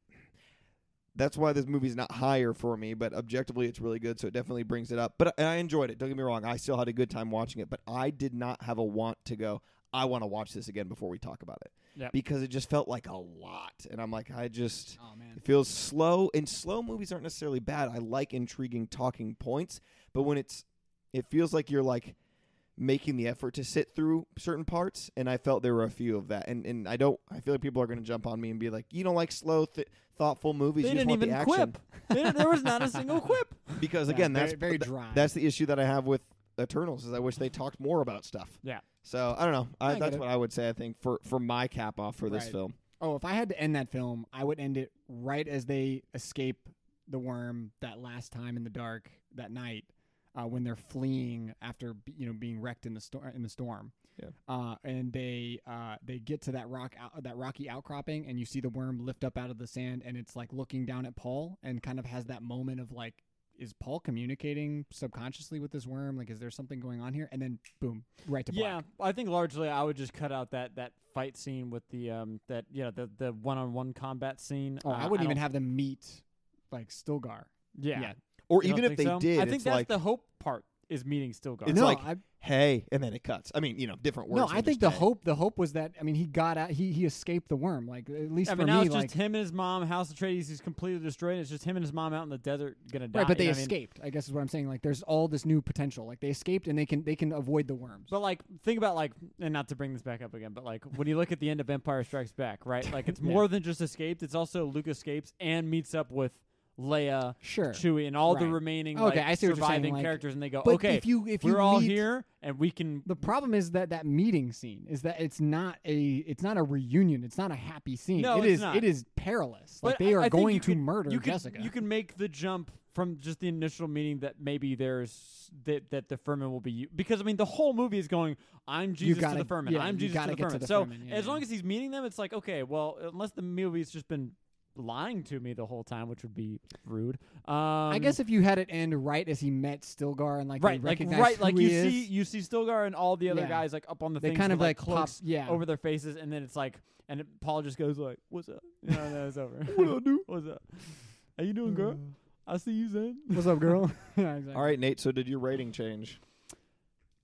That's why this movie's not higher for me, but objectively it's really good, so it definitely brings it up. But and I enjoyed it. Don't get me wrong. I still had a good time watching it, but I did not have a want to go, I want to watch this again before we talk about it. Yep. Because it just felt like a lot. And I'm like, I just... Oh man. It feels slow, and slow movies aren't necessarily bad. I like intriguing talking points, but when it's... It feels like you're like... making the effort to sit through certain parts, and I felt there were a few of that. And and I don't. I feel like people are going to jump on me and be like, "You don't like slow, th- thoughtful movies. They you just didn't want even the action." quip. They- there was not a single quip. Because Yeah, again, very- that's very th- dry. That's the issue that I have with Eternals. Is I wish they talked more about stuff. Yeah. So I don't know. I, I get that's it. what I would say. I think for for my cap off for this Right. film. Oh, if I had to end that film, I would end it right as they escape the worm that last time in the dark that night, uh, when they're fleeing after b- you know being wrecked in the storm in the storm. Yeah. Uh, and they uh, they get to that rock out- that rocky outcropping, and you see the worm lift up out of the sand, and it's like looking down at Paul, and kind of has that moment of like, is Paul communicating subconsciously with this worm? Like, is there something going on here? And then boom, right to Yeah, black. I think largely I would just cut out that, that fight scene with the um that you know the the one on one combat scene. Oh, Uh, I wouldn't even don't- have them meet like Stilgar. Yeah. Yeah. Or You don't even if think they so? did, I think it's that's like, the hope part is meeting Stilgar. It's no, like, I, hey, and then it cuts. I mean, you know, different words. no, than I think just the hey. hope the hope was that I mean he got out he he escaped the worm, like at least I for mean, now me, it's like just him and his mom. House Atreides is completely destroyed. It's just him and his mom out in the desert gonna die. right, but they you know what I mean? escaped. I guess is what I'm saying. Like there's all this new potential. Like they escaped and they can they can avoid the worms. But like, think about like, and not to bring this back up again, but like when you look at the end of Empire Strikes Back, right? Like it's Yeah. more than just escaped. It's also Luke escapes and meets up with Leia, Sure. Chewie, and all the Right. remaining Okay, like, I see what you're saying, surviving like- characters, and they go, But okay, if you if you we're all meet- here, and we can. The problem is that that meeting scene is that it's not a it's not a reunion. It's not a happy scene. No, it it's is not. it is perilous. Like But they I- are I think going you to could- murder you can, Jessica. You can make the jump from just the initial meaning that maybe there's that that the Furman will be u- because I mean the whole movie is going I'm Jesus gotta- to the Furman yeah, I'm you Jesus gotta to the get to Furman the so Furman, yeah, as yeah. long as he's meeting them it's like okay well unless the movie's just been lying to me the whole time which would be rude um, I guess if you had it end right as he met Stilgar and like right they like recognized right who like he you is, see you see Stilgar and all the other Yeah. guys like up on the they things kind with, of like cloaks pop, yeah over their faces and then it's like and it, Paul just goes like what's up you know and then it's over What I do? what's up how you doing girl I see you Zen What's up, girl? Yeah, exactly. All right, Nate. So did your rating change?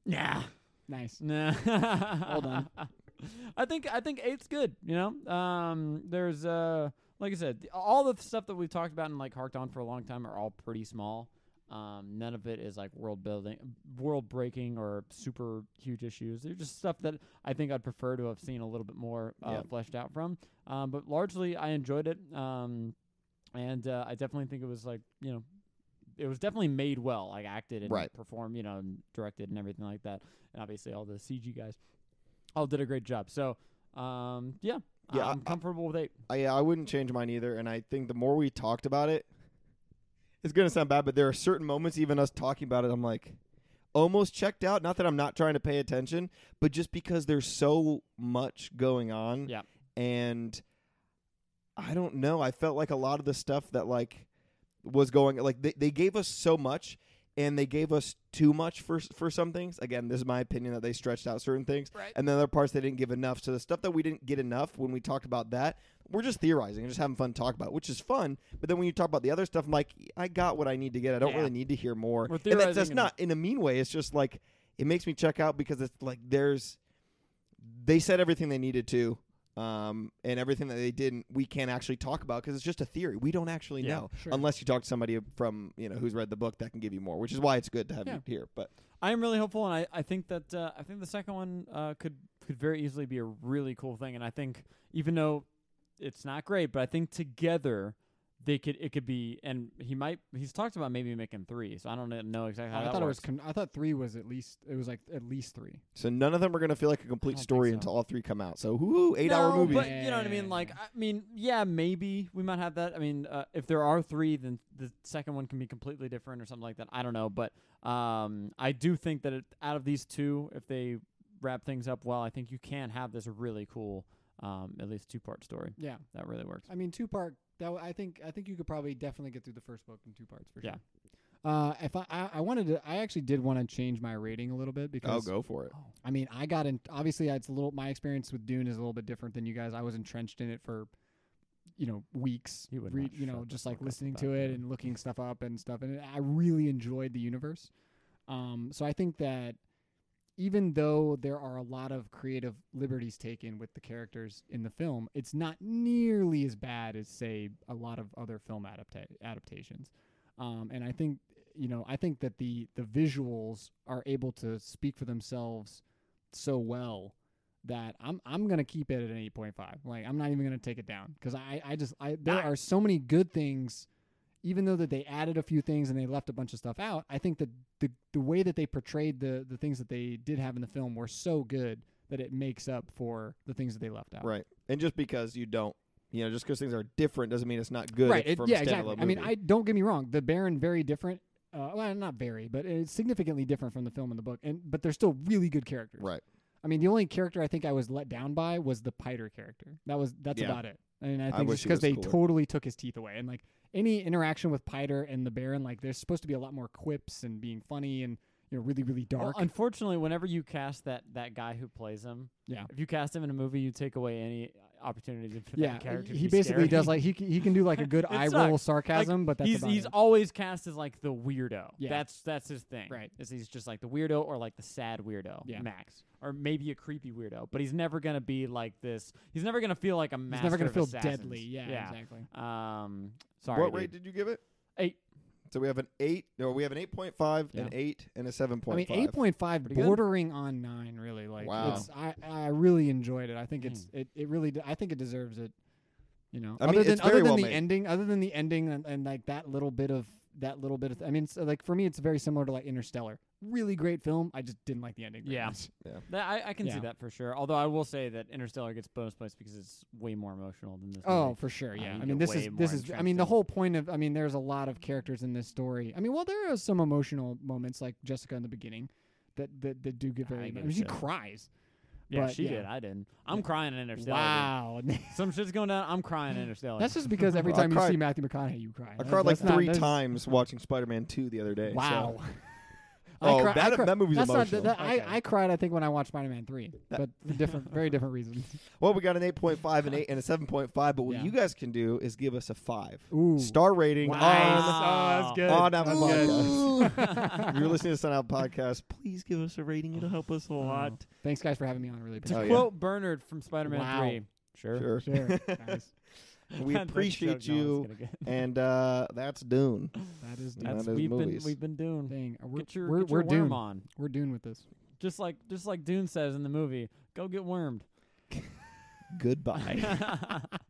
Nah. Nice. Nah. Well done. I think I think eight's good. You know, um, there's uh, like I said, th- all the stuff that we've talked about and like harked on for a long time are all pretty small. Um, none of it is like world building, world breaking, or super huge issues. They're just stuff that I think I'd prefer to have seen a little bit more uh, Yeah. fleshed out from. Um, but largely, I enjoyed it. Um, and uh, I definitely think it was like you know. It was definitely made well, like acted and Right. performed, you know, and directed and everything like that. And obviously all the C G guys all did a great job. So, um, yeah, Yeah, I'm I- comfortable with eight. I, yeah, I wouldn't change mine either. And I think the more we talked about it, it's going to sound bad, but there are certain moments, even us talking about it, I'm like, almost checked out. Not that I'm not trying to pay attention, but just because there's so much going on. Yeah. And I don't know. I felt like a lot of the stuff that, like, was going, like, they, they gave us so much. And they gave us too much for for some things. Again, this is my opinion that they stretched out certain things. Right. And then other parts they didn't give enough. So the stuff that we didn't get enough when we talked about that, we're just theorizing and just having fun to talk about, which is fun. But then when you talk about the other stuff, I'm like, I got what I need to get. I don't Yeah. really need to hear more. We're And that's, that's theorizing not in a mean way. It's just like it makes me check out because it's like there's they said everything they needed to. Um, and everything that they didn't, we can't actually talk about because it's just a theory. We don't actually Yeah, know sure. unless you talk to somebody from you know who's read the book that can give you more. Which is why it's good to have Yeah. you here. But I am really hopeful, and I, I think that uh, I think the second one uh, could could very easily be a really cool thing. And I think even though it's not great, but I think together they could it could be. And he might he's talked about maybe making three, so I don't know exactly how I that thought it works. was. Con- I thought three was at least. It was like at least three. so none of them are going to feel like a I complete don't story think so. until all three come out. So whoo, eight hour No, movie. but you know what I mean. Like, I mean, yeah, maybe we might have that. I mean, uh, if there are three, then the second one can be completely different or something like that. I don't know, but um, I do think that it, out of these two, if they wrap things up well, I think you can have this really cool, um, at least two part story Yeah. that really works. I mean, two part. That w- I think. I think you could probably definitely get through the first book in two parts for Yeah. sure. Uh, if I, I, I wanted to, I actually did want to change my rating a little bit Oh, because go for it. I mean, I got in. Obviously, it's a little. My experience with Dune is a little bit different than you guys. I was entrenched in it for, you know, weeks. You would read, not you know, shut the just like fuck up listening about to it that. and looking stuff up and stuff. And I really enjoyed the universe. Um, so I think that even though there are a lot of creative liberties taken with the characters in the film, it's not nearly as bad as, say, a lot of other film adapta- adaptations. Um, and I think, you know, I think that the the visuals are able to speak for themselves so well that I'm I'm gonna keep it at an eight point five. Like I'm not even gonna take it down because I I just I there are so many good things. Even though that they added a few things and they left a bunch of stuff out, I think that the the way that they portrayed the the things that they did have in the film were so good that it makes up for the things that they left out. Right. And just because you don't, you know, just because things are different doesn't mean it's not good. Right. It, from yeah, a exactly. standalone I mean, movie. I don't get me wrong. The Baron very different. Uh, well, not very, but it's significantly different from the film and the book. And but they're still really good characters. Right. I mean, the only character I think I was let down by was the Piter character. That was that's Yeah. about it. And I I think wish just he because was they cooler. totally took his teeth away, and like any interaction with Piter and the Baron, like there's supposed to be a lot more quips and being funny and you know really really Well, dark. unfortunately, whenever you cast that that guy who plays him, yeah. if you cast him in a movie, you take away any opportunity for Yeah, that character. to he be basically scary. does like he c- he can do like a good It eye roll sucks. sarcasm, but that's he's about he's it. always cast as like the weirdo. Yeah. That's that's his thing. Right. Is he's just like the weirdo or like the sad weirdo. Yeah. Max. Or maybe a creepy weirdo. But he's never gonna be like this. He's never gonna feel like a He's master never gonna of feel assassins. deadly. Yeah, yeah. exactly. Um sorry. What dude. rate did you give it? Eight. So we have an eight. No, we have an eight point five, an Yeah. eight, and a seven I point mean, five. eight point five, Pretty good. bordering on nine. Really, like Wow. it's, I I really enjoyed it. I think Hmm. it's it, it really d- I think it deserves it. You know, I other mean, than it's other very than well the made. ending, other than the ending and, and like that little bit of that little bit of. I mean, it's, like for me, it's very similar to like Interstellar. Really great film. I just didn't like the ending. very Yeah. much. That, I, I can see Yeah. that for sure. Although I will say that Interstellar gets bonus points because it's way more emotional than this Oh, movie. for sure. Uh, Yeah. you I mean, get this is way this more is. I entrenched mean, the in- whole point of. I mean, there's a lot of characters in this story. I mean, well, there are some emotional moments like Jessica in the beginning, that that, that do get I very. I give mean, a she shit. cries. Yeah, but, she yeah. did. I didn't. I'm Yeah. crying in Interstellar. Wow. dude. Some shit's going down. I'm crying in Interstellar. That's just because every Well, I time you cried- see Matthew McConaughey, you cry. I That- cried like that's not- three that's- times watching Spider-Man two the other day. so- Wow. I Oh, cry, that- I cry. that movie's That's emotional. Not, that, Okay. I I cried. I think when I watched Spider-Man three, That- but for different, very different reasons. Well, we got an eight point five, an eight, and a seven point five. But what Yeah. you guys can do is give us a five Ooh, star rating nice. on. Oh, that's good. On Apple That's Podcasts. If you're listening to Sun Out Podcast, please give us a rating. It'll help us a lot. Oh, thanks, guys, for having me on. Really To Oh, appreciate yeah. quote Bernard from Spider-Man Wow. three. Sure. Sure. it. Sure, nice. We That's a appreciate joke no you, one's gonna get. and uh, that's Dune. That is That done. That's is we've movies. been we've been doing. Dang, we're Get your we're, get your we're worm doomed. on. We're doomed with this. Just like just like Dune says in the movie, go get wormed. Goodbye.